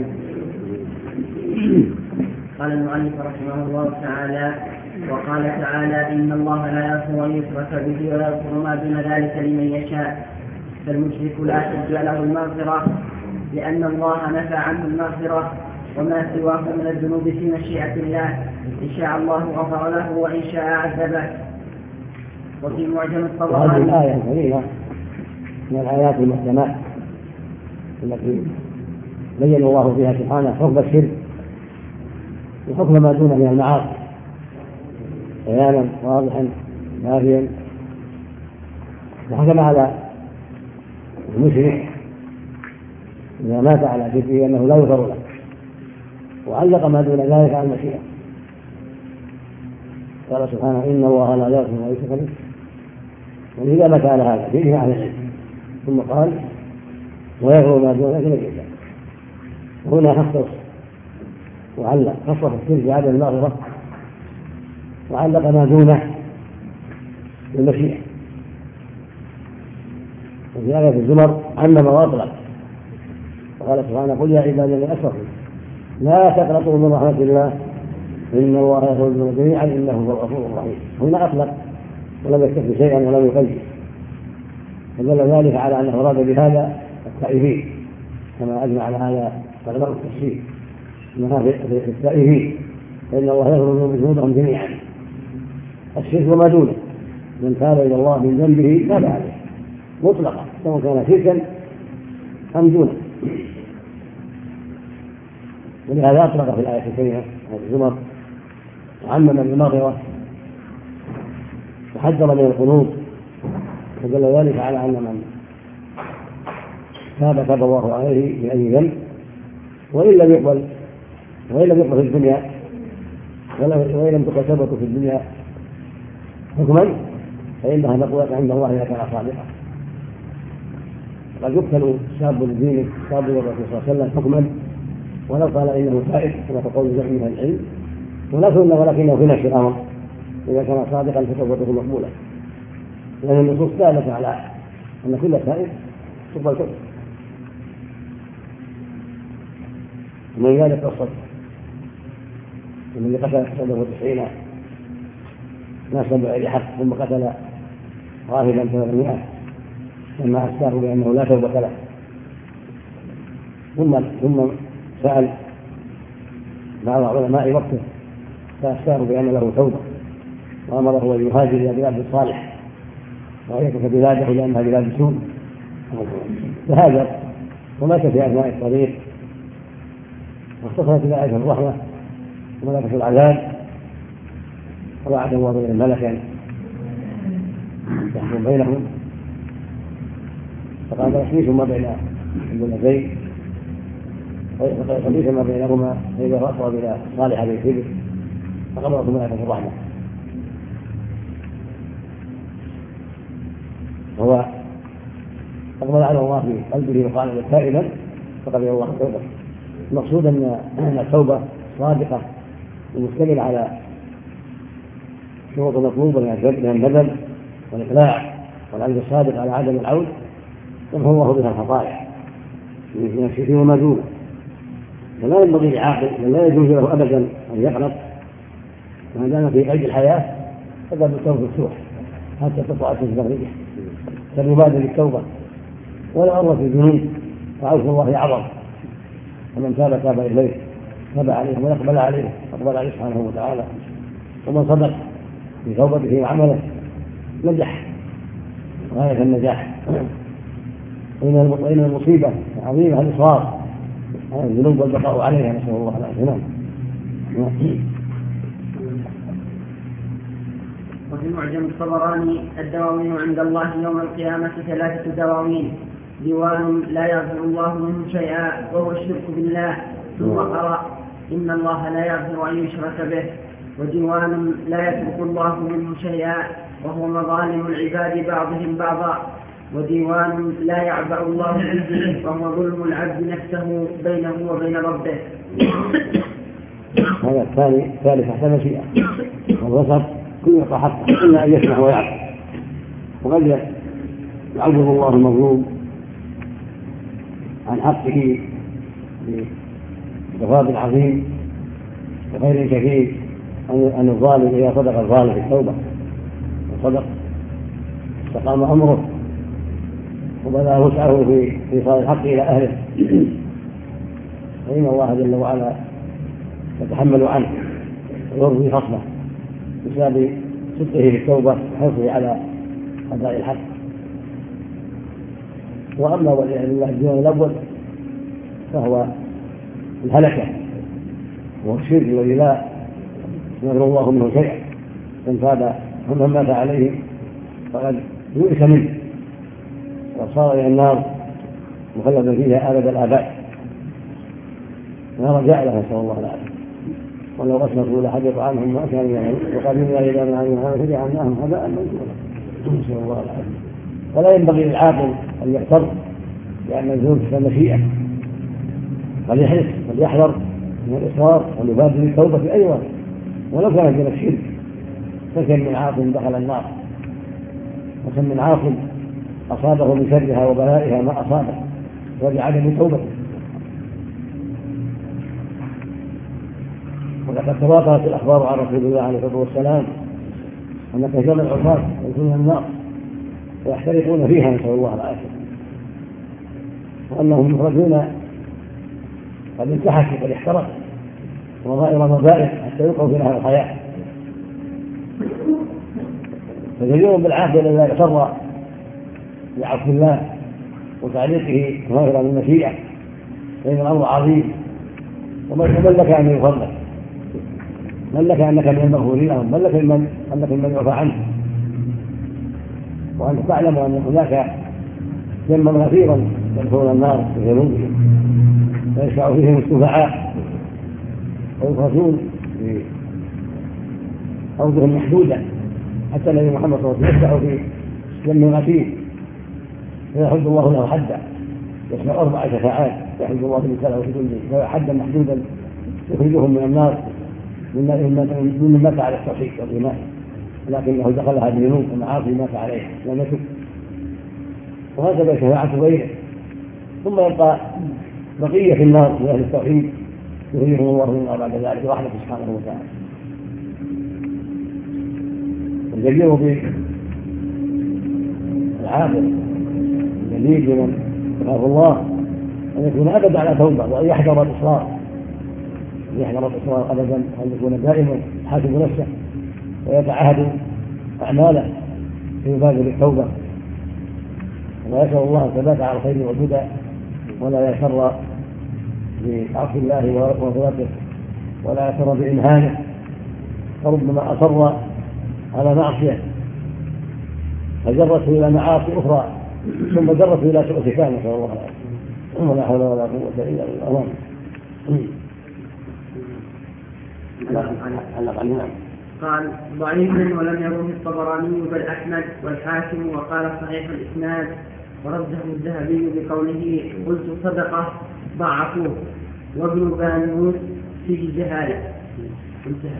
قال المؤلف رحمه الله تعالى: وقال تعالى: إن الله لا يغفر أن يشرك به ويغفر ما دون ذلك لمن يشاء. فالمشرك لا ترجى له المغفرة، لأن الله نفى عنه المغفرة وما سواه من الذنوب في مشيئة الله، إن شاء الله غفر له وإن شاء عذبه. وفي معجم الطبراني هذه الآية الكريمة من الآيات المحكمات التي بين الله فيها سبحانه حكم الشرك وحكم ما دونه من المعاصي بيانا واضحا نافيا وحكم على المشرك إذا مات على شركه أنه لا يغفر له، وعلق ما دون ذلك على المشيئة. قال سبحانه: إن الله لا يغفر ما يشرك به. ولذا مات على هذا فيه أهل العلم. ثم قال: ويغفر ما دون ذلك لمن يشاء. هنا خصص وعلق، خصص الشرك بعدم المغفرة وعلق ما دونه بالمشيئة. وفي آية الزمر عمم وأطلق، وقال سبحانه: قل يا عبادي الذين أسرفوا لا تقنطوا من رحمة الله إن الله يغفر الذنوب جميعا إنه هو الغفور الرحيم. هنا أطلق ولم يكتف شيئا ولم يقيد، فدل ذلك على أنه أراد بهذا التائبين، كما أجمع على هذا علماء التفسير أنها في التائبين، فإن الله يغفر ذنوبهم جميعا. الشرك وما دونه، من تاب إلى الله من ذنبه تاب عليه مطلقا، سواء كان شركا أم دونه. ولهذا أطلق في الآية الكريمة الزمر وعمم بالمغفرة وحذر من القنوط، ودل ذلك على أن من تاب الله عليه بأي ذنب وإن لم يقبل في الدنيا وإن لم تقل توبته في الدنيا حكما، فإنها مقبولة عند الله إذا كان صادقا. قد يقتل شاب لدينه شاب للرسول صلى الله عليه وسلم حكما ولو قال إنه تائب كما تقول جمع من العلم، ولكنه في نفس الأمر إذا كان صادقا فتوبته مقبولة، لأن النصوص دالت على أن كل تائب تقبل توبته. ومن ذلك قصة من قتل 99 ناسا بغير حق ثم قتل راهبا 800 لما أفتاه بأنه لا توبة له، ثم سأل بعض علماء وقته فأفتاه بأن له توبة، وأمره أن يهاجر إلى بلاد الصالح ويترك بلاده لأنها بلاد سوء، فهاجر ومات في أثناء الطريق، واختصرت الآية الرحمة وملكة العذاب، ووعد الله بين ملكا يحكم بينهم، فقال يحميش ما بين البلدين ويحميش ما بينهما فإذا أقرب إلى صالح بن كبر فقبضته ملكة الرحمة. هو أقبل على الله في قلبه وقال تائبا فقبل الله توبة. المقصود أن التوبة صادقة ومشتمل على شروط مطلوبة من الندم والإقلاع والعزم الصادق على عدم العود، يمحو الله بها الخطايا من الشرك وما دونه. فلا ينبغي لعاقل بل لا يجوز له أبدا أن يقنط ما دام في قيد الحياة، فقد التوبة مفتوح حتى تطلع الشمس مغربها، فليبادر بالتوبة ولا أمر في الذنوب، وعوف الله أعظم. ومن تاب إليه تاب عليه ويقبل عليه سبحانه وتعالى. ومن صدق في توبته وعمله نجح غاية النجاح. وإن المصيبة عظيمة الإصرار على الذنوب والبقاء عليها، نسأل الله العافية. وفي معجم الطبراني: الدواوين عند الله يوم القيامة 3 دواوين: ديوان لا يغفر الله منه شيئا وهو الشرك بالله، ثم قرأ: إن الله لا يغفر أن يشرك به. وديوان لا يترك الله منه شيئا وهو مظالم العباد بعضهم بعضا. وديوان لا يعبأ الله به وهو ظلم العبد نفسه بينه وبين ربه. هذا الثالث تحت مشيئة، والوسط كل يقع حقه إلا أن يسمح ويعفو. وقد يعوض الله المظلوم عن حقه بجواب عظيم وخير كثير أن الظالم إذا صدق الظالم في التوبة وصدق استقام أمره وبذل وسعه في إيصال الحق إلى أهله، فإن الله جل وعلا يتحمل عنه ويرضي خصمه بسبب صدقه في التوبة وحرصه على أداء الحق. وأما والعياذ بالله الديوان الأول فهو الهلكة وهو الشرك والذي لا يغفر الله منه شيئا، من تاب ومن مات عليه فقد يؤس منه صار إلى النار مخلدا فيها أبد الآباد لا رجاء له، نسأل الله العافية. ولو أشركوا لحبط عنهم ما كانوا يعملون وقدمنا إلى ما عملوا فجعلناهم هباء منثورا، نسأل الله العافية. ولا ينبغي للعاقل أن يغتر لأن الذنوب في المشيئة، بل يحرص وليحذر من الإصرار واليبادر بالتوبة في أي وقت ولو كانت من الشرك. فكم من عاقل دخل النار، وكم من عاقل أصابه من شرها وبلائها ما أصابه وبعدم توبته. ولقد تواترت الأخبار عن رسول الله عليه الصلاة والسلام أن كثير من العصاة يدخلون النار ويحترقون فيها، نسأل الله العافية، وأنهم يخرجون قد انتحشوا قد احترقوا وضائر مبائر حتى يلقوا في نهر الحياة. فجدير بالعافية الذي لا يغتر بعفو الله وتعليقه ظاهرا من المشيئة، فإن الأمر عظيم. ومن لك أن يغفر لك، من لك أنك من المغفورين لهم، من لك أنك من يعفى عنه، وأنت تعلم أن هناك ذنبا غفيرا يدخلون النار بذنوبهم ويشفع فيهم الشفعاء ويخرجون بأوجه محدودة، حتى النبي محمد صلى الله عليه وسلم يشفع في ذنب غفير فيحد الله له حدا، يشفع 4 شفاعات يحد الله له في كل حدا محدودا يخرجهم من النار من مات على التوحيد والإيمان، لكنه دخلها بذنوب ومعاصي مات عليها لم يتب. وهكذا شفاعة غيره. ثم يبقى بقية في النار من أهل التوحيد يخرجهم الله من بعد ذلك برحمته سبحانه وتعالى. الجدير بالعاقل الجديد بمن يخاف الله أن يكون أبدا على توبة، وأن يحذر الإصرار أبدا، وأن يكون دائما حاسب نفسه ويتعهد أعماله فيبادر بالتوبة، ويسأل الله الثبات على الخير والهدى ولا يسر بعفو الله وغفرته ولا يسر بإمهانه، فربما أصر على معصية فجرته إلى معاصي أخرى ثم جرته إلى سوء ختام، نسأل الله العافية، ولا حول ولا قوة إلا بالله. قال ضعيف ولم يروه الطبراني بل أحمد والحاكم وقال صحيح الإسناد، ورده الذهبي بقوله قلت صدقة ضعفوه، وابن بانوس فيه جهالة. انتهى.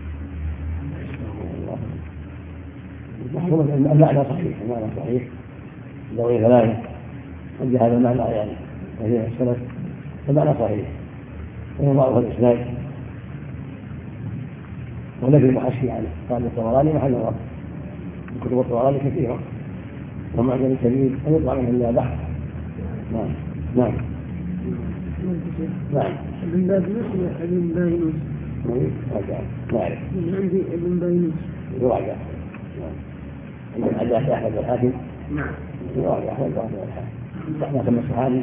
المعنى صحيح ذوي ثلاثة عند هذا المعنى يعني وهي السلف، المعنى صحيح وهو ضعف الإسناد ونبي المحشي عنه. قال الطبراني محل الرب، كتب الطبراني كثيرة ومعجم كبير أن يطلع منه إلا بحث. نعم ابن بانوس ابن باينوس ما أعرف عندي ابن باينوس يراجع. من عداء أحمد والحاكم يراجع أحمد والحاكم نحن كما الصحابي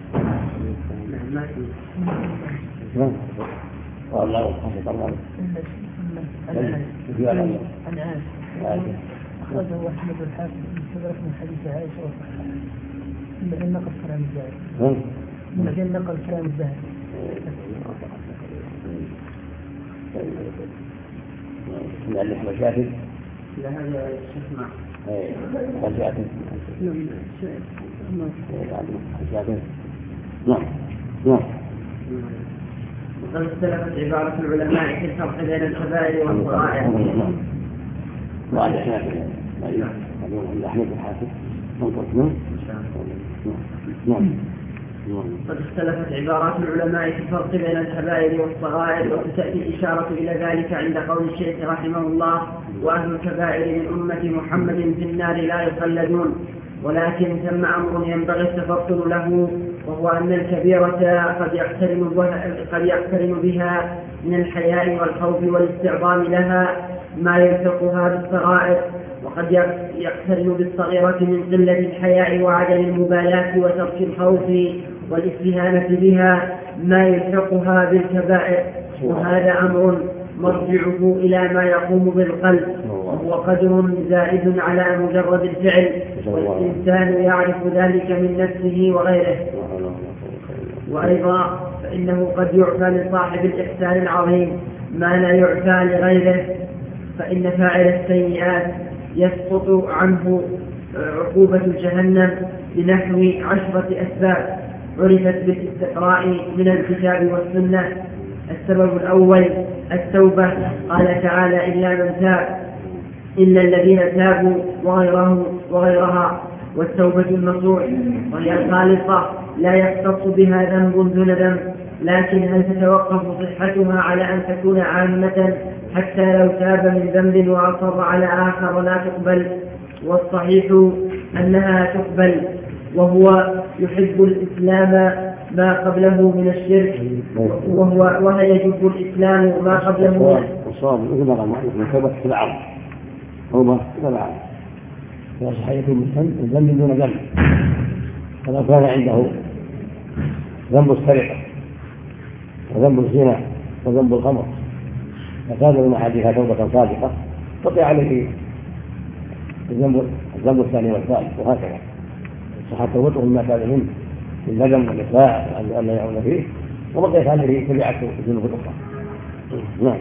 والله حسب الله أخرجه أحمد الحاكم من حديث عائشة وصححه من أجل نقل كلام الزاهد من أجل نقل كلام الزاهد. لأن أحمد شافي لا هذا الشيخ نعم. وقد اختلفت عبارة العلماء في الفرق بين الكبائر والصغائر. وعلى شافعي عند أحمد الحاكم قد اختلفت عبارات العلماء في الفرق بين الكبائر والصغائر، وستأتي الإشارة إلى ذلك عند قول الشيخ رحمه الله: وأهل الكبائر من أمة محمد في النار لا يخلدون. ولكن ثم أمر ينبغي التفطن له، وهو أن الكبيرة قد يقترن بها من الحياء والخوف والاستعظام لها ما يلحقها بالصغائر، وقد يقترن بالصغيرة من قلة الحياء وعدم المبالاة وترك الخوف والاستهانة بها ما يلحقها بالكبائر. وهذا أمر مرجعه إلى ما يقوم بالقلب، وهو قدر زائد على مجرد الفعل، والإنسان يعرف ذلك من نفسه وغيره. وأيضا فإنه قد يعفى لصاحب الإحسان العظيم ما لا يعفى لغيره، فإن فاعل السيئات يسقط عنه عقوبة جهنم بنحو 10 أسباب عرفت بالاستقراء من الكتاب والسنة. السبب الأول التوبة، قال تعالى: إلا من تاب، إلا الذين تابوا وغيرها. والتوبة النصوح وهي الخالصة لا يختص بها ذنب دون ذنب، لكن هل تتوقف صحتها على أن تكون عامة حتى لو تاب من ذنب وأصر على آخر لا تقبل؟ والصحيح أنها تقبل، وهو يحب الإسلام ما قبله من الشرك، وهي يجب الإسلام ما قبله من توبة في العرض توبة في العرض لا صحيح من ذنب دون ذنب. فلو كان عنده ذنب السرقة وذنب الزنا وذنب الخمر فكان من أحدها توبة صادقة بقي عليه الذنب الثاني والثالث، وهكذا صحت توبته مما كان منه الندم والإقلاع أن لا يعود فيه، وبقيت عليه تبعة الذنوب الأخرى. نعم.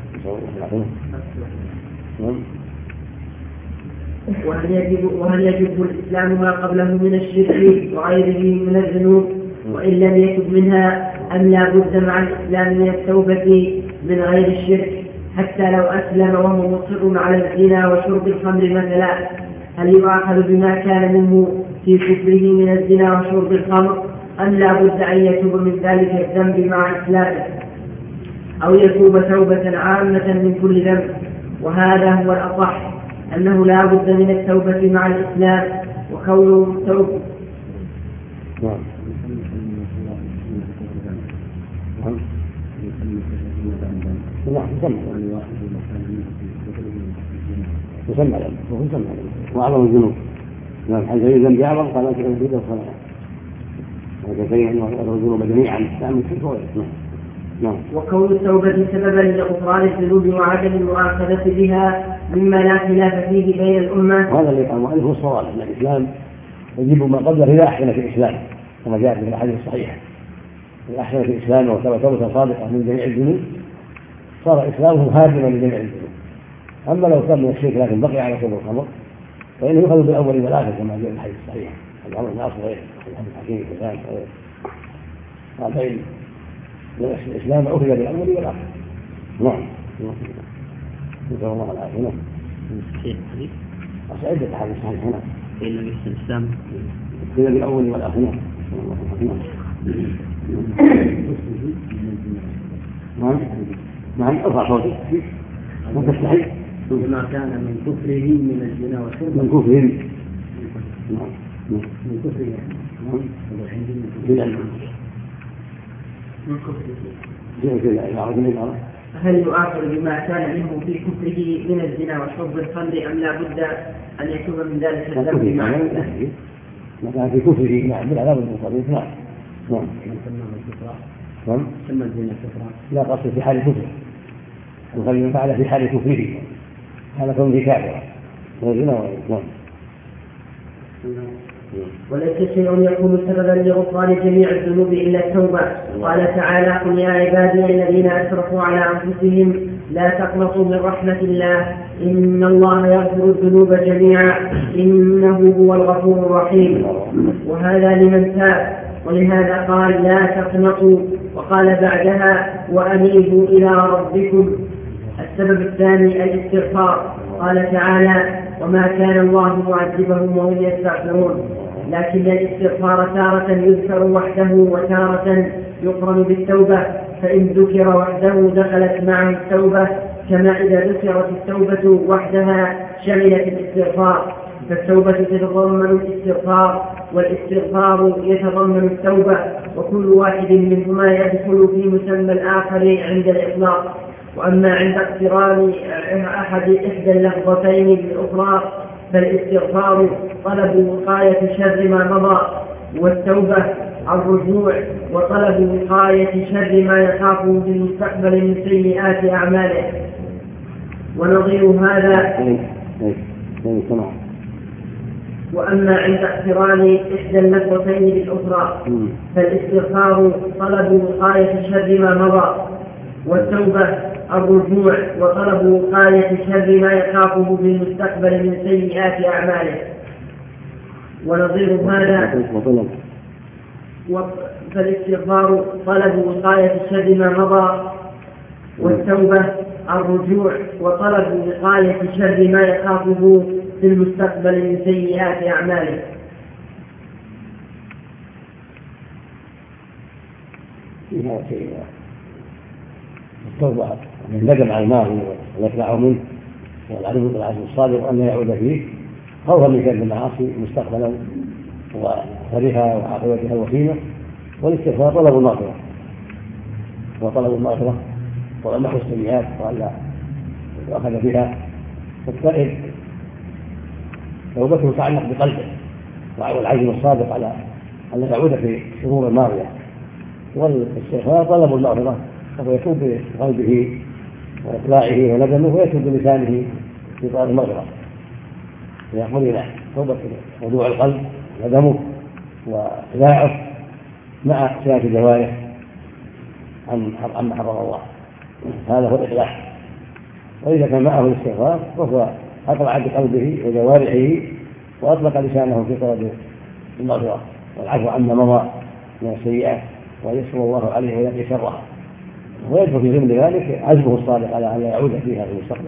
وهل يجب الإسلام ما قبله من الشرك وغيره من الذنوب وإن لم يتب منها، أم لا بد مع الإسلام من التوبة من غير الشرك حتى لو أسلم وهو مصر على الزنا وشرب الخمر مثلا؟ هل يؤاخذ بما كان منه في كفره من الزنا وشرب الخمر، أم لا بد أن يتوب من ذلك الذنب مع إسلامه، أو يتوب توبة عامة من كل ذنب؟ وهذا هو الأصح، أنه لا بد من التوبة مع الإسلام، وكونه توبة. يسمى وأعظم الذنوب. نعم. حيث يذنب أعظم قال لك أن تجد الصلاة، وكذلك أنه يأخذ الذنوب جميعا تعمل كل شيء. نعم. وكون التوبة سببا لغفران الذنوب وعدم المؤاخذة بها مما لا خلاف فيه بين الأمة. وهذا اللي قال المؤلف هو الصواب، أن الإسلام يجب ما قبله إذا أحسن في الإسلام، كما جاء في الأحاديث الصحيحة: إذا أحسن في الإسلام وتاب توبة صادقة من جميع الذنوب صار إسلامه هادما لجميع الذنوب. أما لو كان من الشرك لكن بقي على شرب الخمر فإنه يؤخذ بالأول والآخر كما جاء في الحديث الصحيح: الأمر من أصل غيره، الحديث الحكيم كذلك. قال فإن الإسلام أخذ بالأول والآخر. نعم. نسأل الله العافية. نعم. عدة أحاديث صحيحة. هنا إن لم يحسن الإسلام أخذ بالأول والآخر. نعم. نعم. أرفع صوتك ما تستحي بما كان من كفره من الزنا والشرب من كفره. نعم. من كفره. نعم. هل يؤاخذ بما كان منه في كفره من الزنا وشرب الخمر، أم لا بد أن يتوب من ذلك الذنب معه؟ ما كان في كفره نعم بالعذاب المقابل. نعم. نعم. نعم. سمى الزنا كفرا. لا قصد في حال كفره، وقد فعل في حال كفره هذا كون في كافرة والزنا. نعم. وليس شيء يكون سببا لغفران جميع الذنوب إلا التوبة. قال تعالى: قل يا عبادي الذين أسرفوا على أنفسهم لا تقنطوا من رحمة الله إن الله يغفر الذنوب جميعا إنه هو الغفور الرحيم. وهذا لمن تاب، ولهذا قال: لا تقنطوا، وقال بعدها: وأنيبوا إلى ربكم. السبب الثاني الاستغفار. قال تعالى: وما كان الله معذبهم وهم يستغفرون. لكن الاستغفار تارة يذكر وحده وتارة يقرن بالتوبة، فإن ذكر وحده دخلت معه التوبة، كما إذا ذكرت التوبة وحدها شملت الاستغفار. فالتوبة تتضمن الاستغفار والاستغفار يتضمن التوبة، وكل واحد منهما يدخل في مسمى الآخر عند الإطلاق. وأما عند اقتران إحدى اللفظتين بالأخرى فالاستغفار طلب وقاية شر ما مضى، والتوبة الرجوع وطلب وقاية شر ما يخافه في المستقبل من سيئات أعماله. ونظير هذا وأما عند اقتران إحدى النفرتين بالأخرى فالاستغفار طلب وقاية شر ما مضى، والتوبة الرجوع وطلب وقاية شر ما يخافه في المستقبل من سيئات أعماله. ونظير هذا فالاستغفار طلب وقاية شر ما مضى، والتوبة الرجوع وطلب وقاية شر ما يخافه في المستقبل من سيئات أعماله. التوبة الندم على الماضي والإقلاع منه والعزم الصادق أن لا يعود فيه خوفا من كذب المعاصي مستقبلا وأثرها وعاقبتها الوخيمة. والاستغفار طلب المغفرة وطلب المغفرة ومحو السيئات وألا يؤخذ بها. فالتائب توبته تتعلق بقلبه والعزم الصادق على أن لا يعود في الشرور الماضية. والاستغفار طلب المغفرة فهو يتوب بقلبه وإقلاعه وندمه ويتوب بلسانه في طلب المغفرة فيقبل إلى توبة رجوع القلب ندمه وإقلاعه مع سياسة الجوارح عما حرم الله. هذا هو الإقلاع. وإذا كان معه الاستغفار فهو أقلع بقلبه وجوارحه وأطلق لسانه في طلب المغفرة والعفو عما مضى من السيئات ويسر الله عليه ويقي شرها. ويدخل في ضمن ذلك عزمه الصادق على أن لا يعود فيها في المستقبل.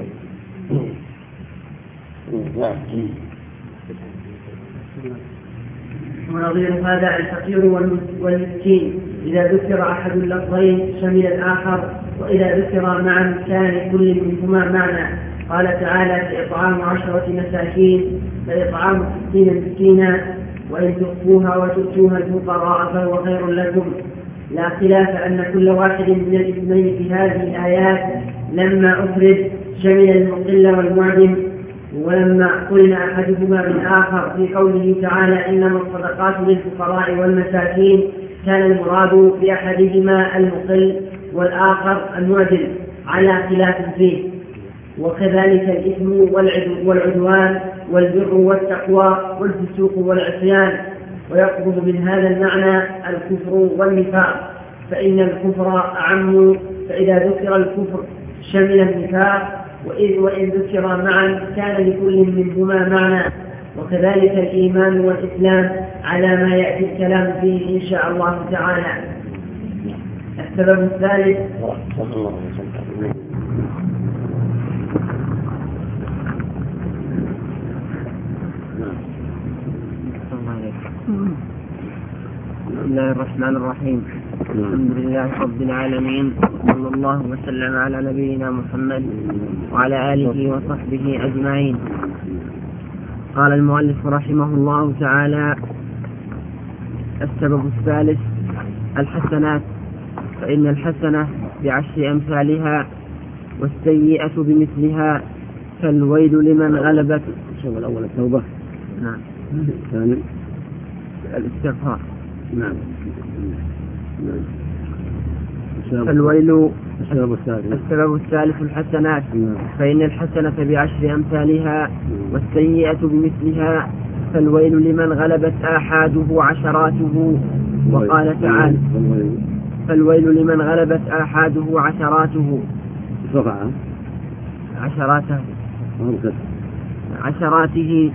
ونظير هذا الفقير والمسكين إذا ذكر أحد اللفظين شمل الآخر، وإذا ذكر معا كان كل منهما معنى. قال تعالى فإطعام 10 مساكين فإطعام 60 مسكينا وإن تخفوها وتؤتوها الفقراء فهو خير لكم. لا خلاف أن كل واحد من الاسمين في هذه الآيات لما أفرد شمل المقل والمعدم، ولما قلن أحدهما بالآخر في قوله تعالى إنما الصدقات للفقراء والمساكين كان المراد بأحدهما المقل والآخر المعدم على خلاف فيه. وكذلك الإثم والعدوان والبر والتقوى والفسوق والعصيان. ويقبض من هذا المعنى الكفر والنفاق، فإن الكفر أعم، فإذا ذكر الكفر شمل النفاق، وإن ذكر معا كان لكل منهما معنى. وكذلك الإيمان والإسلام على ما يأتي الكلام فيه إن شاء الله تعالى. السبب الثالث بسم الله الرحمن الرحيم. الحمد لله رب العالمين، صلى الله وسلم على نبينا محمد وعلى آله وصحبه أجمعين. قال المؤلف رحمه الله تعالى: السبب الثالث الحسنات، فإن الحسنة ب10 أمثالها والسيئة بمثلها، فالويل لمن غلبت. السبب الأول التوبة. نعم. الثاني الاستغفار. نعم. فالويل. السبب الثالث الحسنات، فإن الحسنة ب10 أمثالها والسيئة بمثلها، فالويل لمن غلبت آحاده عشراته. وقال تعالى: فالويل لمن غلبت آحاده عشراته. عشراته.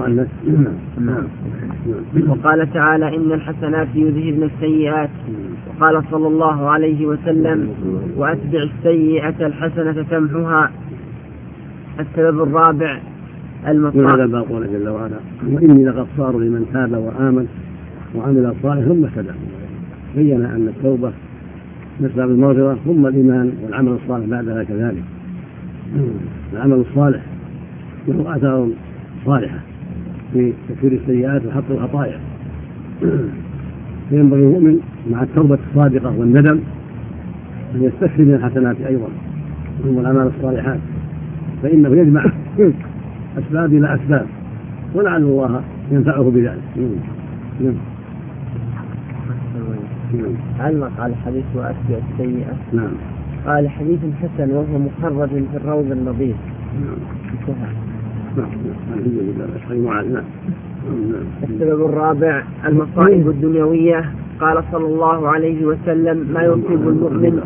وقال تعالى: إن الحسنات يذهبن السيئات. وقال صلى الله عليه وسلم: وأتبع السيئة الحسنة تمحها. السبب الرابع المطاع. هذا باب قوله جل وعلا: وإني لغفار لمن تاب وآمن وعمل صالحا ثم اهتدى. بين أن التوبة مثل المغفرة ثم الإيمان والعمل الصالح بعدها كذلك. العمل الصالح له آثار صالحة في تكفير السيئات وحط الخطايا. فينبغي المؤمن مع التوبة الصادقة والندم أن يستكثر من الحسنات أيضا والأعمال الصالحات، فإنه يجمع أسباب إلى أسباب، ولعل الله ينفعه بذلك. علق على الحديث وأتبع السيئة. نعم. قال حديث حسن وهو مخرج في الروض النظيف. انتهى. السبب الرابع المصائب الدنيوية. قال صلى الله عليه وسلم ما يصيب المؤمن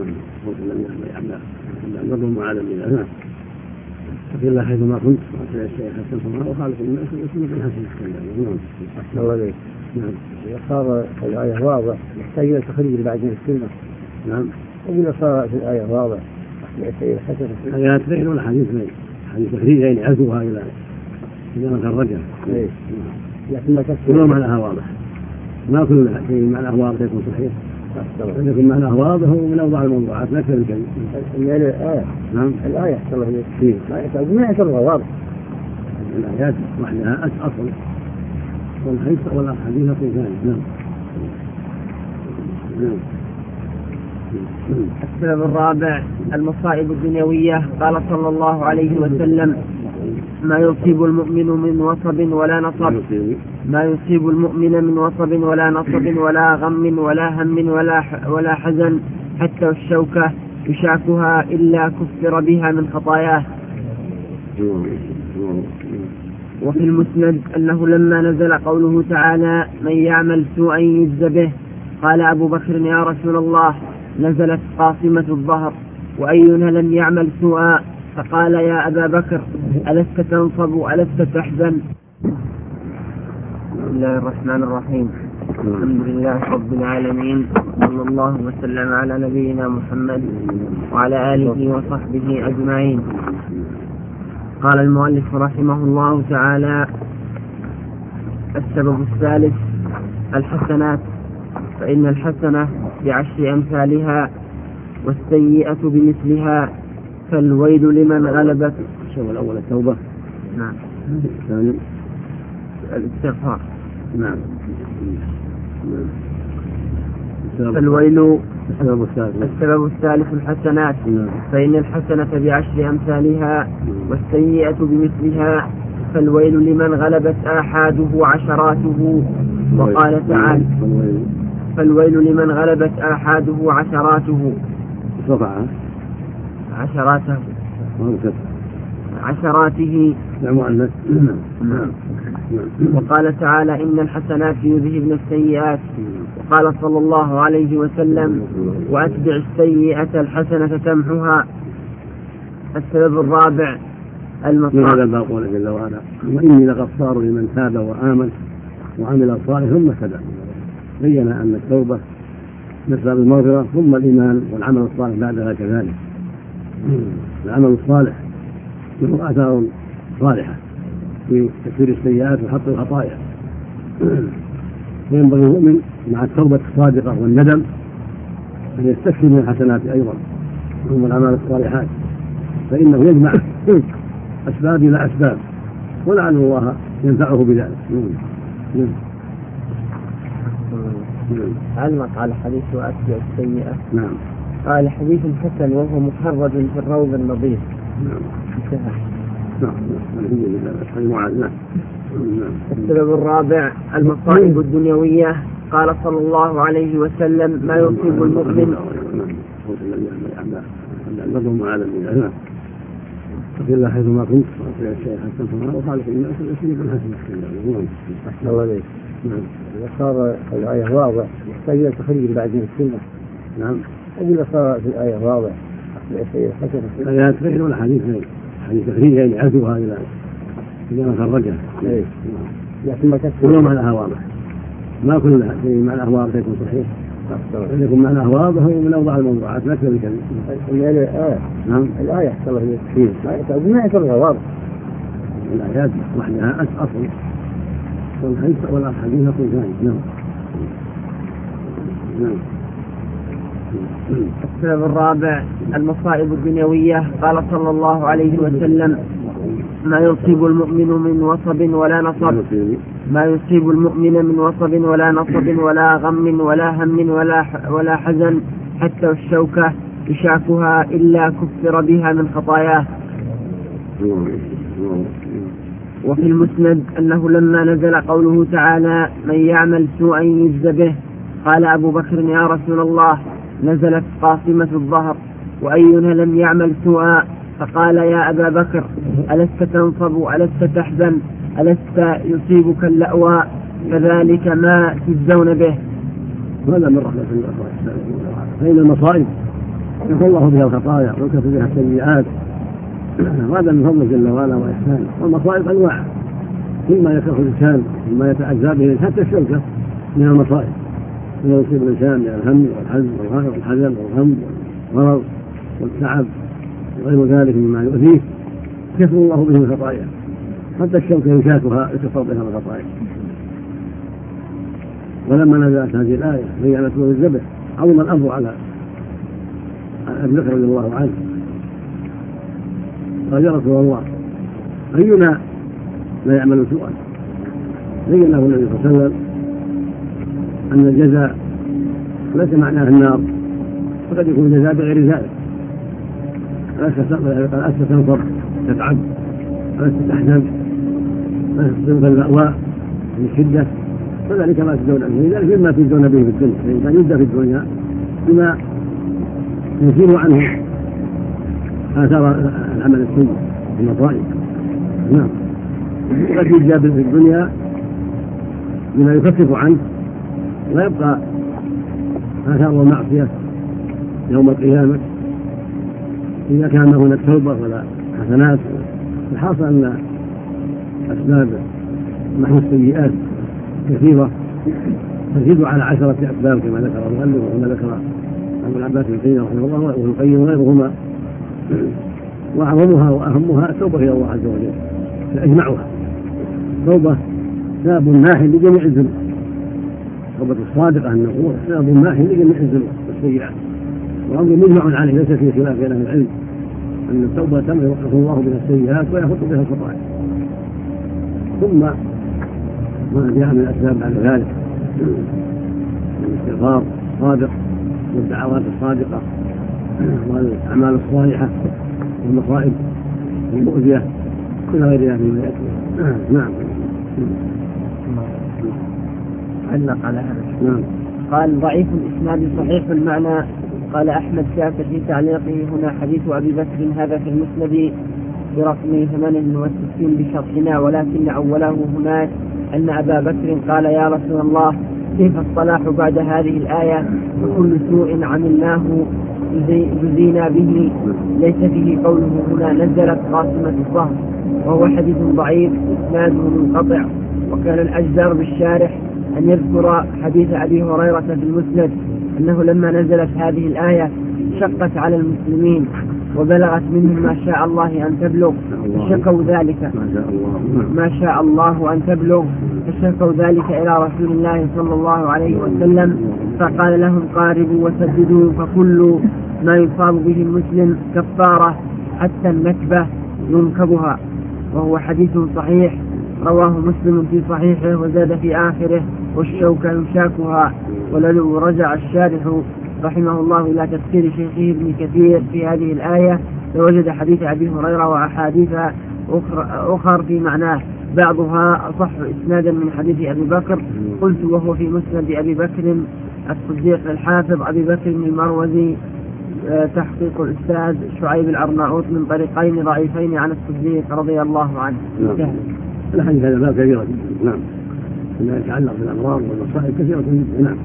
في الله حيث ما كنت وأتبع الشيء حسن فما وخالف الناس ويسمى بالحسن السلام. الله عليك. نعم. صار الآية واضح يحتاج إلى تخريج بعدين السنة. نعم. وإذا صار في الآية واضح أتبع الشيء حسن. آيات غير ولا حديث غير. حديث تخريج يعني عزوها إلى مخرجها. لكن ما تكون معناها واضح. ما كل شيء معناه واضح يكون صحيح. لكن معناه واضح من أوضح الموضوعات لا أكثر من كذا. الآية. نعم. الآية صلى الله عليه وسلم. ما يعتبرها واضح. الآيات وحدها أصل. والحديث والأحاديث أصل ثاني. نعم. السبب الرابع المصائب الدنيوية. قال صلى الله عليه وسلم ما يصيب المؤمن من وصب ولا نصب. ما يصيب المؤمن من وصب ولا نصب ولا غم ولا هم ولا حزن حتى الشوكة يشاكها إلا كفر بها من خطاياه. وفي المسند أنه لما نزل قوله تعالى من يعمل سوءا يجز به قال أبو بكر يا رسول الله نزلت قاصمة الظهر وأينا لم يعمل سوءا فقال يا أبا بكر ألست تنصب ألست تحزن. بسم الله الرحمن الرحيم. الحمد لله رب العالمين صلى الله وسلم على نبينا محمد وعلى آله وصحبه أجمعين. قال المؤلف رحمه الله تعالى السبب الثالث الحسنات. فإن الحسنة بعشر أمثالها والسيئة بمثلها فالويل لمن غلبت. الشيء الأول التوبة. نعم. الثاني الاستغفار. نعم. فالويل. السبب الثالث الحسنات. نعم. فإن الحسنة بعشر أمثالها والسيئة بمثلها فالويل لمن غلبت آحاده عشراته. وقال تعالى فالويل لمن غلبت آحاده عشراته. عشراته. وقال تعالى إن الحسنات يذهبن السيئات. وقال صلى الله عليه وسلم وأتبع السيئة الحسنة تمحها. السبب الرابع من هذا الباب قوله جل وعلا وإني لغفار لمن تاب وآمن وعمل صالحا ثم اهتدى. بين أن التوبة مثل المغفرة ثم الإيمان والعمل الصالح بعدها كذلك. العمل الصالح له آثار صالحة في تكفير السيئات وحط الخطايا. وينبغي المؤمن مع التوبة الصادقة والندم أن يستكثر من الحسنات أيضا ثم الأعمال الصالحات فإنه يجمع أسباب إلى أسباب ولعل الله ينفعه بذلك. علق على حديث وأتبع السيئة. نعم. قال حديث حسن وهو مخرج في الروض النظيف. نعم. انتهى. نعم. السبب الرابع المصائب الدنيوية. قال صلى الله عليه وسلم ما يصيب المؤمن في الله حيث ما كنت وأتبع الشيء حسن فما وخالف الناس ويسمى بالحسن السلام. الله عليك. نعم. صار الآية واضح يحتاج إلى تخريج بعدين السنة. نعم. إذا صار في الآية واضح أتبع الشيء حسن. آيات غير ولا حديث غير. حديث تخريج يعني عزوها إلى مخرجها. لكن ما تكون معناها واضح. ما كل شيء معناه واضح يكون صحيح. لكن معناه واضح من أوضح الموضوعات لا أكثر من كذا. الآية. نعم. الآية صلى الله عليه وسلم. ما يعتبرها واضح. الآيات وحدها أصل. والحديث والأحاديث أصل ثاني. نعم. السبب الرابع المصائب الدنيوية. قال صلى الله عليه وسلم ما يصيب المؤمن من وصب ولا نصب. ما يصيب المؤمن من وصب ولا نصب ولا غم ولا هم ولا حزن حتى الشوكة يشاكها إلا كفر بها من خطاياه. وفي المسند أنه لما نزل قوله تعالى من يعمل سوءا يجز به قال أبو بكر يا رسول الله نزلت قاصمة الظهر وأينا لم يعمل سوءا، فقال يا أبا بكر ألست تنصب ألست تحزن ألست يصيبك اللأوى فذلك ما تجزون به. هذا من رحمة الله فإن المصائب يغفر الله بها الخطايا ويكفر بها السيئات، هذا من فضله جل وعلا وإحسانه. والمصائب أنواع، مما يكره الإنسان مما يتعزى به حتى الشوكة من المصائب، ما يصيب الإنسان من الهم والحزن والغم والمرض والتعب وغير ذلك مما يؤذيه يكفر الله به الخطايا، حتى الشوكة يشاكها يكفر بها الخطايا. ولما نزلت هذه الآية هي مسؤول الذبح عظم الأمر على أبي بكر رضي الله عنه، قال يا رسول الله أينا لا يعمل سوءا؟ بين له النبي صلى الله عليه وسلم أن الجزاء ليس معناه النار، فقد يكون الجزاء بغير ذلك. ألست تنصب تتعب ألست تحزن ألست تنفى المأوى من الشدة، فذلك ما تجزون به، ذلك مما تجزون به في الدنيا، فإن يبدأ في الدنيا بما يزيل عنه آثار العمل السيء المصائب. نعم، وقد يجزى في الدنيا بما يخفف عنه ويبقى آثار المعصية يوم القيامة إذا كان هناك توبة ولا حسنات. الحاصل أن أسباب محو السيئات كثيرة تزيد على 10 أسباب كما ذكر المؤلف وكما ذكر أبو العباس بن تيمية رحمه الله وابن القيم وغيرهما، وأعظمها وأهمها التوبة إلى الله عز وجل فأجمعها. توبة سبب ماح لجميع الذنوب، توبة الصادقة النصوح سبب ماح لجميع الذنوب والسيئات، وأمر مجمع عليه ليس فيه خلاف بين أهل العلم أن التوبة تمحو الله بها السيئات ويحط بها الخطايا. ثم ما جاء من الأسباب بعد ذلك الاستغفار الصادق والدعوات الصادقة والأعمال الصالحة والمصائب والمؤذية إلى غيرها من الآيات. نعم. علق على هذا. نعم. قال ضعيف الإسناد صحيح المعنى. قال أحمد شاكر في تعليقه هنا حديث أبي بكر هذا في المسند برقم 68 بشرحنا، ولكن أوله هناك أن أبا بكر قال يا رسول الله كيف الصلاح بعد هذه الآية وكل سوء عملناه جزينا به ليس فيه قوله هنا نزلت قاصمة الظهر، وهو حديث ضعيف إسناده منقطع. وكان الأجدر بالشارح أن يذكر حديث أبي هريرة في المسند أنه لما نزلت هذه الآية شقت على المسلمين وبلغت منهم ما شاء الله أن تبلغ فشكوا ذلك ما شاء الله أن تبلغ فشكوا ذلك إلى رسول الله صلى الله عليه وسلم فقال لهم قاربوا وسددوا فكل ما يصاب به المسلم كفارة حتى النكبة ينكبها. وهو حديث صحيح رواه مسلم في صحيحه وزاد في آخره والشوكة يشاكها. ولو رجع الشارح رحمه الله إلى تفسير شيخه ابن كثير في هذه الآية لوجد حديث أبي هريرة وأحاديث أخر في معناه بعضها أصح إسنادا من حديث أبي بكر. قلت وهو في مسند أبي بكر الصديق الحافظ أبي بكر المروزي تحقيق الأستاذ شعيب الأرناؤوط من طريقين ضعيفين عن الصديق رضي الله عنه. الحديث هذا باب كبيرة جدا. نعم، فيما يتعلق بالأمراض والمصائب كثيرة جدا. نعم.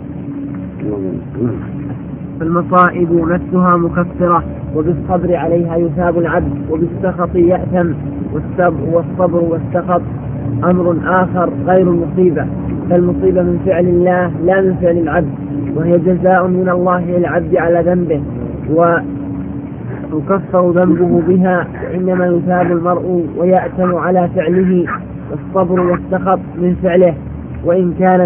فالمصائب نفسها مكفرة وبالصبر عليها يثاب العبد وبالسخط يأثم، والصبر والسخط أمر آخر غير المصيبة، فالمصيبة من فعل الله لا من فعل العبد، وهي جزاء من الله للعبد على ذنبه ويكفر ذنبه بها، وإنما يثاب المرء ويأثم على فعله. والصبر والسخط من فعله وإن كان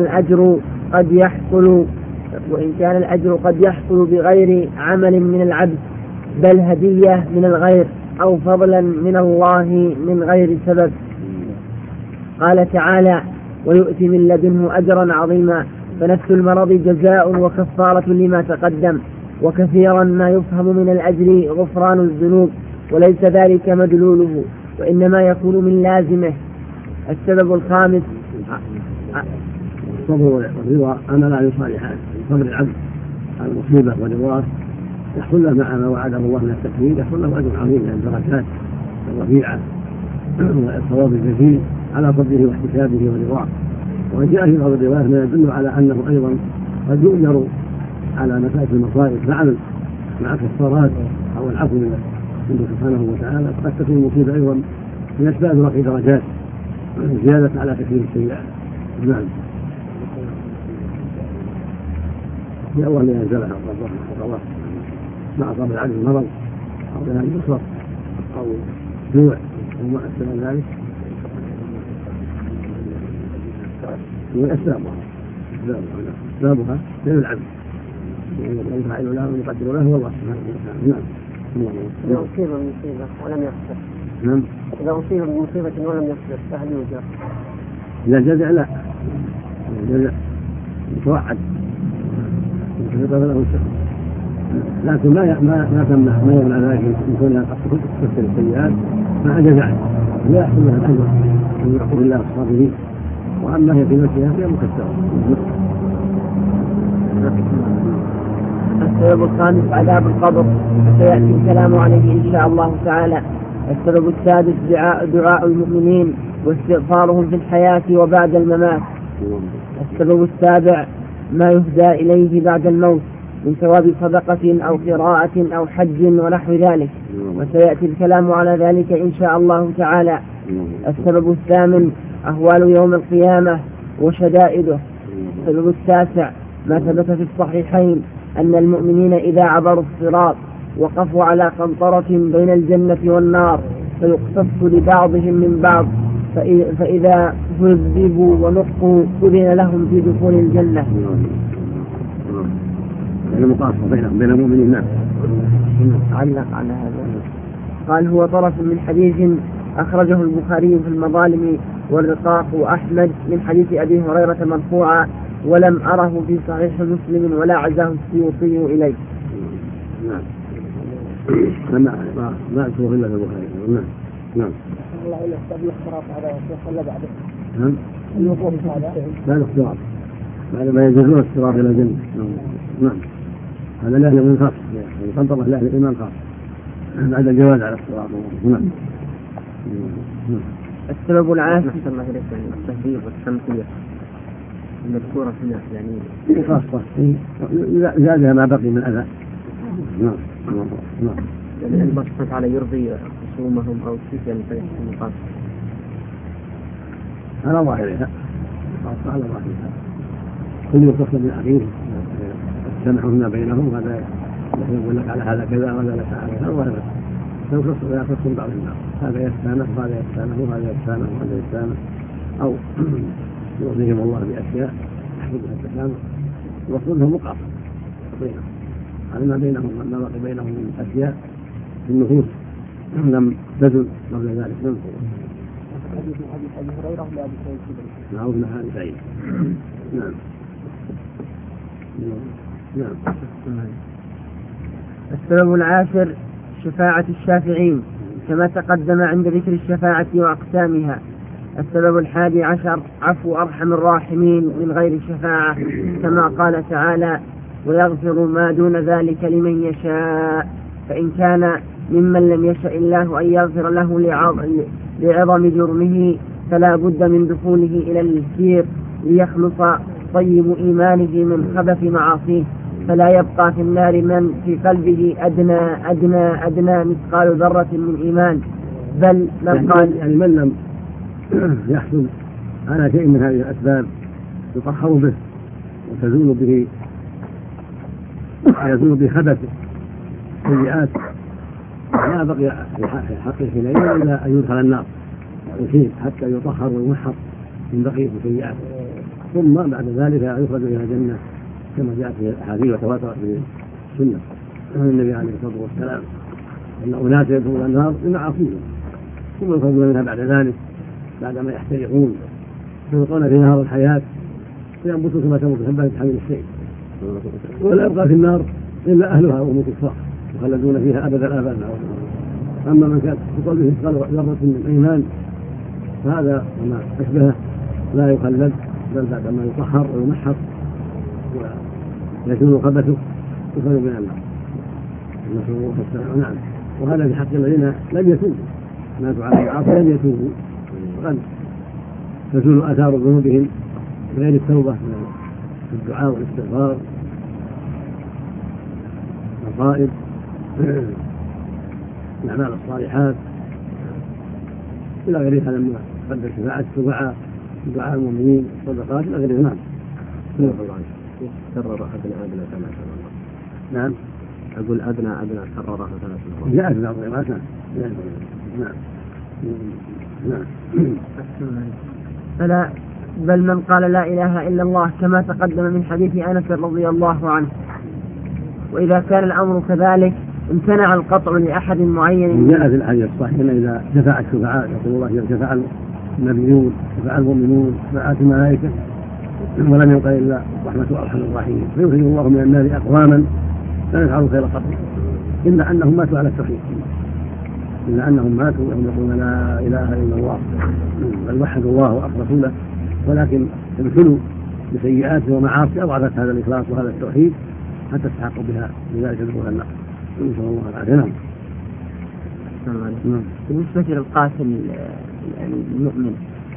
الأجر قد يحصل بغير عمل من العبد بل هدية من الغير أو فضلا من الله من غير سبب. قال تعالى ويؤتي من لدنه أجرا عظيما. فنفس المرض جزاء وكفارة لما تقدم، وكثيرا ما يفهم من الأجر غفران الذنوب وليس ذلك مدلوله وإنما يكون من لازمه. السبب الخامس الصبر والرضا أملان صالحان. صبر العبد على المصيبة والرضا يحصل له مع ما وعده الله من التكفير، يحصل له أجر عظيم من البركات الرفيعة والثواب الجزيل على صبره واحتسابه ورضاه. وجاء في بعض الروايات ما يدل على أنه أيضا قد يؤجر على مسائل المصائب مع كفارات أو العفو منه سبحانه وتعالى. قد تكون المصيبة أيضا من أسباب رفع درجات زيادة على تكفير السيئات. نعم. يا الله من ينزلها الله مع أصاب العبد المرض أو ذهاب البصر أو جوع أو ما أشبه ذلك من أسبابها من العبد يفعل له ويقدر له والله سبحانه وتعالى. نعم. إذا أصيب بمصيبة ولم يصبر. نعم. إذا أصيب بمصيبة ولم يصبر فهل يؤجر؟ إذا الجزع لا، الجزع يتوعد له الشر، لكن ما يمنع ذلك من كونها قد تكثر السيئات مع جزع لا يحصل لها الأجر من يعقوب الله الصابرين. وأما هي في نفسها فهي مكثرة. السبب الخامس عذاب القبر، سيأتي الكلام عليه إن شاء الله تعالى. السبب السادس دعاء المؤمنين واستغفارهم في الحياة وبعد الممات. السبب السابع ما يهدى إليه بعد الموت من ثواب صدقة أو قراءة أو حج ونحو ذلك، وسيأتي الكلام على ذلك إن شاء الله تعالى. السبب الثامن أهوال يوم القيامة وشدائده. السبب التاسع ما ثبت في الصحيحين أن المؤمنين إذا عبروا الصراط وقفوا على قنطرة بين الجنة والنار فيقتص لبعضهم من بعض، فإذا هذبوا ونقوا أذن لهم في دخول الجنة. المقاصة بين المؤمنين. نعم. علق على هذا قال هو طرف من حديث أخرجه البخاري في المظالم والرقاق وأحمد من حديث أبي هريرة مرفوعا، ولم أره في صحيح مسلم ولا عزاه السيوطي إليه. نعم. ما أذكره إلا في البخاري. نعم. نعم. الله إلا استبيل الصراط على ولا بعده. نعم. الوقوف هذا. لا الاختراط بعد ما يجوزون الصراط إلى الجنة. نعم. هذا لا من خاص يعني قنطرة لا الإيمان خاص بعد الجواز على الصراط. نعم. السبب العاشر التهذيب والتمثيل المذكورة هنا يعني خاصة زادها ما بقي من أذى. نعم. نعم. يعني الله سبحانه وتعالى يرضي خصومهم أو كيف يعني فيحسن خاصة على ظاهرها خاصة على ظاهرها كل يقصد من أخيه السمح فيما بينهم، هذا يقول لك على هذا كذا وهذا لك على هذا ظاهرها يخص بعض الناس، هذا يستانف وهذا يستانف وهذا يستانف وهذا يستانف، أو يرضيهم الله بأشياء يحفظها التسامح ويصلهم مقاصد بينهم على ما بينهم ما بقي بينهم من أشياء في النفوس لم تزل قبل ذلك. حديث أبي هريرة لا أبي سعيد. نعم. ابن سعيد. نعم. نعم. السبب العاشر شفاعة الشافعين كما تقدم عند ذكر الشفاعة وأقسامها. السبب الحادي عشر عفو أرحم الراحمين من غير شفاعة كما قال تعالى ويغفر ما دون ذلك لمن يشاء، فإن كان ممن لم يشاء الله أن يغفر له لعظم جرمه فلا بد من دخوله إلى الكير ليخلص طيب إيمانه من خبث معاصيه، فلا يبقى في النار من في قلبه أدنى مثقال ذرة من إيمان، بل من قال يعني من لم يحصل على شيء من هذه الأسباب يطهر به وتزول به خبث سيئات لا بقي في حقه حينئذ إلا أن يدخل النار ويشيل حتى يطهر ويمحص من بقية السيئات، ثم بعد ذلك يخرج إلى الجنة كما جاء في الأحاديث وتواترت في السنة عن النبي عليه الصلاة والسلام أن أناس يدخلون النار بمعاصيهم ثم يخرجون منها بعد ذلك بعدما يحترقون يلقون في نهر الحياة فينبتوا كما تنبت حبة حمل الشيء، ولا يبقى في النار إلا أهلها وهم كفار يخلدون فيها أبد الآباد. أما من كانت في قلبه مثقال ذرة من إيمان فهذا وما أشبهه لا يخلد بل بعد ما يطهر ويمحط ويكون خبثه يخرج من النار. نعم. وهذا في حق الذين لم يتوبوا ماتوا على المعاصي لم يتوبوا قد تزول آثار ذنوبهم بغير التوبة من الدعاء والاستغفار والرغائب الأعمال الصالحات إلى غير هذا مما قدر شفاعة دعاء المؤمنين والصدقات إلى غير. نعم. كرر أبناء 3 مرات. نعم. أقول أبناء كررها 3 مرات. جاءت بعض الروايات. نعم. فلا بل من قال لا إله إلا الله كما تقدم من حديث أنس رضي الله عنه. وإذا كان الأمر كذلك امتنع القطع لأحد معين. جاء في الحديث الصحيح إذا شفع الشفعاء يقول الله إذا شفع النبيون شفع المؤمنون شفعات الملائكة ولم يبق إلا رحمة أرحم الراحمين فيخرج الله من النار أقواما لا يفعلوا خير قط إلا أنهم ماتوا على التوحيد، إلا أنهم ماتوا وهم يقولون لا إله إلا الله بل وحدوا الله وأخلصوا له، ولكن ابتلوا بسيئات ومعاصي أضعفت هذا الإخلاص وهذا التوحيد حتى استحقوا بها لذلك دخول النار. نسأل الله العافية. نعم. بالنسبة للقاتل يعني المؤمن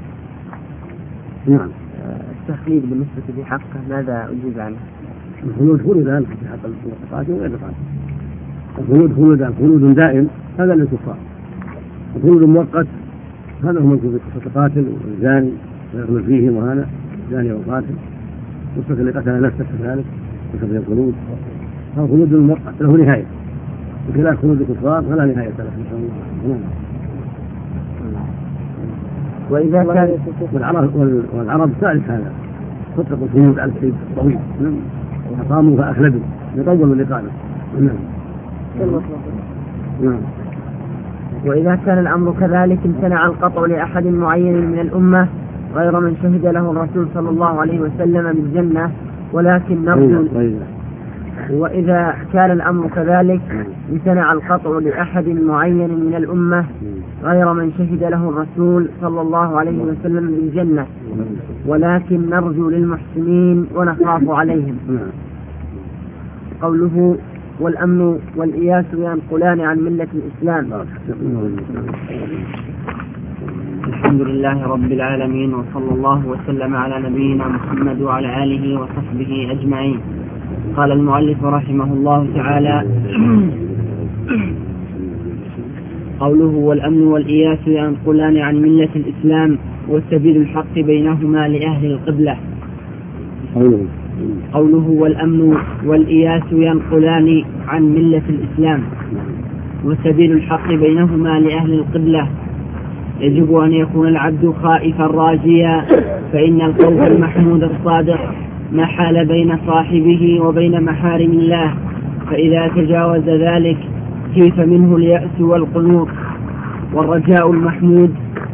نعم التخليد بالنسبة لحقه ماذا أجيب عنه؟ الخلود خلودان في حق القاتل وغير القاتل. الخلود خلود دائم هذا للكفار، الخلود مؤقت هذا هو منكوب في قصة القاتل والزاني ويخلد فيهم، وهذا زاني والقاتل قصة اللي قتل نفسه كذلك وكذلك الخلود. هذا خلود مؤقت له نهاية، بخلاف خلود الكفار فلا نهاية له. وإذا كان والعرب تعرف هذا تطلق الخلود على الشيء الطويل وأقاموا فأخلدوا يطولوا الإقامة. نعم. وإذا كان الأمر كذلك امتنع القطع لأحد معين من الأمة غير من شهد له الرسول صلى الله عليه وسلم بالجنة ولكن نرجو. وإذا كان الأمر كذلك امتنع القطع لأحد معين من الأمة غير من شهد له الرسول صلى الله عليه وسلم بالجنة ولكن نرجو للمحسنين ونخاف عليهم. قوله والأمن والإياس ينقلان عن ملة الإسلام. الحمد لله رب العالمين وصلى الله وسلم على نبينا محمد وعلى آله وصحبه أجمعين. قال المؤلف رحمه الله تعالى قوله والأمن والإياس ينقلان عن ملة الإسلام والسبيل الحق بينهما لأهل القبلة. قوله والأمن والإياس ينقلان عن ملة الإسلام وسبيل الحق بينهما لأهل القبلة. يجب أن يكون العبد خائفا راجيا، فإن الخوف المحمود الصادق ما حال بين صاحبه وبين محارم الله، فإذا تجاوز ذلك كيف منه اليأس والقنوط. والرجاء المحمود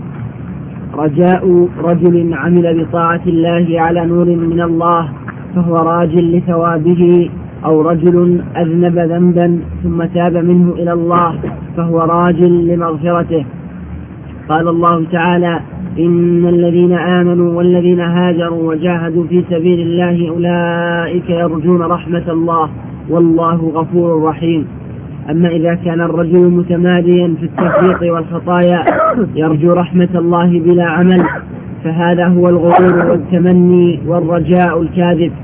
رجاء رجل عمل بطاعة الله على نور من الله فهو راج لثوابه، أو رجل أذنب ذنبا ثم تاب منه إلى الله فهو راج لمغفرته. قال الله تعالى إن الذين آمنوا والذين هاجروا وجاهدوا في سبيل الله أولئك يرجون رحمة الله والله غفور رحيم. أما إذا كان الرجل متماديا في التفريط والخطايا يرجو رحمة الله بلا عمل فهذا هو الغرور والتمني والرجاء الكاذب.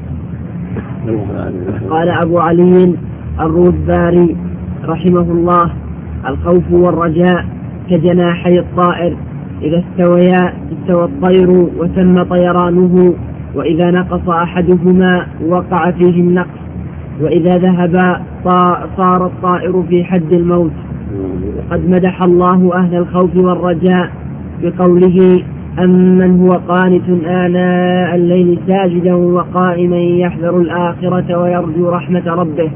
قال أبو علي الرودباري رحمه الله الخوف والرجاء كجناحي الطائر، إذا استويا استوى الطير وتم طيرانه، وإذا نقص أحدهما وقع فيه النقص، وإذا ذهب صار الطائر في حد الموت. وقد مدح الله أهل الخوف والرجاء بقوله أمن هو قانت آناء الليل ساجدا وقائما يحذر الآخرة ويرجو رحمة ربه.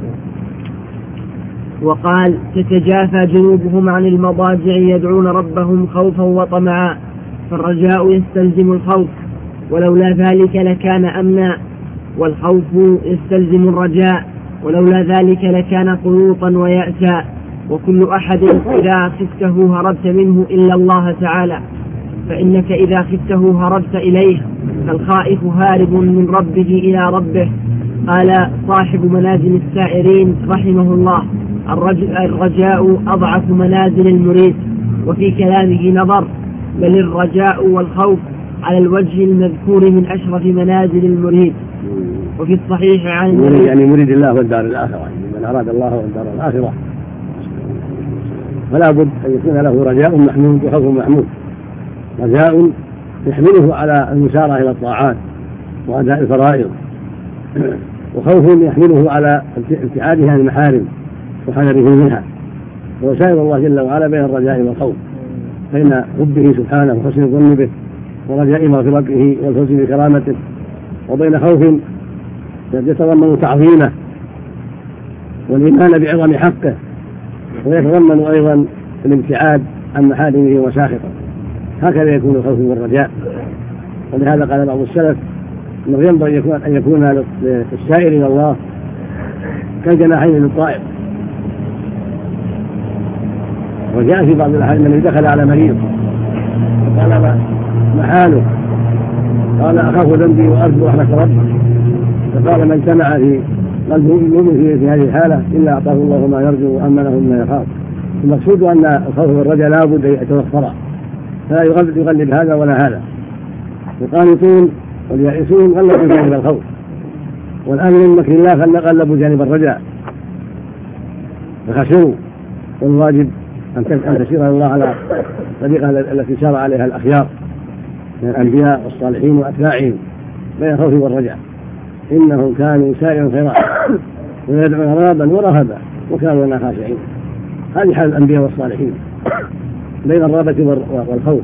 وقال تتجافى جنوبهم عن المضاجع يدعون ربهم خوفا وطمعا، فالرجاء يستلزم الخوف ولولا ذلك لكان أمنا، والخوف يستلزم الرجاء ولولا ذلك لكان قنوطا ويأسا. وكل أحد إذا خفته هربت منه إلا الله تعالى، فإنك إذا خفته هربت إليه، فالخائف هارب من ربه إلى ربه. قال صاحب منازل السائرين رحمه الله: الرجاء أضعف منازل المريد. وفي كلامه نظر، بل الرجاء والخوف على الوجه المذكور من أشرف منازل المريد. وفي الصحيح عن المريد يعني مريد الله والدار الآخرة، من أراد الله والدار الآخرة فلا بد أن يكون له رجاء محمود وخوف محمود. رجاء يحمله على المسارعة إلى الطاعات وأداء الفرائض، وخوف يحمله على ابتعاده عن المحارم وحذره منها. وسائر الله جل وعلا بين الرجاء والخوف، بين حبه سبحانه وحسن الظن به ورجاء مغفرته والفوز بكرامته، وبين خوف يتضمن تعظيمه والإيمان بعظم حقه، ويتضمن أيضا الابتعاد عن محارمه وساخطه. هكذا يكون الخوف والرجاء. ولهذا قال بعض السلف انه ينبغي ان يكون للسائر الى الله كالجناحين للطائر. وجاء في بعض الاحاديث انه دخل على مريض فقال ما حاله؟ قال اخاف ذنبي وارجو رحمه ربي. فقال من اجتمع في قلب المؤمن في هذه الحاله الا اعطاه الله ما يرجو وامنه مما يخاف. المقصود ان الخوف والرجاء لا بد ان يتوفرا، فلا يغلب هذا ولا هذا. القانطون واليائسون غلبوا جانب الخوف، والآمنون من مكر الله غلبوا جانب الرجاء فخسروا. والواجب أن تسير الله على الطريقة التي سار عليها الأخيار من الأنبياء والصالحين وأتباعهم بين الخوف والرجاء. إنهم كانوا يسارعون الخيرات ويدعون رغبا ورهبا وكانوا لنا خاشعين. هذه حال الأنبياء والصالحين بين الرغبة والخوف.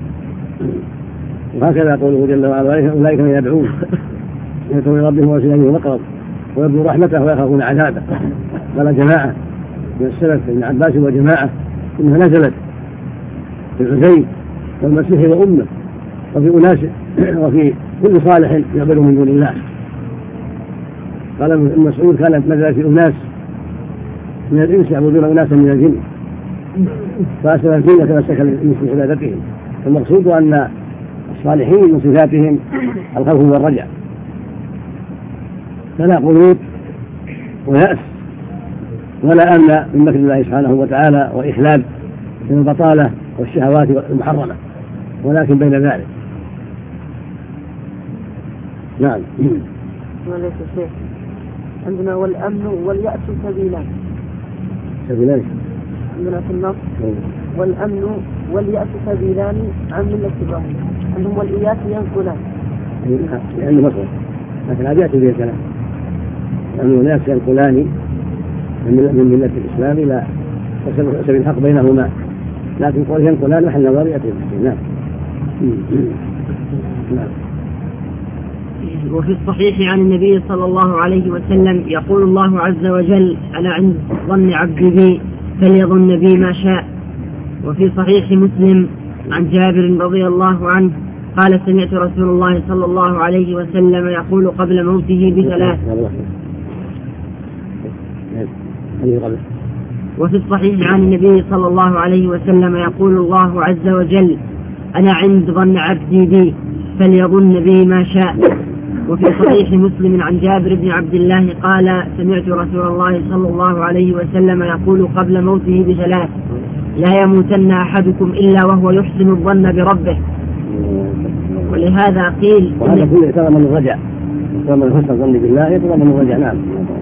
وهكذا قوله جل وعلا: أولئك من يدعون يدعون ربهم وسيلهم مقرب ويرجون رحمته ويخافون عذابه. قال جماعة من السلف ابن عباس وجماعة إنها نزلت في الحسين والمسيح وأمه وفي أناس وفي كل صالح يعبد من دون الله. قال ابن مسعود كانت نزلت في أناس من الإنس يعبدون أناسا من الجن فأسلم الجن تمسك الإنس بعبادتهم. المقصود أن الصالحين من صفاتهم الخوف والرجاء، فلا قنوط ويأس ولا أمن من مكر الله سبحانه وتعالى وإخلال من البطالة والشهوات المحرمة، ولكن بين ذلك. نعم. وليس شيء عندنا والأمن واليأس سبيلان. سبيلان عندنا في النص والأمن واليأس سبيلان عن ملة إبراهيم. عندهم والإياس ينقلان لأنه مصر، لكن هذا يأتي به الكلام. الأمن واليأس ينقلان من ملة الإسلام إلى سبيل الحق بينهما، لكن قول ينقلان محل نظر يأتي به. نعم. نعم. وفي الصحيح عن النبي صلى الله عليه وسلم يقول الله عز وجل: أنا عند ظن عبدي بي فليظن بي ما شاء. وفي صحيح مسلم عن جابر رضي الله عنه قال: سمعت رسول الله صلى الله عليه وسلم يقول قبل موته بثلاث. وفي الصحيح عن النبي صلى الله عليه وسلم يقول الله عز وجل: أنا عند ظن عبدي بي فليظن بي ما شاء. وفي صحيح مسلم عن جابر بن عبد الله قال: سمعت رسول الله صلى الله عليه وسلم يقول قبل موته بثلاث: لا يموتن أحدكم إلا وهو يحسن الظن بربه. ولهذا قيل وهذا كله يتضمن الرجاء، يتضمن حسن الظن بالله، يتضمن الرجاء. نعم.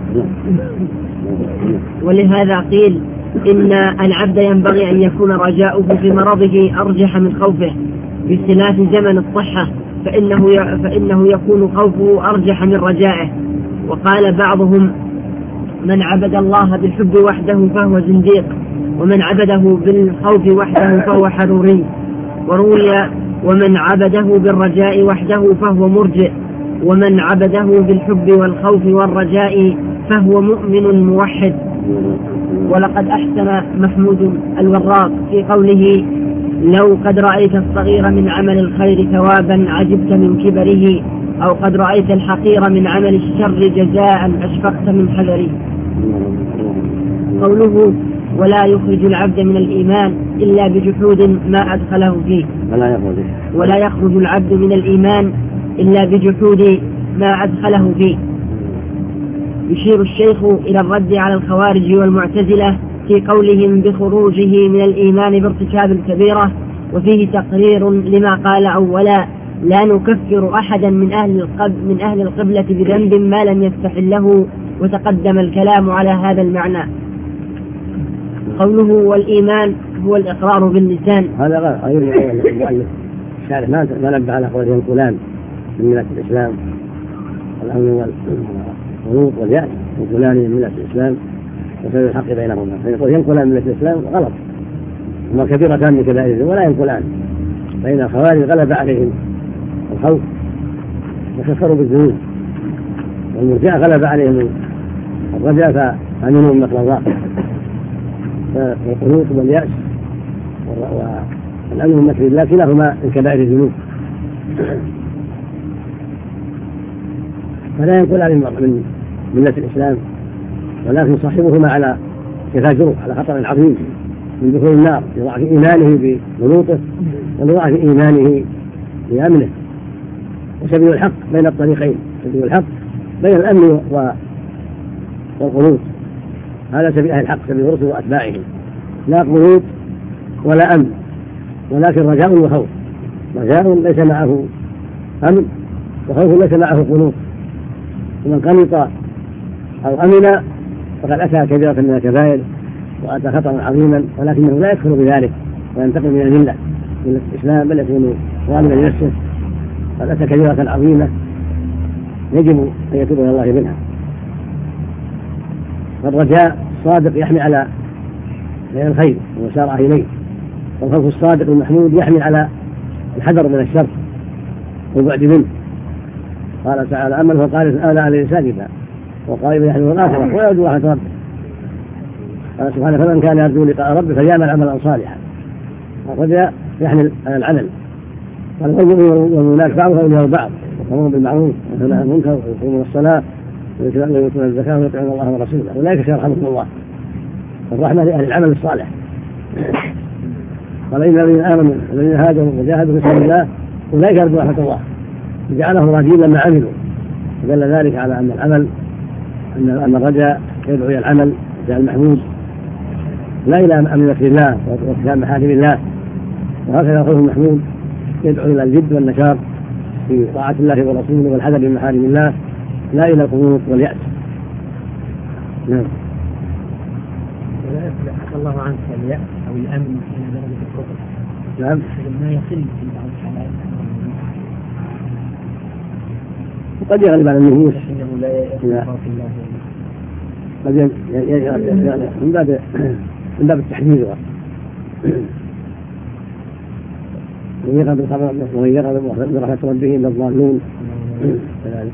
ولهذا قيل إن العبد ينبغي أن يكون رجاؤه في مرضه أرجح من خوفه باختلاف زمن الصحة، فإنه يكون خوفه أرجح من رجائه. وقال بعضهم: من عبد الله بالحب وحده فهو زنديق، ومن عبده بالخوف وحده فهو حروري. وروي: ومن عبده بالرجاء وحده فهو مرجئ، ومن عبده بالحب والخوف والرجاء فهو مؤمن موحد. ولقد أحسن محمود الوراق في قوله: لو قد رأيت الصغير من عمل الخير ثوابا عجبت من كبره، أو قد رأيت الحقير من عمل الشر جزاء أشفقت من حذره. قوله ولا يخرج العبد من الإيمان إلا بجحود ما أدخله فيه. ولا يخرج العبد من الإيمان إلا بجحود ما أدخله فيه. يشير الشيخ إلى الرد على الخوارج والمعتزلة في قولهم بخروجه من الإيمان بارتكاب الكبيرة، وفيه تقرير لما قال أولا: لا نكفر أحدا من أهل القبلة بذنب ما لم يستحله، وتقدم الكلام على هذا المعنى. قوله والإيمان هو الإقرار باللسان. هذا غير المؤلف الشارح ما نبه على قول ينقلان من ملة الإسلام، الأمن والغلوط واليأس ينقلان من ملة الإسلام وسبب الحق بينهما. فيقول ينقلان من ملة الإسلام غلط، هما كبيرتان من كبائر الذنوب ولا ينقلان. فإن الخوارج غلب عليهم الخوف وكفروا بالذنوب، والمرجئة غلب عليهم الرجاء فأمنوا من مكر الله. فالقنوط واليأس والأمن من مكر الله كلاهما من كبائر الذنوب، فلا ينقل عن من ملة الإسلام، ولكن صاحبهما على تفاجره على خطر عظيم من دخول النار لضعف إيمانه بغلوطه ولضعف إيمانه بأمنه. وسبيل الحق بين الطريقين، سبيل الحق بين الأمن والقنوط، هذا سبيل أهل الحق، سبيل الرسل وأتباعهم، لا قنوط ولا أمن، ولكن رجاء وخوف. رجاء ليس معه أمن، وخوف ليس معه قنوط. ومن قنط أو أمن فقد أتى كبيرة من الكبائر وأتى خطرا عظيما، ولكنه لا يكفر بذلك وينتقل من الملة الإسلام، بل يكون ظالما لنفسه. قد أتى كبيرة عظيمة يجب أن يتوب إلى الله منها. فالرجاء الصادق يحمي على الخير وسارع إليه، والخوف الصادق المحمود يحمي على الحذر من الشر والبعد منه. قال تعالى: أما فقال آلاء الإنسان بها وقال يحمل الآخرة ويرجو رحمة ربه. قال سبحانه: فمن كان يرجو لقاء ربه فليعمل عملا صالحا. الرجاء يحمل على العمل. قال: والمؤمن والمؤمنات بعضهم أولياء بعض، يأمرون بالمعروف وينهون عن المنكر ويقيمون الصلاة ويؤتون الزكاة ويطيعون الله ورسوله أولئك سيرحمهم الله. الرحمة لأهل العمل الصالح. قال: إن الذين آمنوا والذين هاجروا وجاهدوا في سبيل الله أولئك يرجون رحمة الله، جعله راجين لما عملوا. دل ذلك على أن العمل أن الرجاء يدعو إلى العمل جاء المحمود، لا إلى أمن مكر الله وارتكاب محارم الله. وهكذا الخوف المحمود يدعو إلى الجد والنشاط في طاعة الله ورسوله والحذر من محارم الله، لا إلى القنوط واليأس. نعم. ولا يصلح الله عنك اليأس أو الأمن من درجة الكفر. نعم. ما يصل في بعض الحالات. وقد يغلب على النفوس. إنه لا يخاف الله. قد من باب التحذير ومن يغلب برحمة ربه إلا الضالون. كذلك.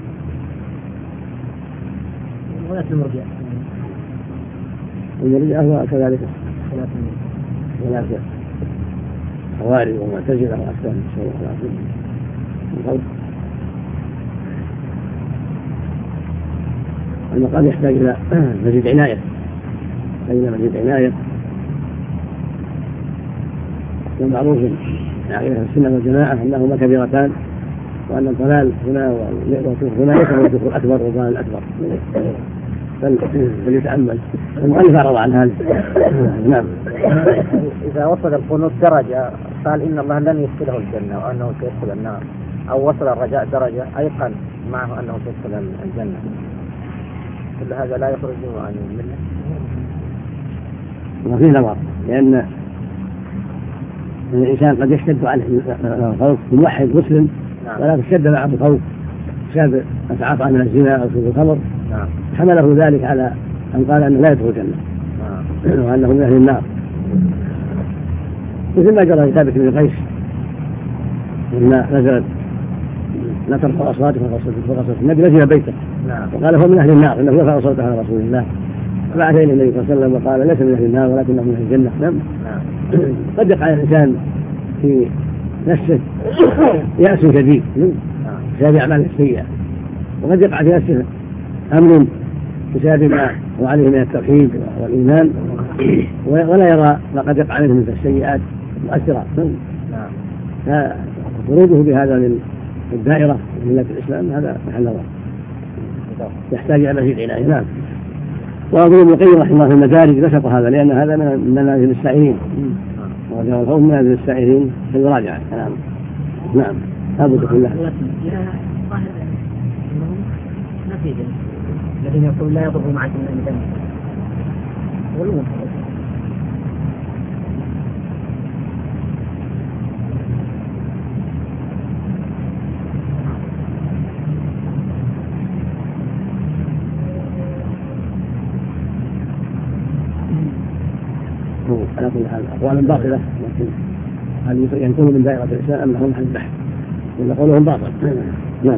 ولا المرجع. المرجع هو كذلك. ولكن خوارج ومعتزلة وأحسن المقام يحتاج إلى مزيد عناية، ومعروف عقيدة السنة والجماعة أنهما كبيرتان، وأن الضلال هنا والكفر هنا ليس هو الكفر الأكبر والضلال الأكبر، فليتأمل. المؤلف أعرض عن هذا. نعم. إذا وصل القنوط درجة قال إن الله لن يدخله الجنة وأنه سيدخل النار، أو وصل الرجاء درجة أيقن معه أنه سيدخل الجنة، كل هذا لا يخرجه عن الملة. وفيه نظر، لأن الإنسان قد يشتد عليه الخوف موحد مسلم، ولا تشتد معه الخوف بسبب أتعاطى من الزنا أو شرب الخمر، حمله ذلك على أن قال أنه لا يدخل الجنة وأنه من أهل النار، مثل ما جرى لثابت بن قيس لما نزلت لا ترفعوا أصواتكم فوق صوت النبي نزل بيته وقال هو من أهل النار إنه يرفع صوته على رسول الله، فبعث إليه النبي صلى الله عليه وسلم وقال ليس من أهل النار ولكنه من أهل الجنة. نعم. قد يقع الإنسان في نفسه يأس شديد بسبب أعماله السيئة، وقد يقع في نفسه أمن بسبب ما هو عليه من التوحيد والإيمان، ولا يرى ما قد يقع منه من السيئات مؤثرة. فخروجه بهذا من الدائرة من ملة الإسلام هذا محل نظر يحتاج إلى مزيد عناية. نعم. وأظن ابن القيم رحمه الله في المدارج نشط هذا لأن هذا من منازل السائرين وجاء القوم من منازل السائرين في المراجعة. نعم هذا تقول له الذين يقول لا يضر معكم من دم غلون. على كل حال أقوالا باطلة، لكن هل ينكون من دائرة الإسلام أم لهم محل بحث؟ إن قولهم باطل. نعم.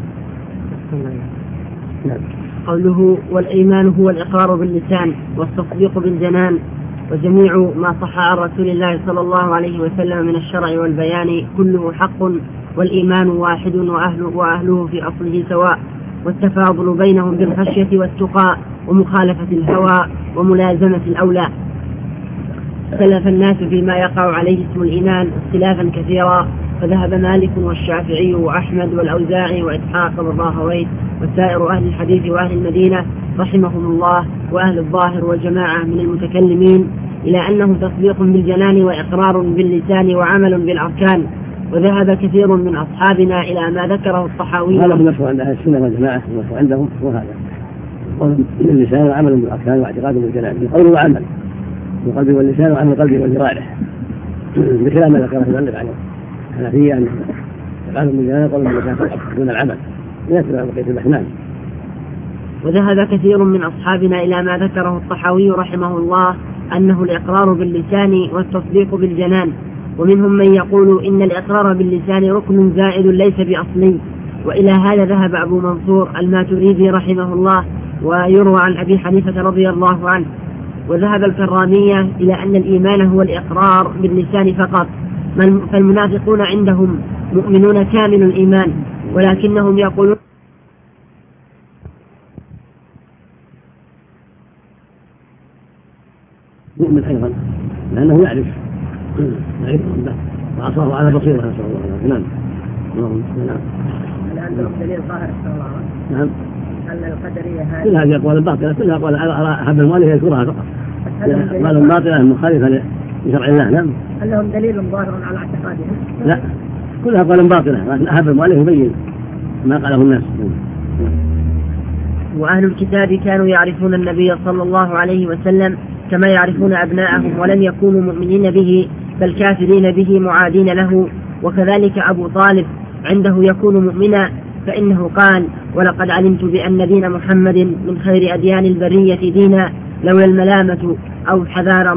قوله والإيمان هو الإقرار باللسان والتصديق بالجنان، وجميع ما صح عن رسول الله صلى الله عليه وسلم من الشرع والبيان كله حق، والإيمان واحد وأهله في أصله سواء، والتفاضل بينهم بالخشية والتقى ومخالفة الهوى وملازمة الأولى. اختلف الناس فيما يقع عليه اسم الإيمان اختلافا كثيرا، فذهب مالك والشافعي وأحمد والأوزاعي وإسحاق بن راهويه وسائر أهل الحديث وأهل المدينة رحمهم الله وأهل الظاهر والجماعة من المتكلمين إلى أنه تصديق بالجنان وإقرار باللسان وعمل بالأركان. وذهب كثير من أصحابنا إلى ما ذكره الطحاوي. هذا المشروع عند أهل السنة والجماعة، المشروع عندهم هو هذا، اللسان وعمل بالأركان واعتقاد بالجنان، القول وعمل بالقلب واللسان وعمل القلب والجوارح، بخلاف ما ذكره المؤلف عنه الحنفية أن اعتقاد بالجنان قول باللسان دون العمل يتبع بقية الأحناف. وذهب كثير من أصحابنا إلى ما ذكره الطحاوي رحمه الله أنه الإقرار باللسان والتصديق بالجنان، ومنهم من يقول إن الإقرار باللسان ركن زائد ليس بأصلي، وإلى هذا ذهب أبو منصور الماتريدي رحمه الله، ويروى عن أبي حنيفة رضي الله عنه. وذهب الكرامية إلى أن الإيمان هو الإقرار باللسان فقط، فالمنافقون عندهم مؤمنون كامل الإيمان، ولكنهم يقولون مؤمن أيضا لأنه يعرف ربه وعصاه على بصيرة نسأل الله. نعم. عندهم دليل ظاهر نعم. أن القدرية هذه كل هذه أقوال باطلة، كلها أقوال على حب المؤلف يذكرها فقط، أقوال باطلة مخالفة لشرع الله. نعم. هل لهم دليل ظاهر على اعتقادهم؟ لا، كلها أقوال باطلة، لكن أحب المؤلف يبين ما قاله الناس. وأهل الكتاب كانوا يعرفون النبي صلى الله عليه وسلم كما يعرفون أبناءهم، ولم يكونوا مؤمنين به بل كافرين به معادين له. وكذلك أبو طالب عنده يكون مؤمنا، فإنه قال: ولقد علمت بأن دين محمد من خير أديان البرية دينا، لولا الملامة أو حذار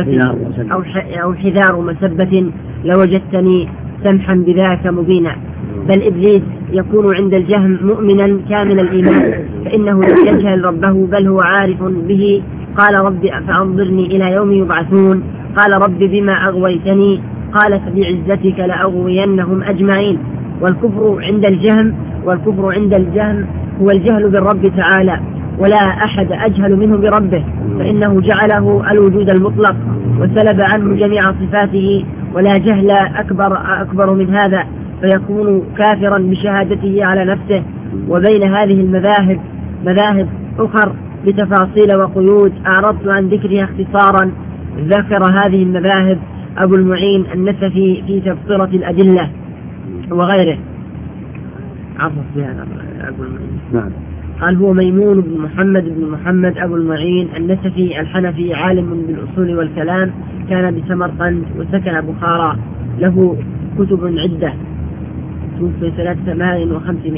مسبة لوجدتني سمحا بذاك مبينا. بل إبليس يكون عند الجهم مؤمنا كامل الإيمان، فإنه لم يجهل ربه بل هو عارف به. قال: رب فأنظرني إلى يوم يبعثون. قال: رب بما أغويتني. قال: فبعزتك لأغوينهم أجمعين. والكفر عند الجهم هو الجهل بالرب تعالى، ولا أحد أجهل منه بربه، فإنه جعله الوجود المطلق وسلب عنه جميع صفاته، ولا جهل أكبر من هذا، فيكون كافرا بشهادته على نفسه. وبين هذه المذاهب مذاهب أخر بتفاصيل وقيود أعرضت عن ذكرها اختصارا. ذكر هذه المذاهب أبو المعين النسفي في تبصرة الأدلة وغيره. عرف بها أبو المعين. قال: هو ميمون بن محمد أبو المعين النسفي الحنفي، عالم بالأصول والكلام، كان بسمرقند وسكن بخارى، له كتب عدة، توفي سنة 5800.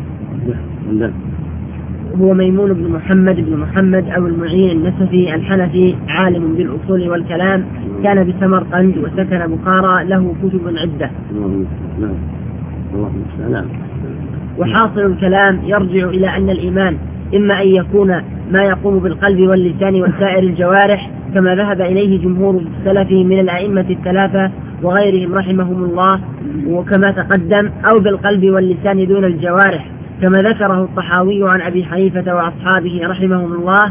هو ميمون بن محمد أبو المعين النسفي الحنفي، عالم بالأصول والكلام، كان بسمرقند وسكن بخارى، له كتب عدة. وحاصل الكلام يرجع إلى أن الإيمان إما أن يكون ما يقوم بالقلب واللسان وسائر الجوارح كما ذهب إليه جمهور السلف من الأئمة الثلاثة وغيرهم رحمهم الله وكما تقدم، أو بالقلب واللسان دون الجوارح كما ذكره الطحاوي عن أبي حنيفة وأصحابه رحمهم الله،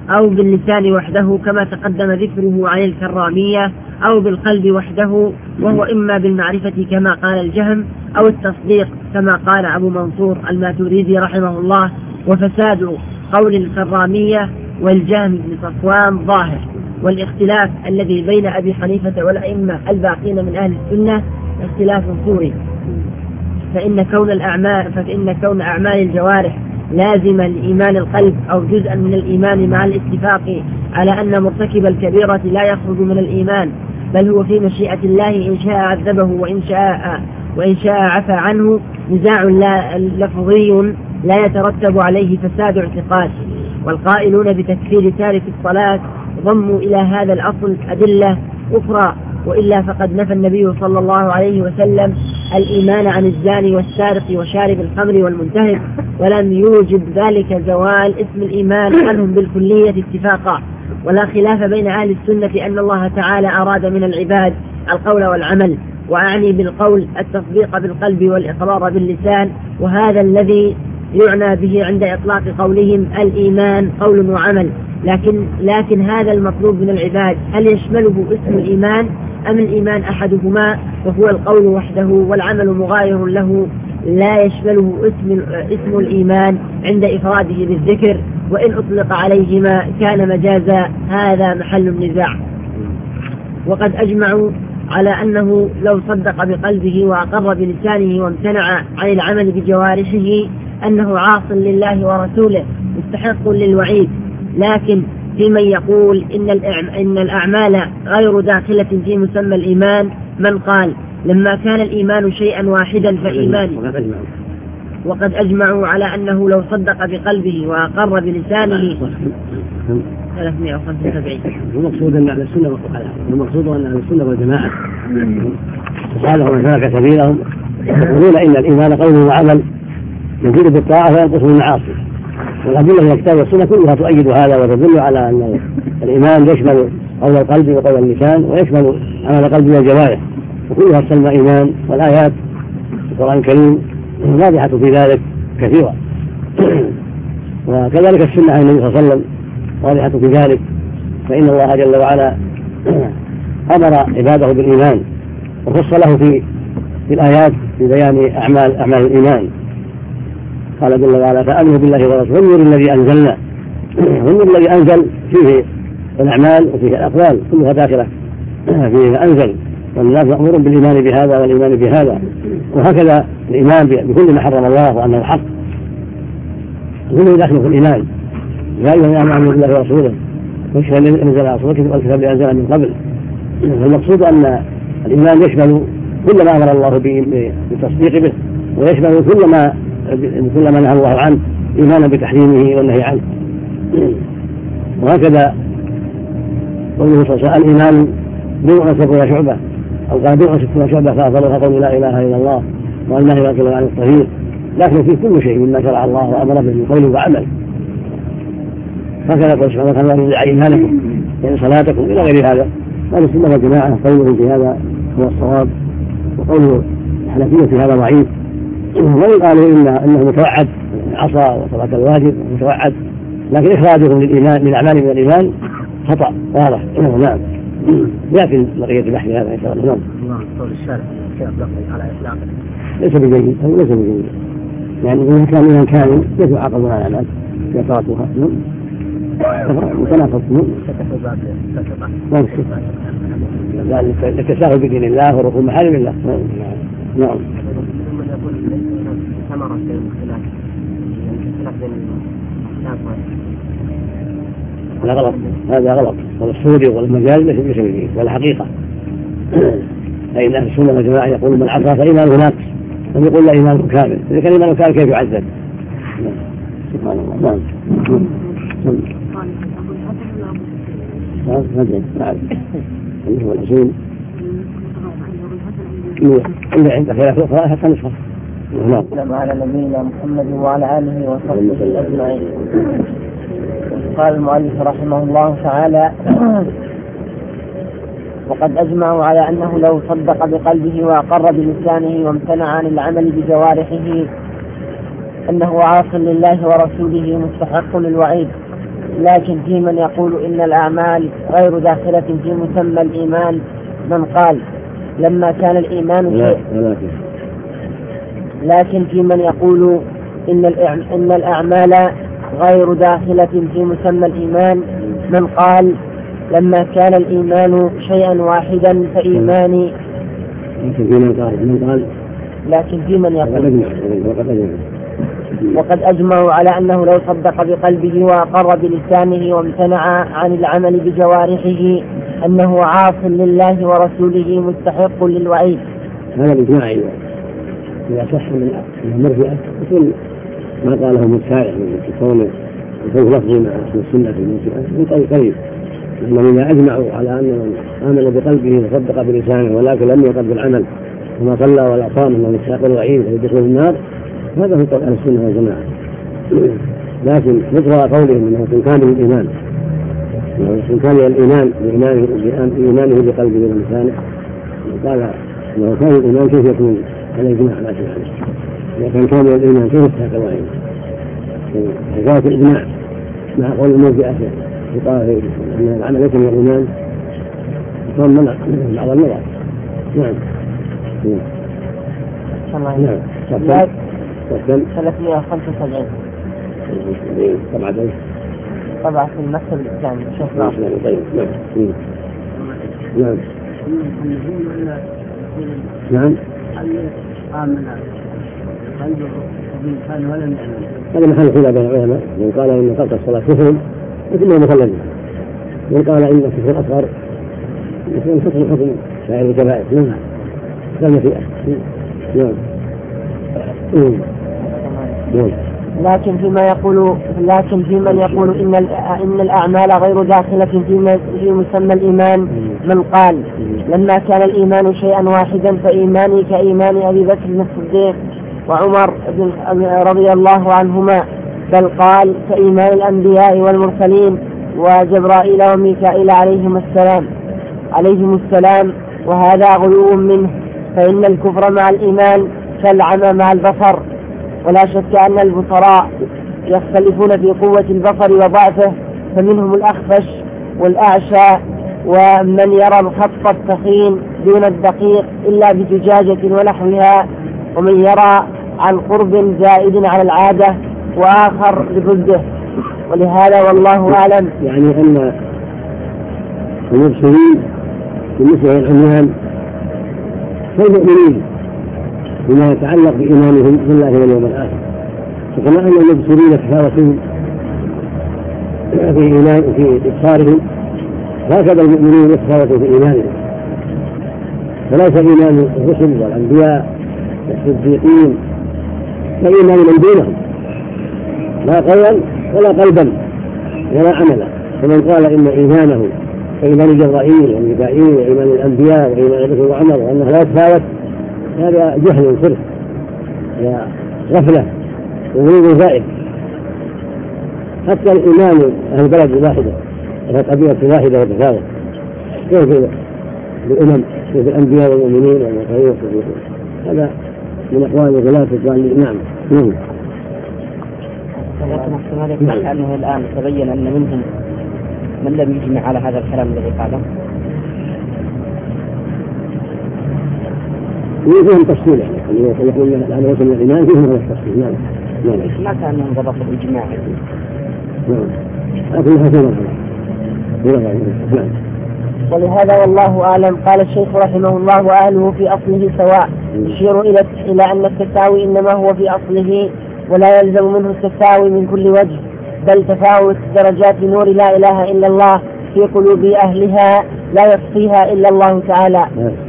أو باللسان وحده كما تقدم ذكره عن الكرامية، أو بالقلب وحده وهو إما بالمعرفة كما قال الجهم، أو التصديق كما قال أبو منصور الماتريدي رحمه الله. وفساد قول الكرامية والجهم بن صفوان ظاهر. والاختلاف الذي بين أبي حنيفة والأئمة الباقين من أهل السنة اختلاف صوري، فإن كون أعمال الجوارح لازما لإيمان القلب أو جزءا من الإيمان مع الاتفاق على أن مرتكب الكبيرة لا يخرج من الإيمان، بل هو في مشيئة الله إن شاء عذبه وإن شاء عفى عنه، نزاع لفظي لا يترتب عليه فساد اعتقاد. والقائلون بتكفير تارك الصلاة ضموا إلى هذا الأصل أدلة أخرى، وإلا فقد نفى النبي صلى الله عليه وسلم الإيمان عن الزاني والسارق وشارب الخمر والمنتهب، ولم يوجب ذلك زوال اسم الإيمان عنهم بالكلية اتفاقا. ولا خلاف بين أهل السنة أن الله تعالى أراد من العباد القول والعمل، وأعني بالقول التصديق بالقلب والإقرار باللسان، وهذا الذي يعنى به عند إطلاق قولهم الإيمان قول وعمل. لكن هذا المطلوب من العباد هل يشمله اسم الإيمان أم الإيمان أحدهما وهو القول وحده والعمل مغاير له، لا يشمله اسم الإيمان عند إفراده بالذكر، وإن أطلق عليهما كان مجازا، هذا محل النزاع. وقد أجمعوا على أنه لو صدق بقلبه وأقر بلسانه وامتنع عن العمل بجوارحه أنه عاص لله ورسوله مستحق للوعيد. لكن في من يقول إن الأعمال غير داخلة في مسمى الإيمان من قال لما كان الإيمان شيئا واحدا فإيمان. وقد أجمعوا على أنه لو صدق بقلبه وأقر بلسانه 375. المقصود أن أهل السنة المقصود أن أهل السنة والجماعة وصالحوا من ترك سبيلهم يقولون إن الإيمان قول وعمل يزيد بالطاعة وينقص بالمعاصي، والأدلة من الكتاب والسنة كلها تؤيد هذا وتدل على أن الإيمان يشمل قول القلب وقول اللسان ويشمل عمل القلب والجوارح، وكلها تسمى إيمان. والآيات في القرآن الكريم واضحة في ذلك كثيرة، وكذلك السنة عن النبي صلى الله عليه وسلم واضحة في ذلك. فإن الله جل وعلا أمر عباده بالإيمان وخص له في الآيات في بيان أعمال الإيمان. قال جل وعلا فآمنوا بالله ورسوله والنور الذي أنزلنا. والنور الذي أنزل فيه الأعمال وفيه الأقوال كلها داخلة فيه أنزل، والناس مأمور بالإيمان بهذا والإيمان بهذا. وهكذا الإيمان بكل ما حرم الله وأنه حق كله داخل في الإيمان. يا أيها الذين آمنوا بالله ورسوله والكتاب الذي أنزل على رسوله والكتاب الذي أنزل من قبل. المقصود أن الإيمان يشمل كل ما أمر الله بالتصديق به، ويشمل كل ما نهى الله عنه إيمانا بتحريمه والنهي عنه. وهكذا قوله صلى الله عليه وسلم الإيمان بضع وستون شعبة، أو قال بضع وستون شعبة فأفضلها قول لا إله إلا الله والنهي والكلام عن الطهير، لكن في كل شيء مما شرع الله وأمر به من قول وعمل. هكذا قال سبحانه وتعالى يرجع إيمانكم يعني صلاتكم إلى غير هذا. قال السنة والجماعة قولهم في هذا هو الصواب، وقوله الحنفية في هذا ضعيف. وإن قالوا إنه متوعد عصى وترك الواجب متوعد، لكن إخراجهم للأعمال من الإيمان خطأ واضح. نعم لكن بقية البحث هذا إن شاء الله. نعم قول الشارع على إطلاقه ليس بجيد أو ليس بجيد، يعني إذا كان إذا كانوا كيف يعاقبون على الأعمال يقرأتها متناقض التساهل بدين الله وركوب محارم الله. نعم هذا غلط، هذا غلط. والصوري والمجاز ليس بشيء ولا حقيقة. فإن أهل السنة والجماعة يقول من عصى فإيمانه ناقص، من يقول لا إيمانه كامل. إذا كان إيمانه كامل كيف يعذب؟ سبحان الله. نعم نعم هو الأصول إلا عند خلاف أخرى حتى نصف. نعم على نبينا محمد وعلى آله وصحبه أجمعين. قال المؤلف رحمه الله تعالى وقد أجمعوا على أنه لو صدق بقلبه وأقر بلسانه وامتنع عن العمل بجوارحه أنه عاص لله ورسوله مستحق للوعيد. لكن في من يقول إن الأعمال غير داخلة في مسمى الإيمان من قال لما كان الإيمان شيء. لكن في من يقول إن الأعمال غير داخلة في مسمى الإيمان من قال لما كان الإيمان شيئا واحدا فإيماني. لكن في من يقول وقد أجمعوا على أنه لو صدق بقلبه وأقر بلسانه وامتنع عن العمل بجوارحه أنه عاص لله ورسوله مستحق للوعيد. هذا الإجماع إذا صح من المرجئة يكون ما قاله الشارع من كونه لفظه مع السنة المرجئة من قريب، لأنهم إذا أجمعوا على أن من آمن بقلبه وصدق بلسانه ولكن لم يقل بالعمل وما صلى ولا صام أنه مستحق الوعيد ويدخل النار، هذا هو قول أهل السنة والجماعة. لكن مقتضى قولهم أنه كان الإيمان كان الإيمان بإيمانه بقلبه ولسانه، قال أنه كان الإيمان كيف يكون على الإجماع لا شيء عليه، لكن كان الإيمان كيف يستحق الوعيد. فذات الإجماع مع قول المرجئة يقال أن العمل ليس من الإيمان يكون منع بعض النظر. نعم. نعم. 375 طبعا في المكتب الإسلامي شوف نعم. هذا محل خلاف بين العلماء، من قال إن ترك الصلاة كفر مثل مخلد، من قال إن الكفر الأصغر مثل حكم سائر الكبائر. نعم. كما في لكن في من يقول إن الأعمال غير داخلة في مسمى الإيمان من قال لما كان الإيمان شيئا واحدا فإيماني كإيمان أبي بكر الصديق وعمر رضي الله عنهما، بل قال كإيمان الأنبياء والمرسلين وجبرائيل وميكائيل عليهم السلام، وهذا غلو منه، فإن الكفر مع الإيمان كالعمى مع البصر، ولا شك أن البصراء يختلفون في قوة البصر وضعفه، فمنهم الأخفش والأعشى ومن يرى الخط الثخين دون الدقيق إلا بزجاجة ونحوها، ومن يرى عن قرب زائد على العادة وآخر بضده. ولهذا والله أعلم يعني أن المبصرين بالنسبة للعميان كالمؤمنين بما يتعلق بإيمانهم بالله واليوم الآخر، فكما أن المبصرين تفاوتون في إبصارهم هكذا المؤمنين يتفاوتوا في إيمانهم، فليس إيمان الرسل والأنبياء والصديقين كإيمان من دونهم، لا قولا ولا قلبا ولا عملا. فمن قال إن إيمانه كإيمان جبرائيل وميكائيل وإيمان الأنبياء وإيمان الرسل وعمر وأنه لا يتفاوت، هذا جهل صرف وغفلة وغلو زائد. حتى الإيمان أهل البلد الواحدة وهي قبيلة واحدة وتفاوت، كيف بالأمم كيف الأنبياء والمؤمنين والمرسلين والصديقين، هذا من أقوال الغلاة الضالين. نعم. لكن احتمال يكون أنه الآن تبين أن منهم من لم يجمع على هذا الكلام الذي قاله. فيهم تفصيل يعني يقول الآن وصل من الإيمان فيهم هذا التفصيل. نعم. ما كان أنهم ضبطوا بالإجماع. لكن هكذا. ولهذا والله أعلم قال الشيخ رحمه الله وأهله في أصله سواء، يشير إلى أن التساوي إنما هو في أصله ولا يلزم منه التساوي من كل وجه، بل تفاوت درجات نور لا إله إلا الله في قلوب أهلها لا يخفيها إلا الله تعالى.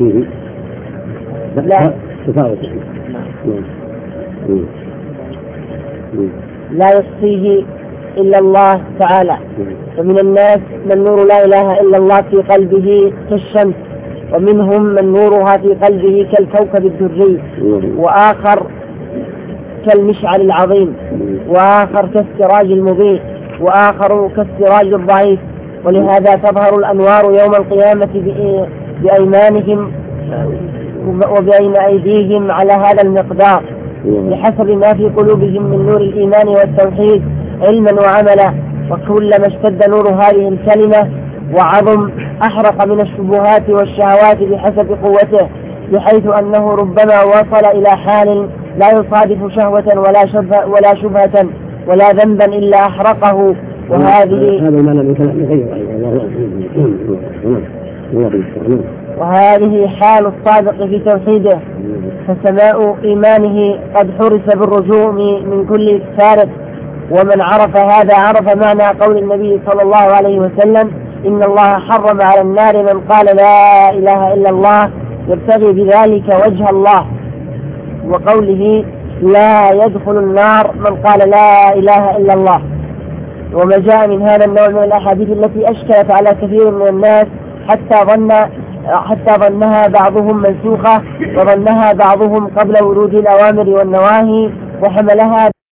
لا يخفيه إلا الله تعالى. ومن الناس من نور لا إله إلا الله في قلبه كالشمس، ومنهم من نورها في قلبه كالكوكب الدري، وآخر كالمشعل العظيم، وآخر كالسراج المضيء، وآخر كالسراج الضعيف. ولهذا تظهر الأنوار يوم القيامة بأيمانهم وبين أيديهم على هذا المقدار بحسب ما في قلوبهم من نور الإيمان والتوحيد علما وعملا، وكلما اشتد نور هذه الكلمة وعظم أحرق من الشبهات والشهوات بحسب قوته، بحيث أنه ربما وصل إلى حال لا يصادف شهوة ولا شبهة ولا ذنبا إلا أحرقه. وهذه حال الصادق في توحيده، فسماء إيمانه قد حرس بالرجوع من كل فارق. ومن عرف هذا عرف معنى قول النبي صلى الله عليه وسلم: إن الله حرم على النار من قال لا إله إلا الله يبتغي بذلك وجه الله، وقوله: لا يدخل النار من قال لا إله إلا الله. وما جاء من هذا النوع من الأحاديث التي أشكلت على كثير من الناس حتى ظنها بعضهم منسوخة، وظنها بعضهم قبل ورود الأوامر والنواهي، وحملها